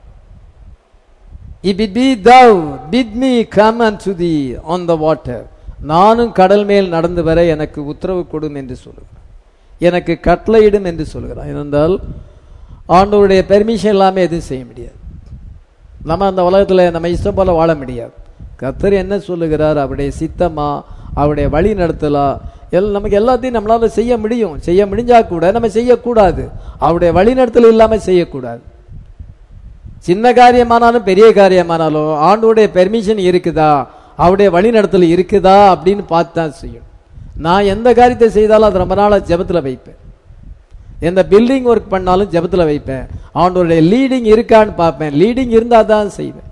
if it be thou, bid me come unto thee on the water. நானும் கடல் மேல் நடந்து வர எனக்கு உத்தரவு கொடும் என்று சொல்லுகிறார். எனக்கு கட்டளையிடும் என்று சொல்லுகிறார். ஏனென்றால் ஆண்டவருடைய பெர்மிஷன் இல்லாம எதுவும் செய்ய முடியாது. நம்ம அந்த உலகத்தில் நம்ம இஷ்டம் போல வாழ முடியாது. கர்த்தர் என்ன சொல்லுகிறார், அவருடைய சித்தமா, அவருடைய வழி நடத்தலா, எல் நமக்கு எல்லாத்தையும் நம்மளால செய்ய முடியும். செய்ய முடிஞ்சா கூட நம்ம செய்யக்கூடாது. அவருடைய வழி நடத்தல் இல்லாம செய்யக்கூடாது. சின்ன காரியமானாலும் பெரிய காரியமானாலும் ஆண்டோடைய பெர்மிஷன் இருக்குதா, அவருடைய வழிநடத்தல் இருக்குதா அப்படின்னு பார்த்து தான் செய்யணும். நான் எந்த காரியத்தை செய்தாலும் அது ரொம்ப நாளாக ஜெபத்தில் வைப்பேன். எந்த பில்டிங் ஒர்க் பண்ணாலும் ஜெபத்தில் வைப்பேன். அவனுடைய லீடிங் இருக்கான்னு பார்ப்பேன். லீடிங் இருந்தால் தான் செய்வேன்.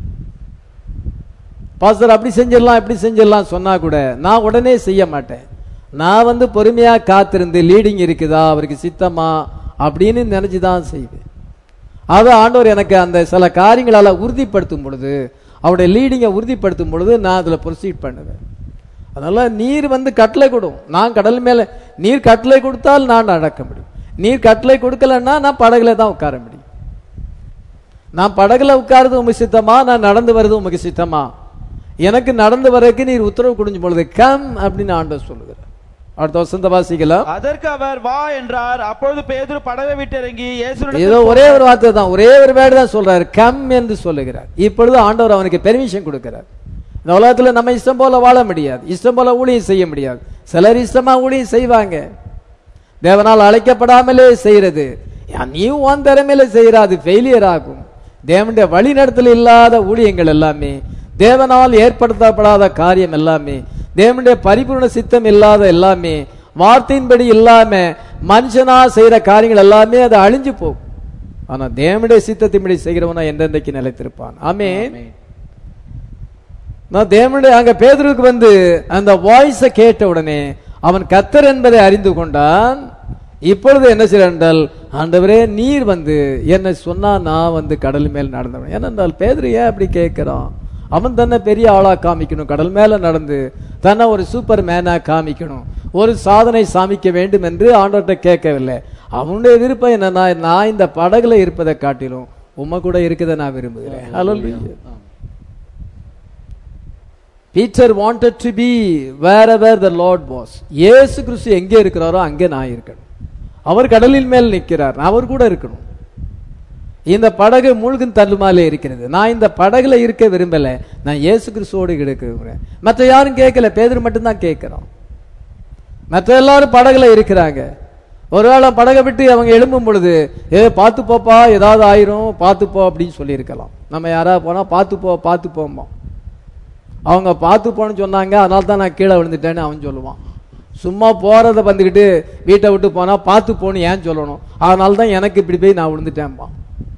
பாஸ்டர் அப்படி செஞ்சிடலாம் இப்படி செஞ்சிடலாம் சொன்னா கூட நான் உடனே செய்ய மாட்டேன். நான் வந்து பொறுமையா காத்திருந்து லீடிங் இருக்குதா, அவருக்கு சித்தமா அப்படின்னு நினைச்சுதான் செய்வேன். அது ஆண்டவர் எனக்கு அந்த சில காரியங்களால உறுதிப்படுத்தும் பொழுது, அவருடைய லீடிங்கை உறுதிப்படுத்தும் பொழுது நான் அதுல ப்ரொசீட் பண்ணுவேன். அதனால நீர் வந்து கட்டளை கொடும். நான் கடல் மேல நீர் கட்டளை கொடுத்தால் நான் நடக்க முடியும். நீர் கட்டளை கொடுக்கலன்னா நான் படகுல தான் உட்கார முடியும். நான் படகுல உட்காருது உமக்கு சித்தமா, நான் நடந்து வருது உமக்கு சித்தமா? எனக்கு நடந்து வரக்கு நீர் உத்தரவு கொடுக்கும் பொழுது கம் அப்படின்னு ஆண்டவர் சொல்லுகிறார். அடுத்த வசந்த வாசிக்கலாம். அதற்கு அவர் வா என்றார். அப்பொழுது பேதுரு படவை விட்டு இறங்கி இயேசுவிடம் ஏதோ ஒரே ஒரு வார்த்தை தான், ஒரே ஒரு வேர்டு தான் சொல்றாரு, கம் என்று சொல்லுகிறார். இப்பொழுது ஆண்டவர் அவனுக்கு பெர்மிஷன் கொடுக்கிறார். இந்த உலகத்துல நம்ம இஷ்டம் போல வாழ முடியாது, இஷ்டம் போல ஊழியம் செய்ய முடியாது. சிலர் இஷ்டமா ஊழியம் செய்வாங்க, தேவனால் அழைக்கப்படாமலே செய்யறது. நீ உன் திறமையில செய்யறாது ஃபெயிலியர் ஆகும். தேவனுடைய வழி நடத்தல் இல்லாத ஊழியங்கள் எல்லாமே, தேவனால் ஏற்படுத்தப்படாத காரியம் எல்லாமே, தேவனுடைய பரிபூர்ண சித்தம் இல்லாத எல்லாமே, வார்த்தையின்படி இல்லாம மனுஷனா செய்யற காரியங்கள் எல்லாமே அது அழிஞ்சு போகும். ஆனா தேவனுடைய சித்தத்தின்படி செய்கிறவனா என்றென்றைக்கு நிலைத்திருப்பான். ஆமென். நான் தேவனுடைய அங்க பேதுருக்கு வந்து அந்த வாய்ஸை கேட்ட உடனே அவன் கர்த்தர் என்பதை அறிந்து கொண்டான். இப்பொழுது என்ன செய்யறால், ஆண்டவரே நீர் வந்து என்ன சொன்னா நான் வந்து கடல் மேல் நடந்தவன். ஏனென்றால் பேதுரு ஏன் அப்படி கேட்கிறான்? அவன் தன்னை பெரிய ஆளா காமிக்கணும், கடல் மேல நடந்து தன்னை ஒரு சூப்பர் மேனா காமிக்கணும், ஒரு சாதனை சாமிக்க வேண்டும் என்று ஆண்டவர்கிட்ட கேட்கவில்லை. அவனுடைய விருப்பம் என்னன்னா, நான் இந்த படகுல இருப்பதை காட்டிலும் உம்ம கூட இருக்கதை நான் விரும்புகிறேன். ஹல்லேலூயா. Peter wanted to be wherever the Lord was. இயேசு கிறிஸ்து எங்கே இருக்கிறாரோ அங்கே நான் இருக்கணும். அவர் கடலின் மேல் நிற்கிறார், அவர் கூட இருக்கணும். இந்த படகு மூழ்கும் தள்ளுமாலே இருக்கிறது, நான் இந்த படகுல இருக்க விரும்பல, நான் இயேசு கிறிஸ்துவோடு இருக்க விரும்புகிறேன். மற்ற யாரும் கேட்கல, பேதுரு மட்டும்தான் கேட்கிறோம். மற்ற எல்லாரும் படகுல இருக்கிறாங்க. ஒருவேளை படகை விட்டு அவங்க எழும்பும் பொழுது ஏ பார்த்து போப்பா ஏதாவது ஆயிரும் பார்த்து போ அப்படின்னு சொல்லி இருக்கலாம். நம்ம யாராவது போனா பார்த்து போ பார்த்து போமா, அவங்க பார்த்து போன்னு சொன்னாங்க அதனால தான் நான் கீழே விழுந்துட்டேன்னு அவன் சொல்லுவான். சும்மா போறத வந்துக்கிட்டு வீட்டை விட்டு போனா பார்த்து போன்னு ஏன் சொல்லணும், அதனால தான் எனக்கு இப்படி போய் நான் விழுந்துட்டேன்பான்.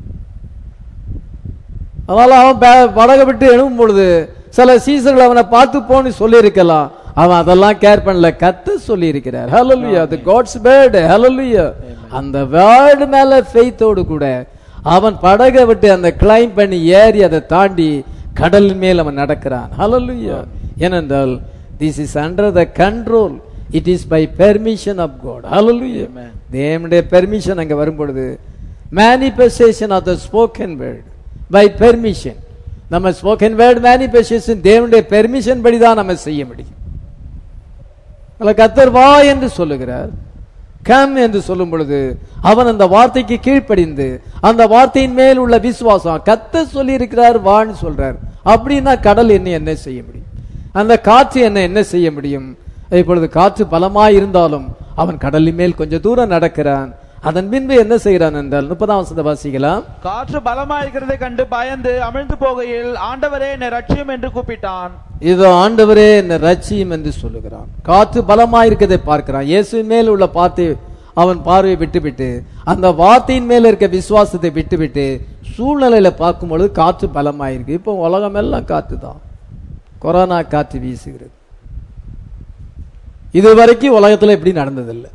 அதனால அவன் படகை விட்டு எழும்பும் பொழுது சில சீசர்கள் அவனை பார்த்து போன்னு சொல்லி இருக்கலாம், அவன் அதெல்லாம் கேர் பண்ணல, கத்த சொல்லி இருக்கிறார். ஹல்லேலூயா. The God's word. ஹல்லேலூயா. அந்த வேர்ட் மேல ஃபெய்த்தோடு கூட அவன் படகை விட்டு அந்த கிளைம் பண்ணி ஏறி அதை தாண்டி கடல் மேல் அவன் நடக்கிறான். ஹல்லேலூயா. ஏனென்றால் this is under the control, it is by permission of God. ஹல்லேலூயா. தேவனுடைய பெர்மிஷன் அங்க வரும் பொழுது manifestation of the spoken word by permission. நம்ம ஸ்போக்கன் வேர்ட் மேனிஃபெஸ்டேஷன் தேவனுடைய பெர்மிஷன் படி தான் நம்ம செய்ய முடியும். கர்த்தர் வா என்று சொல்லுகிறார், கம் என்று சொல்லும் பொழுது அவன் அந்த வார்த்தைக்கு கீழ்ப்படிந்து அந்த வார்த்தையின் மேல் உள்ள விசுவாசம், கர்த்தர் சொல்லி இருக்கிறார் வான்னு சொல்றார். அப்படின்னா கடல் என்ன என்ன செய்ய முடியும், அந்த காற்று என்ன என்ன செய்ய முடியும்? இப்பொழுது காற்று பலமாய் இருந்தாலும் அவன் கடலின் மேல் கொஞ்சம் தூரம் நடக்கிறான். அதன் பின்பு என்ன செய்கிறான் என்றால் முப்பதாம் வசனத்தை வாசிக்கலாம். காற்று பலமாயிருக்கிறதை கண்டு பயந்து அமிழ்ந்து போகையில் ஆண்டவரே என்னை ரட்சியும் என்று கூப்பிட்டான். இது ஆண்டவரே என்னை ரட்சியும் என்று சொல்லுகிறான். காற்று பலமாயிருக்கிறதை பார்க்கிறான். இயேசுவின் மேல் உள்ள பார்த்தை அவன் பார்வையை விட்டுவிட்டு அந்த வார்த்தையின் மேல இருக்க விசுவாசத்தை விட்டுவிட்டு சூழ்நிலையில பார்க்கும் பொழுது காற்று பலமாயிருக்கு. இப்போ உலகம் எல்லாம் காற்று தான், கொரோனா காற்று வீசுகிறது. இதுவரைக்கும் உலகத்துல இப்படி நடந்ததில்லை.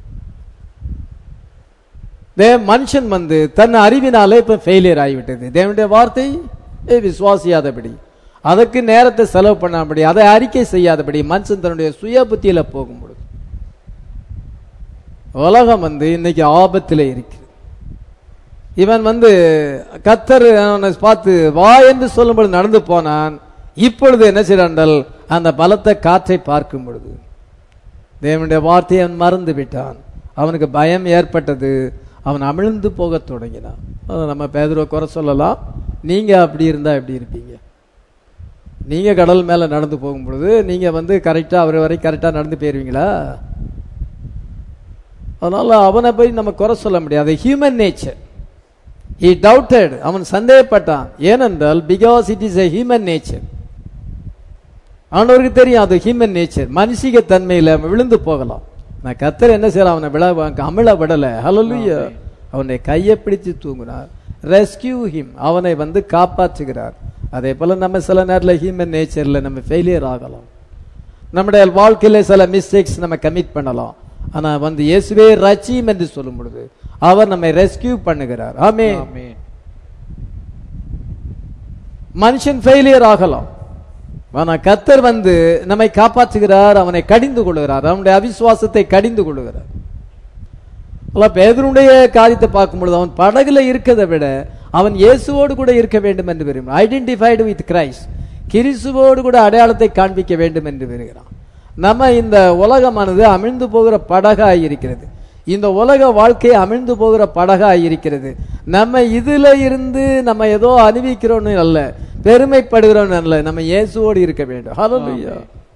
மனுஷன் வந்து தன் அறிவினாலே இப்ப ஃபெயிலியர் ஆகிவிட்டது. தேவனுடைய வார்த்தை விசுவாசியாதபடி, அதற்கு நேரத்தை செலவு பண்ணாதபடி, அதை அறிக்கை செய்யாதபடி மனுஷன் தன்னுடைய சுய புத்தியில போகும் பொழுது உலகம் வந்து இன்னைக்கு ஆபத்திலே இருக்கிறது. இவன் வந்து கர்த்தர் பார்த்து வா என்று சொல்லும்போது நடந்து போனான். இப்பொழுது என்ன செய்யறான், அந்த பலத்த காற்றை பார்க்கும் பொழுது தேவனுடைய வார்த்தையை அவன் மறந்து விட்டான். அவனுக்கு பயம் ஏற்பட்டது, அவன் அமிழ்ந்து போக தொடங்கினான். நம்ம பேதுருவை குறை சொல்லலாம், நீங்க அப்படி இருந்தா எப்படி இருப்பீங்க? நீங்க கடல் மேல நடந்து போகும் பொழுது நீங்க வந்து கரெக்டா அவர் வரை கரெக்டா நடந்து போயிருவீங்களா? அதனால அவனை போய் நம்ம குறை சொல்ல முடியாது. ஹியூமன் நேச்சர், he doubted, அவன் சந்தேகப்பட்டான். ஏனென்றால் because it is a human nature. அவனுக்கு தெரியும் அது ஹியூமன் நேச்சர், மனுஷிக தன்மையில விழுந்து போகலாம். நான் கர்த்தர் என்ன செய்யலாம், அவனை விழ அமிழ விடல. ஹல்லேலூயா. அவனை கையை பிடித்து தூங்கினார். ரெஸ்கியூ ஹிம், அவனை வந்து காப்பாற்றுகிறார். அதே போல நம்ம சில நேரத்தில் ஹியூமன் நேச்சர்ல நம்ம ஃபெயிலியர் ஆகலாம். நம்முடைய வாழ்க்கையில சில மிஸ்டேக்ஸ் நம்ம கமிட் பண்ணலாம். ஆனா வந்து இயேசுவே ரட்சியும் என்று சொல்லும் பொழுது அவர் நம்மை ரெஸ்கியூ பண்ணுகிறார். ஆமென். மனுஷன் ஃபெயிலியர் ஆகலாம், ஆனா கர்த்தர் வந்து நம்மை காப்பாற்றுகிறார், அவனை கடிந்து கொள்கிறார், அவனுடைய அவிசுவாசத்தை கடிந்து கொள்கிறார். பேதுருடைய காரியத்தை பார்க்கும் பொழுது அவன் படகுல இருக்கிறதை விட அவன் இயேசுவோடு கூட இருக்க வேண்டும் என்று விரும்புகிறான். ஐடென்டிஃபைடு வித் கிரைஸ்ட், கிறிஸ்துவோடு கூட அடையாளத்தை காண்பிக்க வேண்டும் என்று விரும்புகிறான். நம்ம இந்த உலகமானது அமிழ்ந்து போகிற படகாய் இருக்கிறது. இந்த உலக வாழ்க்கை அமிழ்ந்து போகிற படகாய் இருக்கிறது. நம்ம இதுல இருந்து நம்ம ஏதோ அனுபவிக்கிறோன்னு அல்ல, பெருமைப்படுகிறோம் அல்ல, நம்ம இயேசுவோடு இருக்க வேண்டும். ஹல்லேலூயா.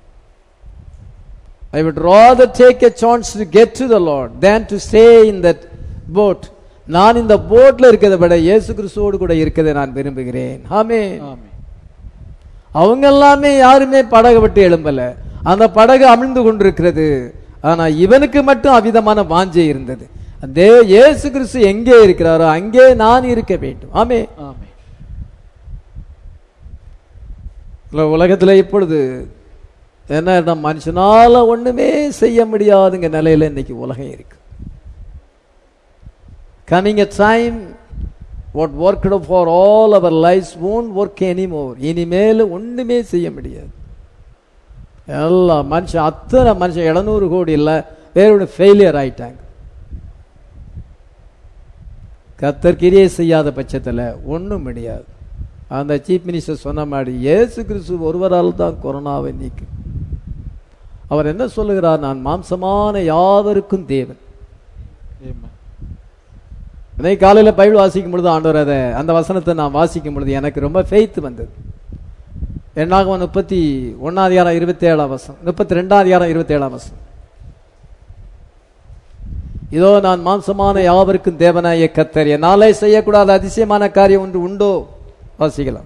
I would rather take a chance to get to the Lord than to stay in that boat. நான் இந்த போட்ல இருக்கிறத விட இயேசு கிறிஸ்துவோடு கூட இருக்கதை நான் விரும்புகிறேன். ஆமென். அவங்க எல்லாமே யாருமே படகை விட்டு எழும்பல, அந்த படகு அமிழ்ந்து கொண்டிருக்கிறது. ஆனா இவனுக்கு மட்டும் அவிதமான வாஞ்சை இருந்தது. அதே இயேசு கிறிஸ்து எங்கே இருக்கிறாரோ அங்கே நான் இருக்க வேண்டும். ஆமென். உலகத்துல இப்பொழுது என்ன, மனுஷனால ஒண்ணுமே செய்ய முடியாதுங்க நிலையில இன்னைக்கு உலகம் இருக்கு. Coming a time what worked for all our lives won't work anymore. இனிமேல் ஒண்ணுமே செய்ய முடியாது. எல்லா மனுஷன் அத்தனை மனுஷன் எழுநூறு கோடி இல்ல வேற ஃபெயிலியர் ஆயிட்டாங்க. கர்த்தர் கிரியை செய்யாத பட்சத்துல ஒண்ணும் முடியாது. அந்த சீஃப் மினிஸ்டர் சொன்ன மாதிரி இயேசு கிறிஸ்து ஒருவரால் தான் கொரோனாவை நீக்கும். அவர் என்ன சொல்லுகிறார், நான் மாம்சமான யாவருக்கும் தேவன். இன்னைக்கு காலையில பைபிள் வாசிக்கும் பொழுது ஆண்டவர் அதை அந்த வசனத்தை நான் வாசிக்கும் பொழுது எனக்கு ரொம்ப ஃபெய்த் வந்தது. என்னாகும் முப்பத்தி ஒன்னாம் அதிகாரம் இருபத்தி ஏழாம் வசனம், முப்பத்தி ரெண்டாம் அதிகாரம் இருபத்தி ஏழாம் வசனம். இதோ நான் மாம்சமான யாவருக்கும் தேவனாய கர்த்தர், என்னாலே செய்யக்கூடாத அதிசயமான காரியம் ஒன்று உண்டோ? வாசிக்கலாம்.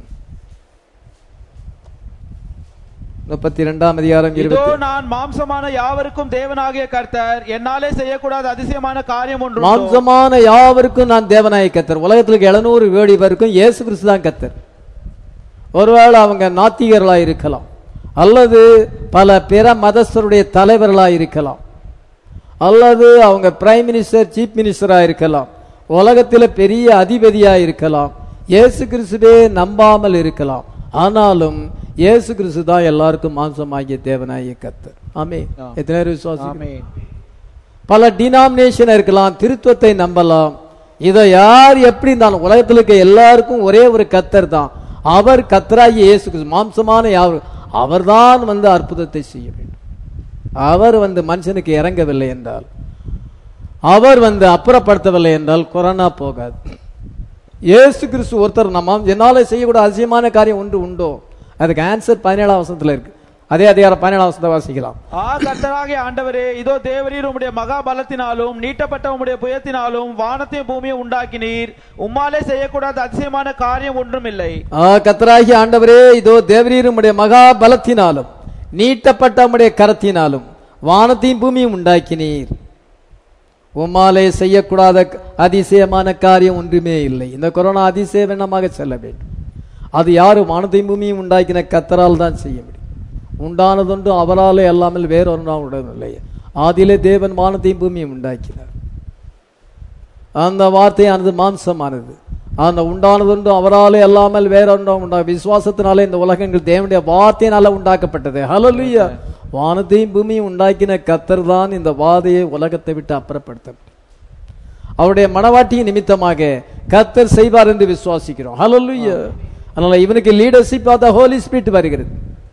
முப்பத்தி இரண்டாம் அதிகாரம். இதோ நான் மாம்சமான யாவருக்கும் தேவனாகிய கர்த்தர், என்னாலே செய்யக்கூடாத அதிசயமான காரியம் ஒன்று. மாம்சமான யாவருக்கும் நான் தேவனாகிய கர்த்தர். உலகத்திற்கு எழுநூறு கோடி பேருக்கும் இயேசு கிறிஸ்து தான் கர்த்தர். ஒருவேளை அவங்க நாத்திகர்களா இருக்கலாம், அல்லது பல பிற மதஸ்தருடைய தலைவர்களா இருக்கலாம், அல்லது அவங்க பிரைம் மினிஸ்டர் சீஃப் மினிஸ்டரா இருக்கலாம், உலகத்தில் பெரிய அதிபதியா இருக்கலாம், இயேசு கிறிஸ்துவே நம்பாமல் இருக்கலாம். ஆனாலும் இயேசு கிறிஸ்து தான் எல்லாருக்கும் மாம்சமாகிய தேவனாகிய கர்த்தர். ஆமென். எத்தனை பேர் விசுவாசிக்கிறீங்க? பல டினாமினேஷன் இருக்கலாம், திருத்துவத்தை நம்பலாம். இதை யார் எப்படி இருந்தாலும் உலகத்தில் இருக்க எல்லாருக்கும் ஒரே ஒரு கர்த்தர் தான். அவர் கர்த்தராகிய இயேசு கிறிஸ்து மாம்சமான யார், அவர்தான் வந்து அற்புதத்தை செய்ய வேண்டும். அவர் வந்து மனுஷனுக்கு இறங்கவில்லை என்றால், அவர் வந்து அப்புறப்படுத்தவில்லை என்றால் கொரோனா போகாது. இயேசு கிறிஸ்து ஒருத்தர் நம்ம என்னால செய்யக்கூட அதிசயமான காரியம் ஒன்று உண்டோ? அதுக்கு ஆன்சர் பதினேழாம் வசனத்துல இருக்கு. அதே அதிகாரம் பதினேழாம் வசனத்தை வாசிக்கலாம். ஆ கர்த்தராகிய ஆண்டவரே, இதோ தேவரீர் உம்முடைய மகா பலத்தினாலும் நீட்டப்பட்ட உம்முடைய புயத்தினாலும் வானத்தையும் பூமியை உண்டாக்கினீர். உம்மாலே செய்யக்கூடாத அதிசயமான காரியம் ஒன்றும் இல்லை. ஆ கர்த்தராகிய ஆண்டவரே, இதோ தேவரீர் உம்முடைய மகா பலத்தினாலும் நீட்டப்பட்ட உம்முடைய கரத்தினாலும் வானத்தையும் பூமியும் உண்டாக்கினீர். உம்மாலே செய்யக்கூடாத அதிசயமான காரியம் ஒன்றுமே இல்லை. இந்த கொரோனா அதிசயமாக செல்ல வேண்டும். அது யாரு? வானத்தையும் பூமியும் உண்டாக்கின கர்த்தரால் தான் செய்ய முடியும். உண்டானதொன்று அவராலே அல்லாமல் வேறொன்றாம் இல்லை. ஆதியிலே தேவன் வானத்தையும் பூமியும் உண்டாக்கினார். அந்த வார்த்தையானது மாம்சமானது. அந்த உண்டானதொன்று அவராலே அல்லாமல் வேறொன்றாம் உண்டா. விசுவாசத்தினாலே இந்த உலகங்கள் தேவனுடைய வார்த்தையினால உண்டாக்கப்பட்டது. ஹல்லேலூயா. வானத்தையும் பூமியும் உண்டாக்கின கர்த்தர் தான் இந்த வாதையை உலகத்தை விட்டு அப்புறப்படுத்த அவருடைய மனவாட்டியின் நிமித்தமாக கர்த்தர் செய்வார் என்று விசுவாசிக்கிறோம். ஹல்லேலூயா. அதனால இவனுக்கு leadership of the Holi Spirit வருகிறது.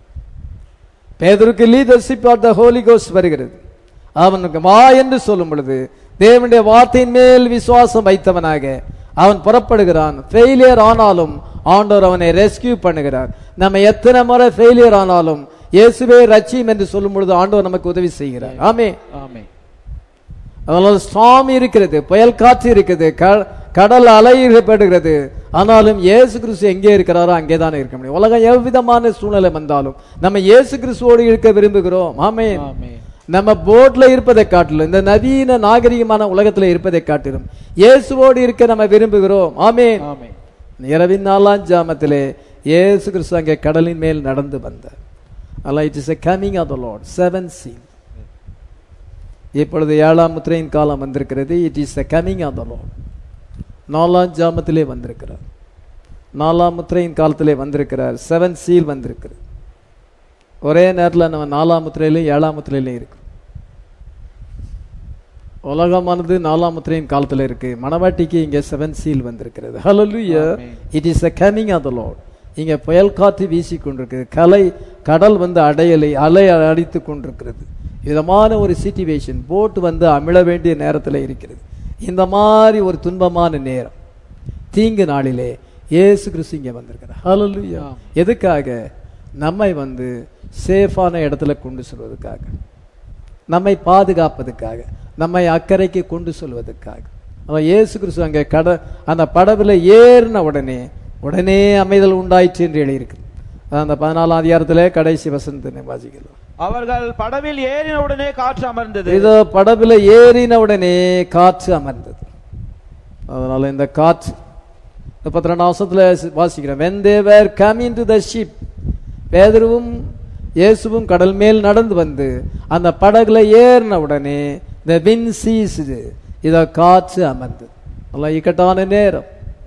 பேதுருக்கு leadership of the Holy Ghost வருகிறது. அவனுக்கு வா என்று சொல்லும் பொழுது தேவனுடைய வார்த்தையின் மேல் விசுவாசம் வைத்தவனாக அவன் புறப்படுகிறான். ஃபெயிலியர் ஆனாலும் ஆண்டவர் அவனை ரெஸ்கியூ பண்ணுகிறார். நம்ம எத்தனை முறை ஃபெயிலியர் ஆனாலும் இயேசுவே ரட்சியும் என்று சொல்லும் பொழுது ஆண்டவர் நமக்கு உதவி செய்கிறார். ஆமென். ஆமென். அதனால ஸ்டார்ம் இருக்கிறது, புயல் காற்று இருக்குது, கடல் அலையப்படுகிறது. ஆனாலும் இயேசு கிறிஸ்து எங்கே இருக்கிறாரோ அங்கேதான் இருக்க முடியும். உலகம் எவ்விதமான சூழ்நிலை வந்தாலும் நம்ம இயேசு கிறிஸ்துவோடு இருக்க விரும்புகிறோம். ஆமென். நம்ம போட்ல இருப்பதை காட்டிலும் இந்த நவீன நாகரிகமான உலகத்துல இருப்பதை காட்டிலும் இயேசுவோடு இருக்க நம்ம விரும்புகிறோம். ஆமென். இரவின் நாலாம் ஜாமத்திலே இயேசு கிறிஸ்து அங்கே கடலின் மேல் நடந்து வந்தார். அல்ல it is a coming of the Lord, seven seal. இப்பொழுது ஏழாம் முத்திரையின் காலம் வந்திருக்கிறது. It is a coming of the Lord. நாலாம் ஜாமத்திலே வந்திருக்கிறார். நாலாம் முத்திரையின் காலத்திலே வந்திருக்கிறார். செவன் சீல் வந்திருக்கிறது. ஒரே நேரத்தில் நம்ம நாலாம் முத்திரையிலும் ஏழாம் முத்திரையிலும் இருக்கு. உலகமானது நாலாம் முத்திரையின் காலத்தில் இருக்கு. மணவாட்டிக்கு இங்கே செவன் சீல் வந்திருக்கிறது. ஹல்லேலூயா. It is a coming of the Lord. இங்கே புயல் காற்று வீசி கொண்டிருக்கு. கலை கடல் வந்து அடையலை அலை அடித்து கொண்டிருக்கிறது. விதமான ஒரு சிச்சுவேஷன். போட் வந்து அமிழ வேண்டிய நேரத்தில் இருக்கிறது. இந்த மாதிரி ஒரு துன்பமான நேரம், தீங்கு நாளிலே இயேசு கிறிஸ்து இங்கே வந்திருக்கிறார். ஹல்லேலூயா. எதுக்காக? நம்மை வந்து சேஃபான இடத்துல கொண்டு செல்வதற்காக, நம்மை பாதுகாப்பதற்காக, நம்மை அக்கறைக்கு கொண்டு செல்வதற்காக. அவன் இயேசு கிறிஸ்து அங்கே கட அந்த படகுல ஏறின உடனே உடனே அமைதல் உண்டாயிற்று என்று எழுதியிருக்கு. அந்த பதினாலாம் அதிகாரத்திலே கடைசி வசனத்தை வாசிக்கலாம். அவர்கள் படவில் ஏறின உடனே காற்று அமர்ந்தது. இதோ படகுல ஏறின உடனே காற்று அமர்ந்தது. அதனால இந்த காற்று முப்பத்தி ரெண்டாம் வருஷத்துல வாசிக்கிறேன். when they were coming to the ship, பேதுருவும் இயேசுவும் கடல் மேல் நடந்து வந்து அந்த படகுல ஏறின உடனே the wind ceased, இத காற்று அமர்ந்தது. நல்ல இக்கட்டான நேரம்.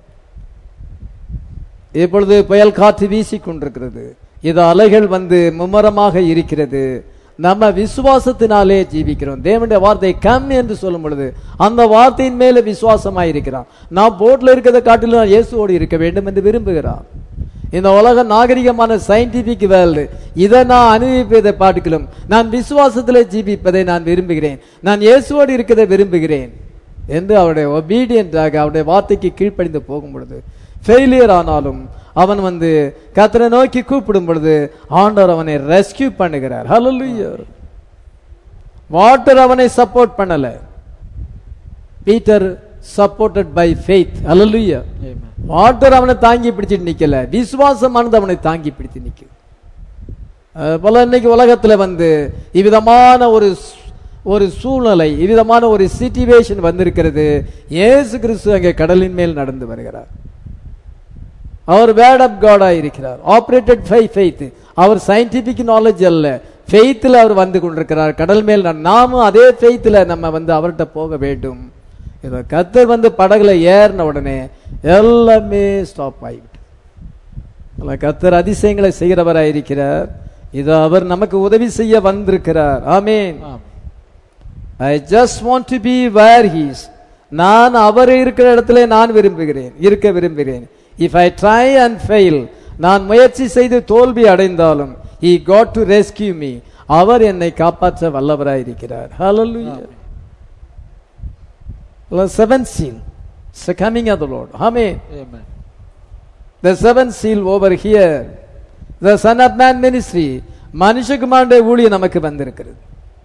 இப்பொழுது புயல் காற்று வீசி கொண்டிருக்கிறது. இது அலைகள் வந்து மும்முரமாக இருக்கிறது. நம்ம விசுவாசத்தினாலே ஜீவிக்கிறோம். தேவனுடைய வார்த்தை கம் என்று சொல்லும் பொழுது அந்த வார்த்தையின் மேல விசுவாசமாய் இருக்கிறான். நான் போட்ல இருக்கிறத காட்டிலும் இயேசுவோடு இருக்க வேண்டும் என்று விரும்புகிறான். இந்த உலக நாகரிகமான சயின்டிபிக் வேர்ல்டு இதை நான் அனுபவிப்பதை பாட்டுகளும் நான் விசுவாசத்திலே ஜீவிப்பதை நான் விரும்புகிறேன். நான் இயேசுவோடு இருக்கதை விரும்புகிறேன் என்று அவருடைய ஒபீடியன்டாக அவருடைய வார்த்தைக்கு கீழ்ப்படிந்து போகும் பொழுது ஃபெயிலியர் ஆனாலும் அவன் வந்து கர்த்தரை நோக்கி கூப்பிடும் பொழுது ஆண்டவர் அவனை ரெஸ்கியூ பண்ணுகிறார். ஹல்லேலூயா. வாட்டர் அவனை சப்போர்ட் பண்ணல. Peter supported by faith. ஹல்லேலூயா. வாட்டர் அவனை தாங்கி பிடிச்சிட்டு நிக்கல, விசுவாசமானது அவனை தாங்கி பிடித்து நிக்குது. போல இன்னைக்கு உலகத்துல வந்து இவ்விதமான ஒரு ஒரு சூழ்நிலை, இவ்விதமான ஒரு சிச்சுவேஷன் வந்திருக்கிறது. இயேசு கிறிஸ்து அங்கே கடலின் மேல் நடந்து வருகிறார். அவர் வேர்ட் ஆஃப் காடா இருக்கிறார். Operated by faith. அவர் சயின்டிபிக் நாலேஜ் அல்ல, ஃபெய்த்தில் அவர் வந்து கொண்டிருக்கிறார் கடல் மேல். நாமும் அதே ஃபெய்த்தில் நம்ம வந்து அவர்கிட்ட போக வேண்டும். இதை கர்த்தர் வந்து படகுல ஏறின உடனே எல்லாமே ஸ்டாப் ஆகிவிட்டு. கர்த்தர் அதிசயங்களை செய்கிறவராக இருக்கிறார். இது அவர் நமக்கு உதவி செய்ய வந்திருக்கிறார். ஆமென். I just want to be where he is. நான் அவர் இருக்கிற இடத்துல நான் விரும்புகிறேன், இருக்க விரும்புகிறேன். If I try and fail, நான் முயற்சி செய்து தோல்வி அடைந்தாலும் he got to rescue me. அவர் என்னை காப்பாற்ற வல்லவராய் இருக்கிறார். Hallelujah. The seventh seal, it's the coming of the Lord. Amen. Amen. The seventh seal over here, the Son of Man ministry, மனுஷகுமாரனுடைய ஊழியம் நமக்கு வந்திருக்கிறது.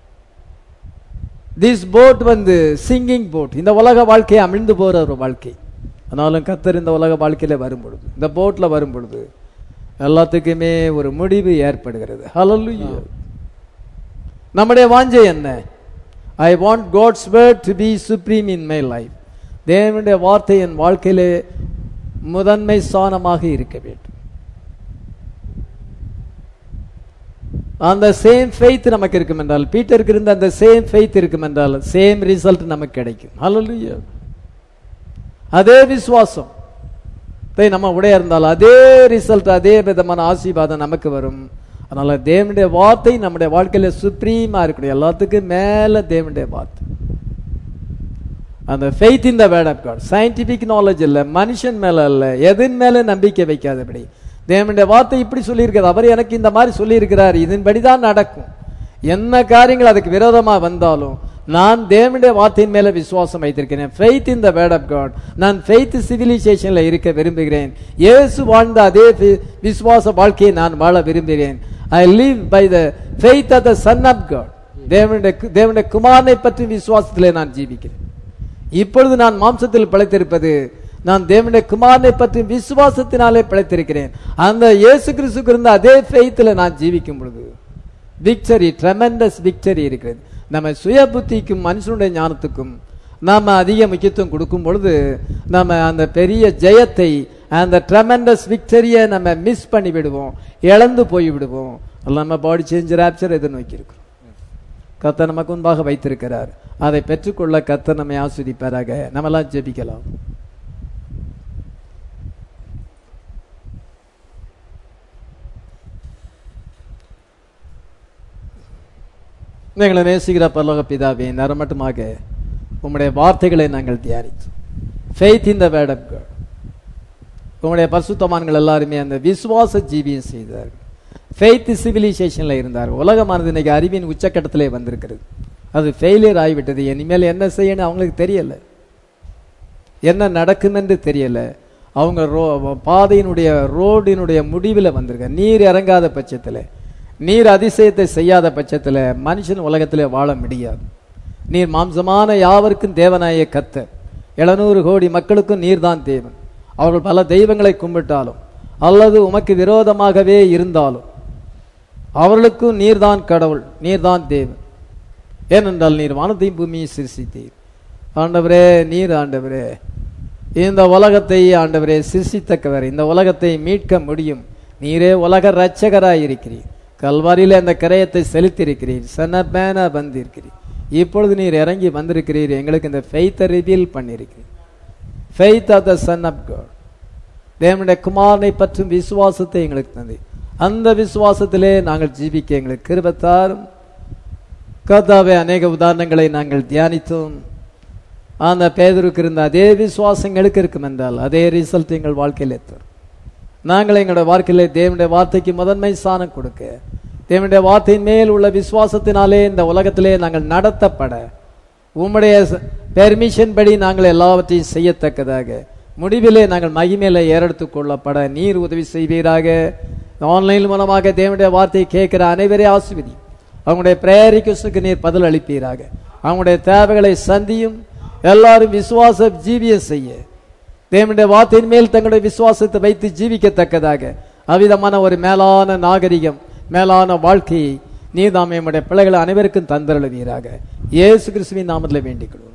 This boat வந்து singing boat. இந்த உலக வாழ்க்கையை அமிழ்ந்து போற ஒரு வாழ்க்கை. ஆனாலும் கர்த்தர் இந்த உலக வாழ்க்கையில வரும் பொழுது, இந்த போட்ல வரும் பொழுது எல்லாத்துக்குமே ஒரு முடிவு ஏற்படுகிறது. ஹல்லேலூயா. நம்முடைய வாஞ்சை என்ன? I want God's word to be supreme in my life. தேவனுடைய வார்த்தை என் வாழ்க்கையிலே முதன்மை ஸ்தானமாக இருக்க வேண்டும். அந்த சேம் ஃபெய்த் நமக்கு இருக்கும் என்றால், பீட்டருக்கு இருந்த அந்த சேம் ஃபெய்த் இருக்கும் என்றால் சேம் ரிசல்ட் நமக்கு கிடைக்கும். ஹல்லேலூயா. அதே விசுவாசம் நம்ம உடைய இருந்தால் அதே ரிசல்ட், அதே விதமான ஆசீர்வாதம் நமக்கு வரும். அதனால தேவனுடைய வார்த்தை நம்முடைய வாழ்க்கையில சுப்ரீமா இருக்கணும். எல்லாத்துக்கும் மேல தேவனுடைய வார்த்தை. அந்த faith in the word of God. Scientific knowledge இல்ல, மனுஷன் மேல அல்ல, எதன் மேல நம்பிக்கை வைக்காதபடி தேவனுடைய வார்த்தை இப்படி சொல்லி இருக்கிறது. அவர் எனக்கு இந்த மாதிரி சொல்லி இருக்கிறார், இதன்படிதான் நடக்கும். என்ன காரியங்கள் அதுக்கு விரோதமா வந்தாலும் நான் தேவனுடைய வார்த்தையின் மேல விசுவாசம் வைத்திருக்கிறேன். Faith in the word of God. நான் ஃபெய்த் சிவிலைசேஷன்ல இருக்க விரும்புகிறேன். இயேசு வாழ்ந்த அதே விசுவாச வாழ்க்கையை நான் வாழ விரும்புகிறேன். I live by the faith of the Son of God. தேவனுடைய தேவனுடைய குமாரனை பற்றி விசுவாசத்திலே நான் ஜீவிக்கிறேன். இப்பொழுது நான் மாம்சத்தில் பிழைத்திருப்பது நான் தேவனுடைய குமாரனை பற்றி விசுவாசத்தினாலே பிழைத்திருக்கிறேன். அந்த இயேசு கிறிஸ்துக்கு இருந்த அதே ஃபெய்த்தில் நான் ஜீவிக்கும் பொழுது விக்டரி, ட்ரெமெண்டஸ் விக்டரி இருக்கிறது. நம்ம சுய புத்திக்கும் மனுஷனுடைய ஞானத்துக்கும் நாம அதிக முக்கியத்துவம் கொடுக்கும் பொழுது நம்ம அந்த பெரிய ஜெயத்தை, அந்த ட்ரெமெண்டஸ் விக்டரியை நம்ம மிஸ் பண்ணி விடுவோம், இழந்து போய் விடுவோம். நம்ம பாடி சேஞ்ச் ராப்சர் எதிர்நோக்கி இருக்கிறோம். கர்த்தர் நமக்கு முன்பாக வைத்திருக்கிறார். அதை பெற்றுக்கொள்ள கர்த்தர் நம்மை ஆஸ்வதிப்பாராக. நம்மெல்லாம் ஜெபிக்கலாம். எங்களை நேசிக்கிற பரலோக பிதாவே, நரமட்டமாக உம்முடைய வார்த்தைகளை நாங்கள் தியானித்தோம். Faith in the word of God. உங்களுடைய பரிசுத்தவான்கள் எல்லாருமே அந்த விசுவாச ஜீவியம் செய்தார்கள். ஃபெய்த் சிவிலைசேஷன்ல இருந்தார். உலகமானது இன்னைக்கு அறிவின் உச்சக்கட்டத்திலே வந்திருக்கிறது. அது ஃபெயிலியர் ஆகிவிட்டது. இனிமேல் என்ன செய்யணும் அவங்களுக்கு தெரியல, என்ன நடக்கும் என்று தெரியல. அவங்க ரோ பாதையினுடைய ரோடினுடைய முடிவில் வந்திருக்க. நீர் இறங்காத பட்சத்தில், நீர் அதிசயத்தை செய்யாத பட்சத்தில் மனுஷன் உலகத்திலே வாழ முடியாது. நீர் மாம்சமான யாவருக்கும் தேவனாய கர்த்தர். எழுநூறு கோடி மக்களுக்கும் நீர்தான் தேவன். அவர்கள் பல தெய்வங்களை கும்பிட்டாலும் அல்லது உமக்கு விரோதமாகவே இருந்தாலும் அவர்களுக்கும் நீர்தான் கடவுள், நீர்தான் தேவன். ஏனென்றால் நீர் வானத்தையும் பூமியை சிருஷ்டித்தீர். ஆண்டவரே, நீர் ஆண்டவரே இந்த உலகத்தை ஆண்டவரே சிருஷ்டித்தக்கவர். இந்த உலகத்தை மீட்க முடியும். நீரே உலக இரட்சகராய் இருக்கிறீர். கல்வாரியில அந்த கிரயத்தை செலுத்தியிருக்கிறீர். சனபேனா வந்திருக்கிறீர். இப்பொழுது நீர் இறங்கி வந்திருக்கிறீர். எங்களுக்கு இந்த ஃபெய்த்தை ரிவீல் பண்ணியிருக்கிறீர். Faith of the Son of God, தேவனுடைய குமாரனை பற்றும் விசுவாசத்தை எங்களுக்கு தந்து அந்த விசுவாசத்திலே நாங்கள் ஜீவிக்க எங்களுக்கு கிருபை தாரும். கர்த்தாவே, அநேக உதாரணங்களை நாங்கள் தியானித்தோம். அந்த பேதுருக்கு இருந்த அதே விசுவாசங்களுக்கு இருக்கும் என்றால் அதே ரிசல்ட் எங்கள் வாழ்க்கையில் எத்தரும். நாங்கள் எங்களுடைய வாழ்க்கையிலே தேவனுடைய வார்த்தைக்கு முதன்மை ஸ்தானம் கொடுக்க, தேவனுடைய வார்த்தையின் மேல் உள்ள விசுவாசத்தினாலே இந்த உலகத்திலே நாங்கள் நடத்தப்பட, உம்முடைய பெர்மிஷன் படி நாங்கள் எல்லாவற்றையும் செய்யத்தக்கதாக, முடிவிலே நாங்கள் மகிமையில ஏறெடுத்துக் கொள்ளப்பட நீர் உதவி செய்வீராக. ஆன்லைன் மூலமாக தேவனுடைய வார்த்தையை கேட்கிற அனைவரே ஆசீர்வதி. அவங்களுடைய பிரேயர் ரிக்வெஸ்டுக்கு நீர் பதில் அளிப்பீராக. அவங்களுடைய தேவைகளை சந்தியும். எல்லாரும் விசுவாச ஜீவியம் செய்ய, தேவனுடைய வார்த்தையின் மேல் தங்களுடைய விசுவாசத்தை வைத்து ஜீவிக்கத்தக்கதாக அவ்விதமான ஒரு மேலான நாகரிகம், மேலான வாழ்க்கையை நீர் தாம் நம்முடைய பிள்ளைகள் அனைவருக்கும் தந்தருளுவீராக. இயேசு கிறிஸ்துவின் நாமத்தில் வேண்டிக் கொள்வோம்.